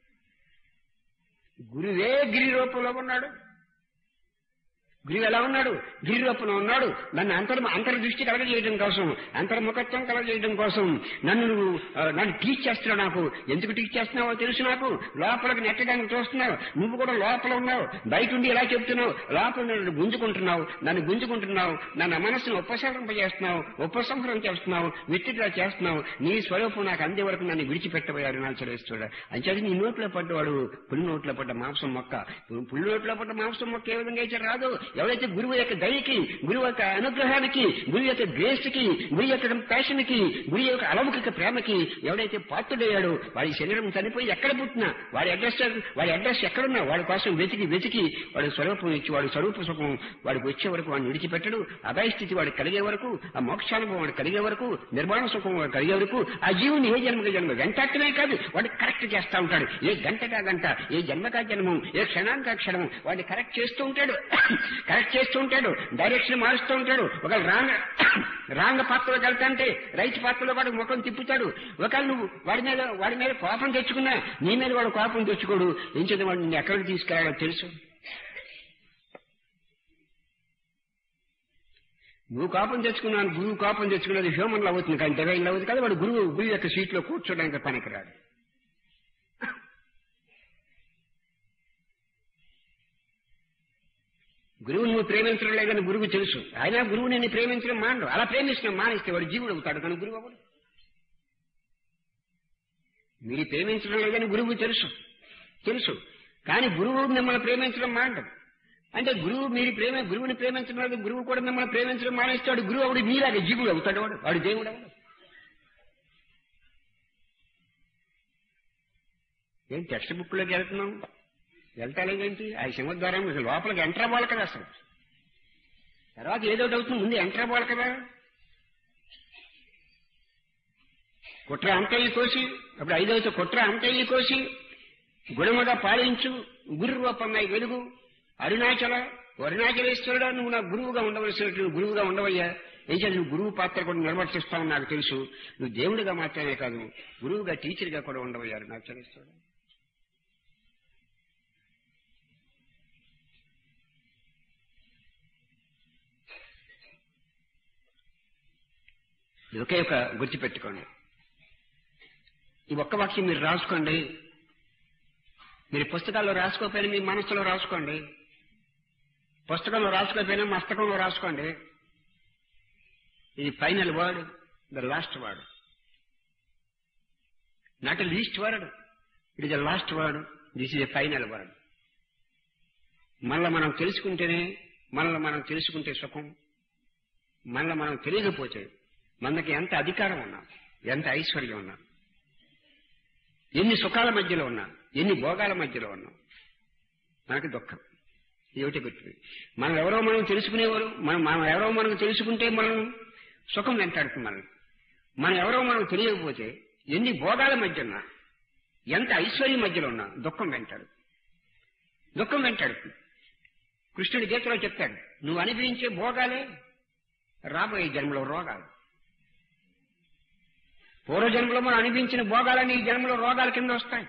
గురువే గిరి రూపంలో ఉన్నాడు. గురువు ఎలా ఉన్నాడు, గిరి రూపంలో ఉన్నాడు. నన్ను అంతర్దృష్టి కలగజేయడం కోసం, అంతర్ముఖత్వం కలగజేయడం కోసం నన్ను టీచ్ చేస్తున్నావు. నాకు ఎందుకు టీచ్ చేస్తున్నావో తెలుసు. నాకు లోపలికి నెట్టడానికి చూస్తున్నావు. నువ్వు కూడా లోపల ఉన్నావు, బయట ఉండి ఎలా చెప్తున్నావు. లోపల నన్ను గుంజుకుంటున్నావు, నన్ను మనస్సును ఉపసంహరం చేస్తున్నావు, విత్డ్రా చేస్తున్నావు. నీ స్వరూపం నాకు అందే వరకు నన్ను విడిచిపెట్టబోయారు నా చదివిస్తాడు. అంచేది నీ నోట్లో పడ్డవాడు పులి నోట్లో పడ్డ మాంసం మొక్క. పులి నోట్లో పడ్డ మాంసం మొక్క ఏ విధంగా అయితే రాదు, ఎవరైతే గురువు యొక్క దయకి, గురువు యొక్క అనుగ్రహానికి, గురువు యొక్క గ్రేస్ కి, గురువు యొక్క కంపాషన్ కి, గురువు యొక్క అలౌకిక ప్రేమకి ఎవడైతే పాత్రుడయ్యాడో వాడి శరీరం చనిపోయి ఎక్కడ పుట్టినా వాడి అడ్రస్ ఎక్కడున్నా వాడి కోసం వెతికి వాడి స్వరూపం ఇచ్చి, వాడి స్వరూప సుఖం వాడికి వచ్చే వరకు వాడిని విడిచిపెట్టడు. అభయస్థితి వాడికి కలిగే వరకు, ఆ మోక్షానుభవం వాడికి కలిగే వరకు, నిర్మాణ సుఖం వాడికి కలిగే వరకు ఆ జీవుని ఏ జన్మ వెంటాటమే కాదు వాడిని కరెక్ట్ చేస్తూ ఉంటాడు. ఏ గంటకా గంట, ఏ జన్మకా జన్మం, ఏ క్షణానికా క్షణం వాడిని కరెక్ట్ చేస్తూ ఉంటాడు. డైరెక్షన్ మారుస్తూ ఉంటాడు. ఒక రాంగ పాత్రలోకి వెళ్తాంటే రైతు పాత్రలో వాడు ముఖం తిప్పుతాడు. ఒకవేళ నువ్వు వాడి మీద కోపం తెచ్చుకున్నా నీ మీద వాడు కోపం తెచ్చుకోడు. ఏం చేద్దాం, వాడు నిన్ను ఎక్కడికి తీసుకెళ్ళాలో తెలుసు. నువ్వు కోపం తెచ్చుకున్నాను, గురువు కోపం తెచ్చుకున్నది హ్యూమన్ లో అవుతుంది, కానీ డివైన్ లో అవుతుంది కదా. వాడు గురువు యొక్క సీట్లో కూర్చోడానికి పనికిరాడు. గురువు నువ్వు ప్రేమించడం లేదని గురువు తెలుసు. ఆయన గురువు నేను ప్రేమించడం మానడు. అలా మానేస్తే వాడు జీవుడు అవుతాడు, కానీ గురువు అవ్వడు. మీరు ప్రేమించడం లేదని గురువు తెలుసు, కానీ గురువు మిమ్మల్ని ప్రేమించడం మానడు. అంటే గురువుని ప్రేమించడం లేదు, గురువు కూడా మిమ్మల్ని ప్రేమించడం మానేస్తాడు. గురువు అవుడు మీలాగే జీవుడు అవుతాడు, వాడు దేవుడు అవడు. ఏం టెక్స్ట్ బుక్ లోకి వెళ్తున్నాం, వెళ్తాలేంటి ఆ సింహద్వారం లోపలికి ఎంటర్ అవ్వాలి కదా. అసలు తర్వాత ఏదోటి అవుతుంది, ముందు ఎంటర్ అవ్వాలి కదా. కుట్ర అంతయ్యి కోసి, అప్పుడు ఐదవతో కుట్ర అంతయ్యి కోసి గుణముగా పాలించు, గురు రూపంగా వెలుగు అరుణాచలేశ్వరుడు. నువ్వు నా గురువుగా ఉండవలసినట్టు గురువుగా ఉండవయ్యా. ఏం చేయాలి, నువ్వు గురువు పాత్ర కూడా నిర్వర్తిస్తావని నాకు తెలుసు. నువ్వు దేవుడిగా మాత్రమే కాదు, గురువుగా టీచర్గా కూడా ఉండవయ్యా అరుణాచలేశ్వరుడు. ఒకే ఒక గుర్తుపెట్టుకోండి, ఈ ఒక్క వాక్యం మీరు రాసుకోండి. మీరు పుస్తకాల్లో రాసుకోకపోయినా మీ మనసులో రాసుకోండి, పుస్తకంలో రాసుకోకపోయినా మస్తకంలో రాసుకోండి. ఇది final word, the last word, not a least word, it is the last word, this is a final word. మనల్ని మనం తెలుసుకుంటే సుఖం, మనలో మనం తెలియకపోతే మనకి ఎంత అధికారం ఉన్నా, ఎంత ఐశ్వర్యం ఉన్నా, ఎన్ని సుఖాల మధ్యలో ఉన్నా, ఎన్ని భోగాల మధ్యలో ఉన్నా మనకి దుఃఖం. ఏమిటి గుర్తు? మనం ఎవరో మనం తెలుసుకునేవారు, మనం ఎవరో మనకు తెలుసుకుంటే మనం సుఖం వెంటాడుతుంది. మనం ఎవరో మనకు తెలియకపోతే ఎన్ని భోగాల మధ్య ఉన్నా, ఎంత ఐశ్వర్యం మధ్యలో ఉన్నా దుఃఖం వెంటాడు. కృష్ణుడి గీతలో చెప్తాడు, నువ్వు అనుభవించే భోగాలే రాబోయే జన్మలో రోగాలు. పూర్వజన్మలో మనం అనుభవించిన భోగాలని ఈ జన్మలో రోగాల కింద వస్తాయి.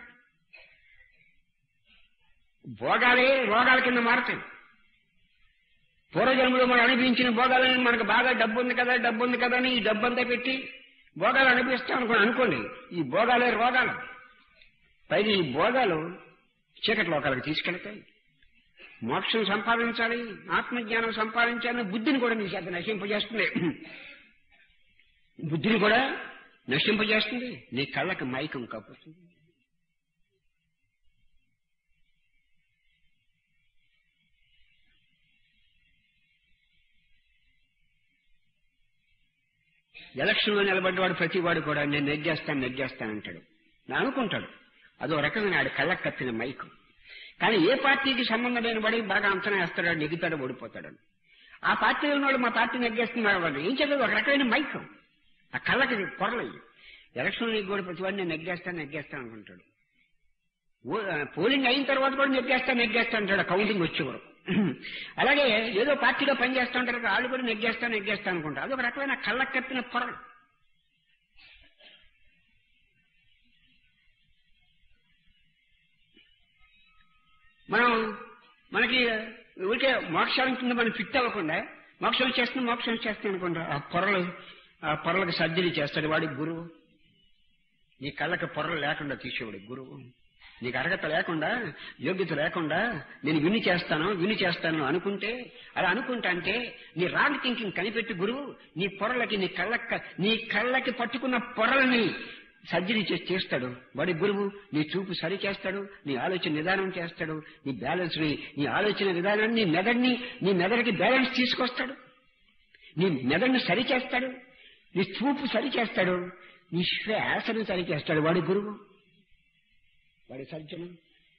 భోగాలే రోగాల కింద మారుతాయి. పూర్వజన్మలో మనం అనుభవించిన భోగాలని మనకు బాగా డబ్బు ఉంది కదా అని ఈ డబ్బంతా పెట్టి భోగాలు అనుభవిస్తాం అనుకోండి, ఈ భోగాలే రోగాలు. పైగా ఈ భోగాలు చీకటి లోకాలకు తీసుకెళ్తాయి. మోక్షం సంపాదించాలి, ఆత్మజ్ఞానం సంపాదించాలని బుద్ధిని కూడా నీ చేత నశింపజేస్తుంది. బుద్ధిని కూడా నశింపజేస్తుంది, నీ కళ్ళకి మైకం కప్పుతుంది. ఎలక్షన్లో నిలబడ్డవాడు ప్రతివాడు కూడా నేను నెగ్గేస్తానంటాడు, అనుకుంటాడు. అదో రకమైన ఆడి కళ్ళకు కప్పిన మైకం. కానీ ఏ పార్టీకి సంబంధం లేని వాడి బాగా అంచనా వేస్తాడు, నెగ్గుతాడు, ఓడిపోతాడు. ఆ పార్టీలో ఉన్నవాడు మా పార్టీ నెగ్గేస్తున్నాడు వాడు ఏం చెప్పలేదు, ఒక రకమైన మైకం ఆ కళ్ళకి పొరలయ్యి. ఎలక్షన్లో నీకు కూడా ప్రతివాడిని నేను నెగ్గేస్తాను అనుకుంటాడు. పోలింగ్ అయిన తర్వాత కూడా నెగ్గేస్తా అంటాడు కౌంటింగ్ వచ్చే వరకు. అలాగే ఏదో పార్టీలో పనిచేస్తూ ఉంటారు, వాళ్ళు కూడా నెగ్గేస్తా అనుకుంటారు. అదొక రకమైన కళ్ళకు కప్పిన పొరలు. మనకి ఊరికే మోక్షాల కింద మనం ఫిట్ అవ్వకుండా మోక్షం చేస్తాం అనుకుంటా. ఆ పొరలకు సర్జరీ చేస్తాడు వాడి గురువు. నీ కళ్ళకి పొరలు లేకుండా తీసేవాడు గురువు. నీకు అర్హత లేకుండా, యోగ్యత లేకుండా నేను విని చేస్తాను అనుకుంటే, అలా అనుకుంటా అంటే నీ రాంగ్ థింకింగ్ కనిపెట్టి గురువు నీ కళ్ళకి పట్టుకున్న పొరలని సర్జరీ చేస్తాడు వాడి గురువు. నీ చూపు సరి చేస్తాడు, నీ ఆలోచన నిదానం చేస్తాడు, నీ ఆలోచన విధానాన్ని నీ మెదడుకి బ్యాలెన్స్ తీసుకొస్తాడు, నీ మెదడుని సరి చేస్తాడు, నీ చూపు సరి చేస్తాడు, నీ శ్వాసను సరి చేస్తాడు వాడి గురువు, వాడి సర్జనం.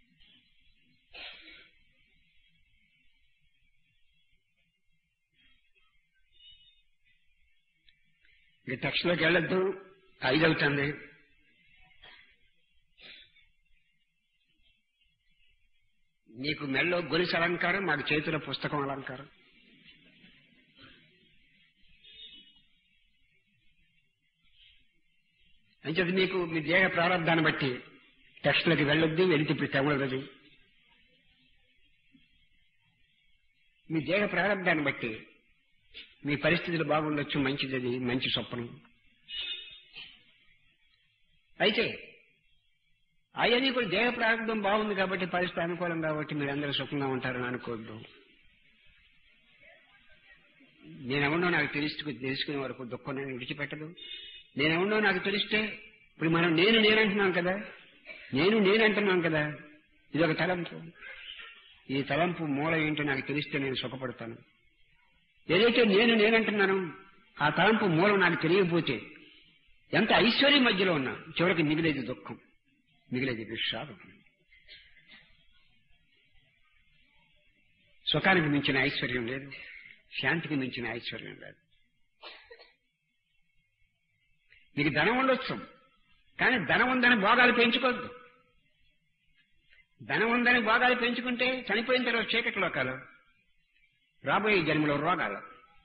ఇక టెక్స్ట్లోకి వెళ్ళొద్దు, 5 అవుతుంది. నీకు మెళ్ళో గొలుసు అలంకారం, మాకు చేతిలో పుస్తకం అలంకారం. అంచేది మీకు మీ దేహ ప్రారంభాన్ని బట్టి టెక్స్ట్లోకి వెళ్ళొద్దు, వెళితే ఇప్పుడు తెమలది. మీ దేహ ప్రారంభాన్ని బట్టి మీ పరిస్థితులు బాగుండొచ్చు, మంచిది, మంచి స్వప్నం. అయితే అవన్నీ కూడా దేహ ప్రారంభం బాగుంది కాబట్టి, పరిస్థితి అనుకూలం కాబట్టి మీరందరూ సుఖంగా ఉంటారని అనుకోవద్దు. నేనెవడో నాకు తెలుసుకునే వరకు దుఃఖం నేను విడిచిపెట్టదు. నేనెవడో నాకు తెలిస్తే, ఇప్పుడు మనం నేనంటున్నాం కదా, నేనంటున్నాం కదా, ఇది ఒక తలంపు. ఈ తలంపు మూల ఏంటో నాకు తెలిస్తే నేను సుఖపడతాను. ఏదైతే నేనంటున్నాను ఆ తలంపు మూలం నాకు తెలియకపోతే ఎంత ఐశ్వర్యం మధ్యలో ఉన్నా చివరికి మిగిలేది దుఃఖం, మిగిలేది విషాదం. సుఖానికి మించిన ఐశ్వర్యం లేదు, శాంతికి మించిన ఐశ్వర్యం లేదు. మీకు ధనం ఉండొచ్చు, కానీ ధనం ఉందని భోగాలు పెంచుకోవద్దు. ధనం ఉందని భోగాలు పెంచుకుంటే చనిపోయిన తర్వాత చీకటి లోకాలు, రాబోయే జన్మలో రోగాలు.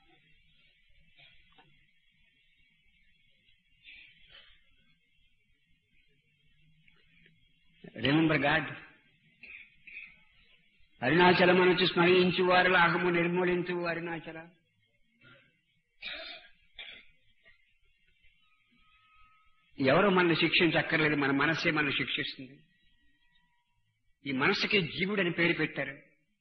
Remember God. అరుణాచలమనుచు స్మరించు వారిలో అహము నిర్మూలించు అరుణాచల. ఎవరు మనల్ని శిక్షించక్కర్లేదు, మన మనస్సే మనల్ని శిక్షిస్తుంది. ఈ మనస్సుకే జీవుడని పేరు పెట్టారు,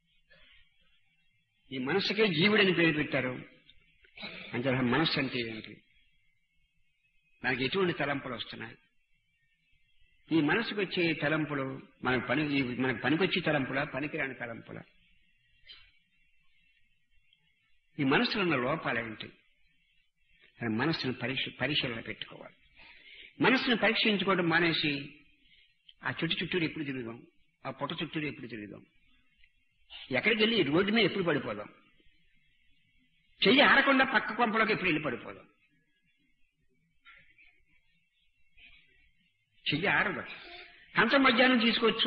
ఈ మనస్సుకే జీవుడని పేరు పెట్టారు. అంటే మనస్సు అంటే ఏంటి? మనకి ఎటువంటి తలంపులు వస్తున్నాయి? ఈ మనసుకు వచ్చే తలంపులు మనకు పనికొచ్చే తలంపులా, పనికిరాని తలంపులా? ఈ మనసులో ఉన్న లోపాలేంటి? కానీ మనస్సును పరిశీలన పెట్టుకోవాలి. మనస్సును పరీక్షించుకోవడం మానేసి ఆ చుట్టూరు ఎప్పుడు తిరుగుదాం, ఆ పొట్ట చుట్టూరు ఎప్పుడు తిరుగుదాం, ఎక్కడికి వెళ్ళి రోడ్డు మీద ఎప్పుడు పడిపోదాం, చెయ్యి ఆడకుండా పక్క కొంపలోకి ఎప్పుడు వెళ్ళి పడిపోదాం. చెయ్యి ఆడదు. కంచం మధ్యాహ్నం తీసుకోవచ్చు.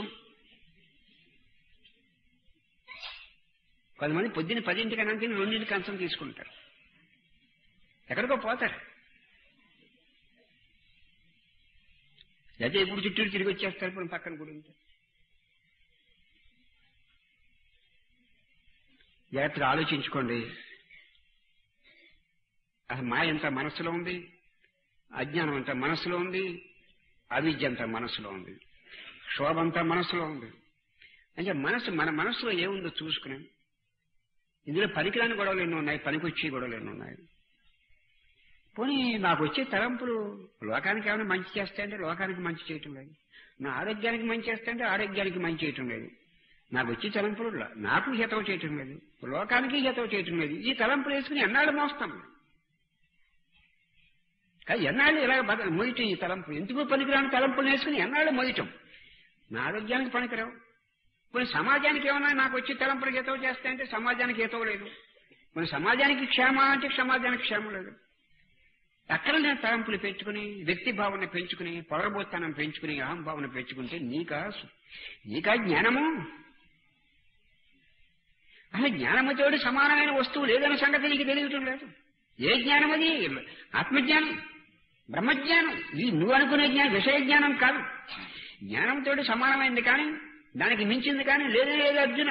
కొంతమంది పొద్దున్న 10ంటికి అన్నం తిని 2ంటికి కంచం తీసుకుంటారు, ఎక్కడికో పోతారు. లేదా ఎప్పుడు చుట్టూరు తిరిగి వచ్చేస్తారు ఇప్పుడు పక్కన గురించి. జాగ్రత్తగా ఆలోచించుకోండి. అసలు మాయ అంతా మనస్సులో ఉంది, అజ్ఞానం అంతా మనస్సులో ఉంది, అవిద్య అంతా మనస్సులో ఉంది, క్షోభ అంతా మనస్సులో ఉంది. అంటే మన మనస్సులో ఏముందో చూసుకుని, ఇందులో పనికిరాని గొడవలు ఎన్నో ఉన్నాయి, పనికొచ్చే గొడవలు ఎన్నో ఉన్నాయి. పోనీ నాకు వచ్చే తలంపులు లోకానికి ఏమైనా మంచి చేస్తాయంటే లోకానికి మంచి చేయటం లేదు, నా ఆరోగ్యానికి మంచి చేస్తాయంటే ఆరోగ్యానికి మంచి చేయటం లేదు. నాకు వచ్చే తలంపులు నాకు హితవు చేయటం లేదు, లోకానికి హితవు చేయటం లేదు. ఈ తలంపులు వేసుకుని ఎన్నాళ్ళు మోస్తాం. కానీ ఎన్నాళ్ళు ఇలా మోయటం, ఈ తలంపు ఎందుకు పనికిరాని తలంపులు వేసుకుని ఎన్నాళ్ళు మోయటం. నా ఆరోగ్యానికి పనికిరావు. కొన్ని సమాజానికి ఏమన్నా నాకు వచ్చి తలంపులు హితవు చేస్తాయంటే సమాజానికి హితవు లేదు. కొన్ని సమాజానికి క్షేమ అంటే సమాజానికి క్షేమం లేదు. అక్కడ నేను తలంపులు పెంచుకుని వ్యక్తి భావన పెంచుకుని పొగరబోత్తనం పెంచుకుని అహంభావన పెంచుకుంటే నీకా జ్ఞానము? అసలు జ్ఞానముతోడు సమానమైన వస్తువు లేదన్న సంగతి నీకు తెలియటం లేదు. ఏ జ్ఞానం అది? ఆత్మజ్ఞానం, బ్రహ్మజ్ఞానం. ఇది నువ్వు అనుకునే జ్ఞానం విషయ జ్ఞానం కాదు. జ్ఞానంతో సమానమైంది కానీ దానికి మించింది కానీ లేదే లేదు అర్జున.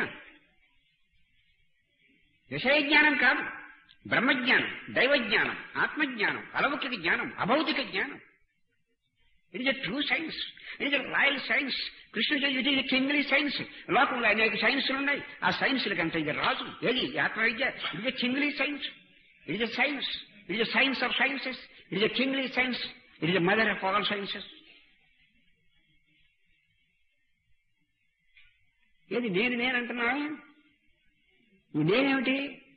విషయ జ్ఞానం కాదు, బ్రహ్మజ్ఞానం, దైవజ్ఞానం, ఆత్మజ్ఞానం, అలౌకిక జ్ఞానం, అభౌతిక జ్ఞానం. It is a true science, it is a royal science. కృష్ణుడు it is a kingly science. లోకంలో అనేక సైన్సులు ఉన్నాయి, ఆ సైన్సులకంటే ఇది రాజు. ఏది ఆత్మవిద్య? It is a kingly science. It is a science. It is a science of sciences. It is a kingly science. It is a mother of all sciences. ఏది నేనంటున్నా? ఈ నేనేమిటి?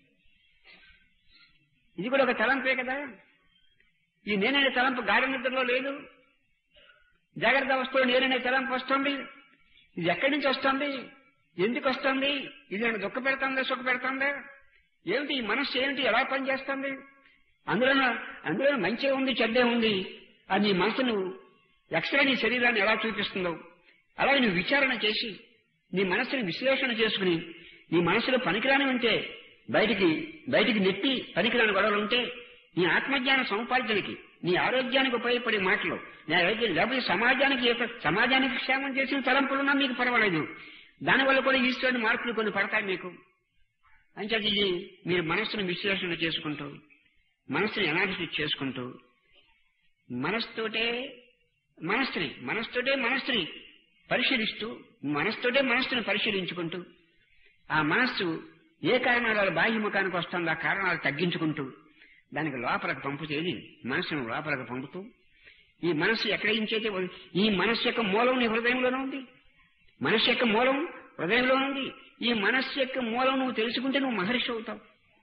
ఇది కూడా ఒక తలంపే కదా. ఈ నేననే తలంపు గాఢ నిద్రలో లేదు. జాగ్రత్త అవస్థలో నేననే తలంపు వస్తుంది. ఇది ఎక్కడి నుంచి వస్తుంది? ఎందుకు వస్తుంది? ఇది నన్ను దుఃఖ పెడుతుందా సుఖ పెడుతుందా? ఏమిటి ఈ మనస్సు? ఏమిటి? ఎలా పనిచేస్తుంది? అందులో మంచి ఉంది, చెడ్డే ఉంది. అది నీ మనసును ఎక్స్రే నీ శరీరాన్ని ఎలా చూపిస్తుందో అలాగే నువ్వు విచారణ చేసి నీ మనస్సుని విశ్లేషణ చేసుకుని నీ మనసులో పనికిరాని ఉంటే బయటికి నెట్టి పనికిరాని గొడవలు ఉంటే నీ ఆత్మజ్ఞాన సముపార్జనకి నీ ఆరోగ్యానికి ఉపయోగపడే మాటలు లేకపోతే సమాజానికి క్షేమం చేసిన తలంపులున్నా మీకు పర్వాలేదు. దానివల్ల కూడా ఈశ్వరుని మార్పులు కొన్ని పడతాయి మీకు. అంచేది ఇది మీరు మనస్సును విశ్లేషణ చేసుకుంటూ మనస్సుని అనాలిసిస్ చేసుకుంటూ మనస్తోటే మనస్సుని పరిశీలిస్తూ మనస్సుని పరిశీలించుకుంటూ ఆ మనస్సు ఏ కారణాల బాహ్యముఖానికి వస్తుందో ఆ కారణాలు తగ్గించుకుంటూ దానికి లోపలకు పంపుతేది మనస్సును లోపలకు పంపుతూ ఈ మనస్సు ఎక్కడ నుంచైతే ఈ మనస్సు యొక్క మూలం నీ హృదయంలోనే ఉంది. మనస్సు యొక్క మూలం హృదయంలో ఉంది. ఈ మనస్సు యొక్క మూలం నువ్వు తెలుసుకుంటే నువ్వు మహర్షి అవుతావు.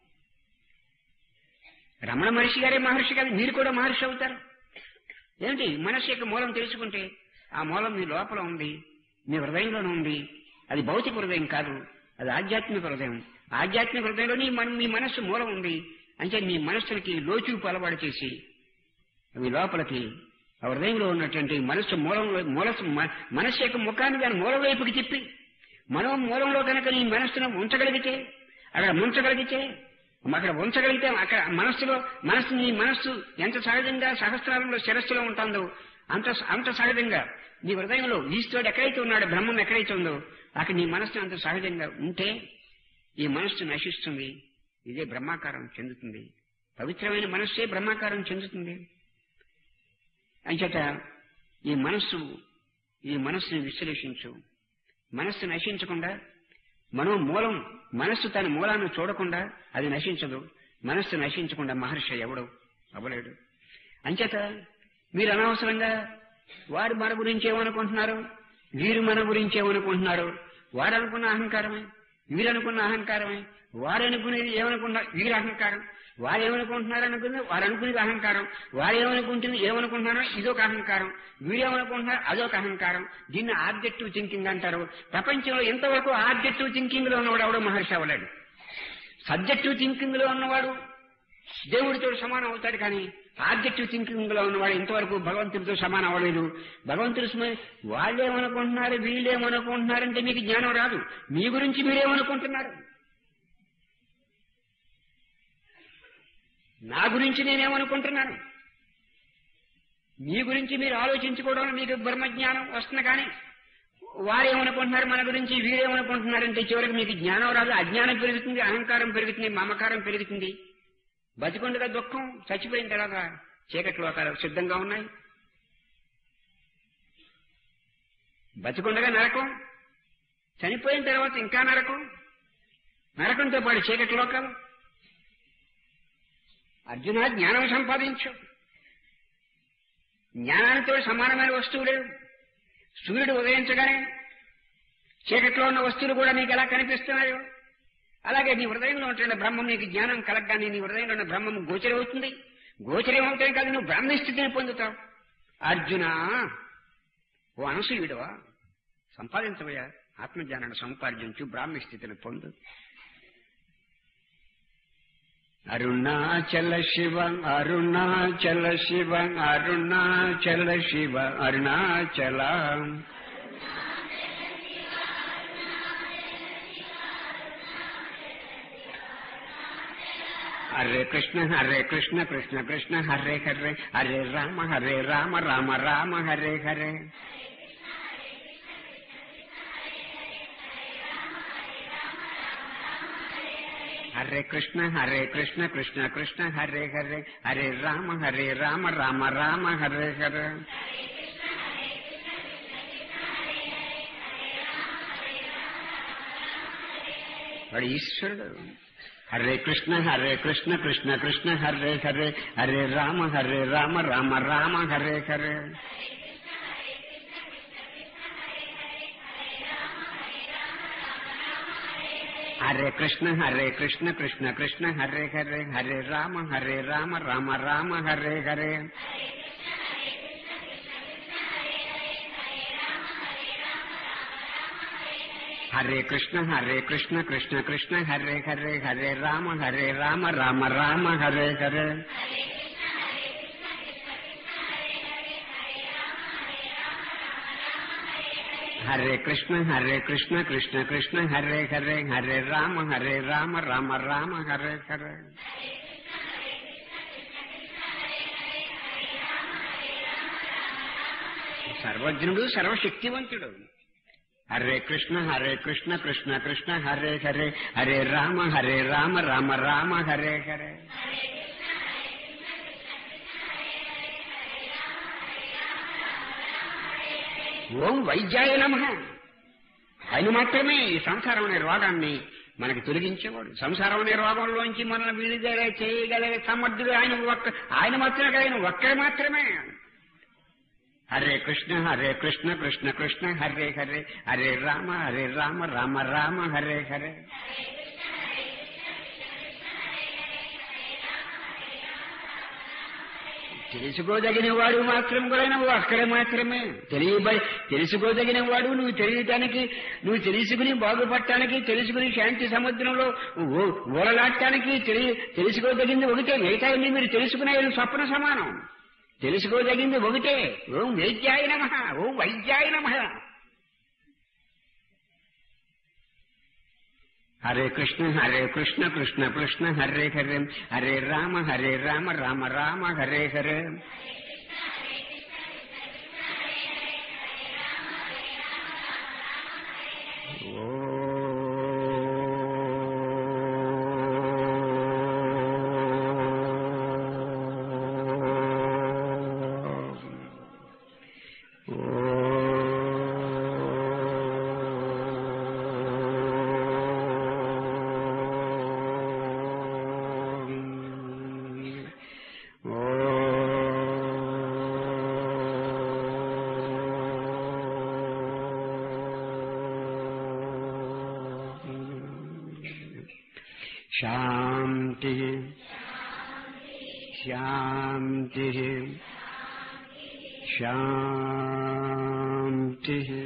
రమణ మహర్షి గారే మహర్షి కాదు, మీరు కూడా మహర్షి అవుతారు. ఏంటి? మనస్సు యొక్క మూలం తెలుసుకుంటే ఆ మూలం మీ లోపల ఉంది, మీ హృదయంలోనే ఉంది. అది భౌతిక హృదయం కాదు, అది ఆధ్యాత్మిక హృదయం. ఆధ్యాత్మిక హృదయంలోని మీ మనస్సు మూలం ఉంది. అంటే మీ మనస్సులకి లోచూపు అలవాటు చేసి మీ లోపలికి ఆ హృదయంలో ఉన్నటువంటి మనస్సు మనస్సు యొక్క ముఖాన్ని దాని మూలం వైపుకి తిప్పి మూలంలో కనుక నీ మనస్సును ఉంచగలిగితే అక్కడ ఉంచగలిగితే అక్కడ నీ మనస్సు ఎంత సహజంగా సహస్రారంలో శిరస్సులో ఉంటుందో అంత సహజంగా నీ హృదయంలో ఈశ్వరుడు ఎక్కడైతే ఉన్నాడో బ్రహ్మం ఎక్కడైతే ఉందో అక్కడ నీ మనస్సు అంత సహజంగా ఉంటే ఈ మనస్సు నశిస్తుంది. ఇదే బ్రహ్మాకారం చెందుతుంది. పవిత్రమైన మనస్సే బ్రహ్మాకారం చెందుతుంది. అంచేత ఈ మనస్సుని విశ్లేషించు. మనస్సు నశించకుండా మనస్సు తన మూలాన్ని చూడకుండా అది నశించదు. మనస్సు నశించకుండా మహర్షి ఎవడు అవ్వలేడు. అంచేత మీరు అనవసరంగా వారు మన గురించి ఏమనుకుంటున్నారు, వీరు మన గురించి ఏమనుకుంటున్నారు, వారు అనుకున్న అహంకారమే, వీరనుకున్న అహంకారమే, వారు అనుకునేది ఏమనుకున్నా వీరి అహంకారం. వారు ఏమనుకుంటున్నారు అనుకుంది, వారు అనుకునేది అహంకారం. వారు ఏమనుకుంటున్నారో ఇదొక అహంకారం, వీడేమనుకుంటున్నారు అదొక అహంకారం. దీన్ని ఆబ్జెక్టివ్ థింకింగ్ అంటారు. ప్రపంచంలో ఇంతవరకు ఆబ్జెక్టివ్ థింకింగ్ లో ఉన్నవాడు ఎవడో మహర్షి అవ్వలేడు. సబ్జెక్టివ్ థింకింగ్ లో ఉన్నవాడు దేవుడితో సమానం అవుతాడు, కానీ ఆబ్జెక్టివ్ థింకింగ్ లో ఉన్నవాడు ఇంతవరకు భగవంతుడితో సమానం అవ్వలేదు. భగవంతుడు వాళ్ళేమనుకుంటున్నారు వీళ్ళేమనుకుంటున్నారంటే మీకు జ్ఞానం రాదు. మీ గురించి మీరేమనుకుంటున్నారు, నా గురించి నేనేమనుకుంటున్నాను, మీ గురించి మీరు ఆలోచించుకోవడం మీకు బ్రహ్మజ్ఞానం వస్తుంది. కానీ వారేమనుకుంటున్నారు మన గురించి, వీరేమనుకుంటున్నారంటే చివరికి మీకు జ్ఞానం రాదు. అజ్ఞానం పెరుగుతుంది, అహంకారం పెరుగుతుంది, మమకారం పెరుగుతుంది. బతికొండగా దుఃఖం, చచ్చిపోయిన తర్వాత చీకటి లోకాలు సిద్ధంగా ఉన్నాయి. బతికొండగా నరకం, చనిపోయిన తర్వాత ఇంకా నరకం, నరకంతో పాటు చీకటి లోకాలు. అర్జున, జ్ఞానం సంపాదించు. జ్ఞానానితో సమానమైన వస్తువు లేదు. సూర్యుడు ఉదయించగానే చీకట్లో ఉన్న వస్తువులు కూడా నీకు ఎలా కనిపిస్తున్నాయో అలాగే నీ హృదయంలో ఉంటున్న బ్రహ్మం నీకు జ్ఞానం కలగగానే నీ హృదయంలో ఉన్న బ్రహ్మం గోచరం అవుతుంది. గోచరం అవుతాయి కాదు, నువ్వు బ్రాహ్మణ స్థితిని పొందుతావు. అర్జున, ఓ అనసూయుడవా, సంపాదించవయ్యా, ఆత్మజ్ఞానాన్ని సంపాదించు, బ్రాహ్మణ స్థితిని పొందు. అరుణాచల శివ అరుణాచల శివ అరుణాచల శివ అరుణాచల. హరే కృష్ణ కృష్ణ కృష్ణ హరే హరే, హరే రామ రామ రామ హరే హరే. హరే కృష్ణ కృష్ణ కృష్ణ హరే హరే, హరే రామ రామ రామ హరే హరే. వాడు ఈశ్వరుడు. హరే కృష్ణ కృష్ణ కృష్ణ హరే హరే, హరే రామ రామ రామ హరే హరే. హరే కృష్ణ కృష్ణ కృష్ణ హరే హరే, హరే రామ రామ రామ హరే హరే. హరే కృష్ణ కృష్ణ కృష్ణ హరే హరే, హరే రామ రామ రామ హరే హరే. హరే కృష్ణ కృష్ణ కృష్ణ హరే హరే, హరే రామ రామ రామ హరే హరే. సర్వజ్ఞుడు, సర్వశక్తివంతుడు. హరే కృష్ణ కృష్ణ కృష్ణ హరే హరే, హరే రామ రామ రామ హరే హరే. ఓం వైద్యాయ నమః. ఆయన మాత్రమే ఈ సంసారం అనే రోగాన్ని మనకి తొలగించేవాడు. సంసారం అనే రోగంలోంచి మనల్ని విడుదల చేయగల సమర్థుడు ఆయన మాత్రమే, ఆయన ఒక్కడే మాత్రమే. హరే కృష్ణ కృష్ణ కృష్ణ హరే హరే, హరే రామ రామ రామ హరే హరే. తెలుసుకోదగిన వాడు మాత్రం కూడా నువ్వు అక్కడే మాత్రమే. తెలుసుకోదగిన వాడు నువ్వు తెలుసుకుని బాగుపడటానికి, తెలుసుకుని శాంతి సముద్రంలో ఊరలాడటానికి తెలుసుకోదగింది ఒకటే. మిగతా మీరు తెలుసుకునే స్వప్న సమానం. తెలుసుకోదగింది ఒకటే. ఓం వైద్యాయ నమః, ఓం వైద్యాయ నమః. హరే కృష్ణ కృష్ణ కృష్ణ హరే హరే, హరే రామ రామ రామ హరే హరే. శాంతి శాంతి శాంతి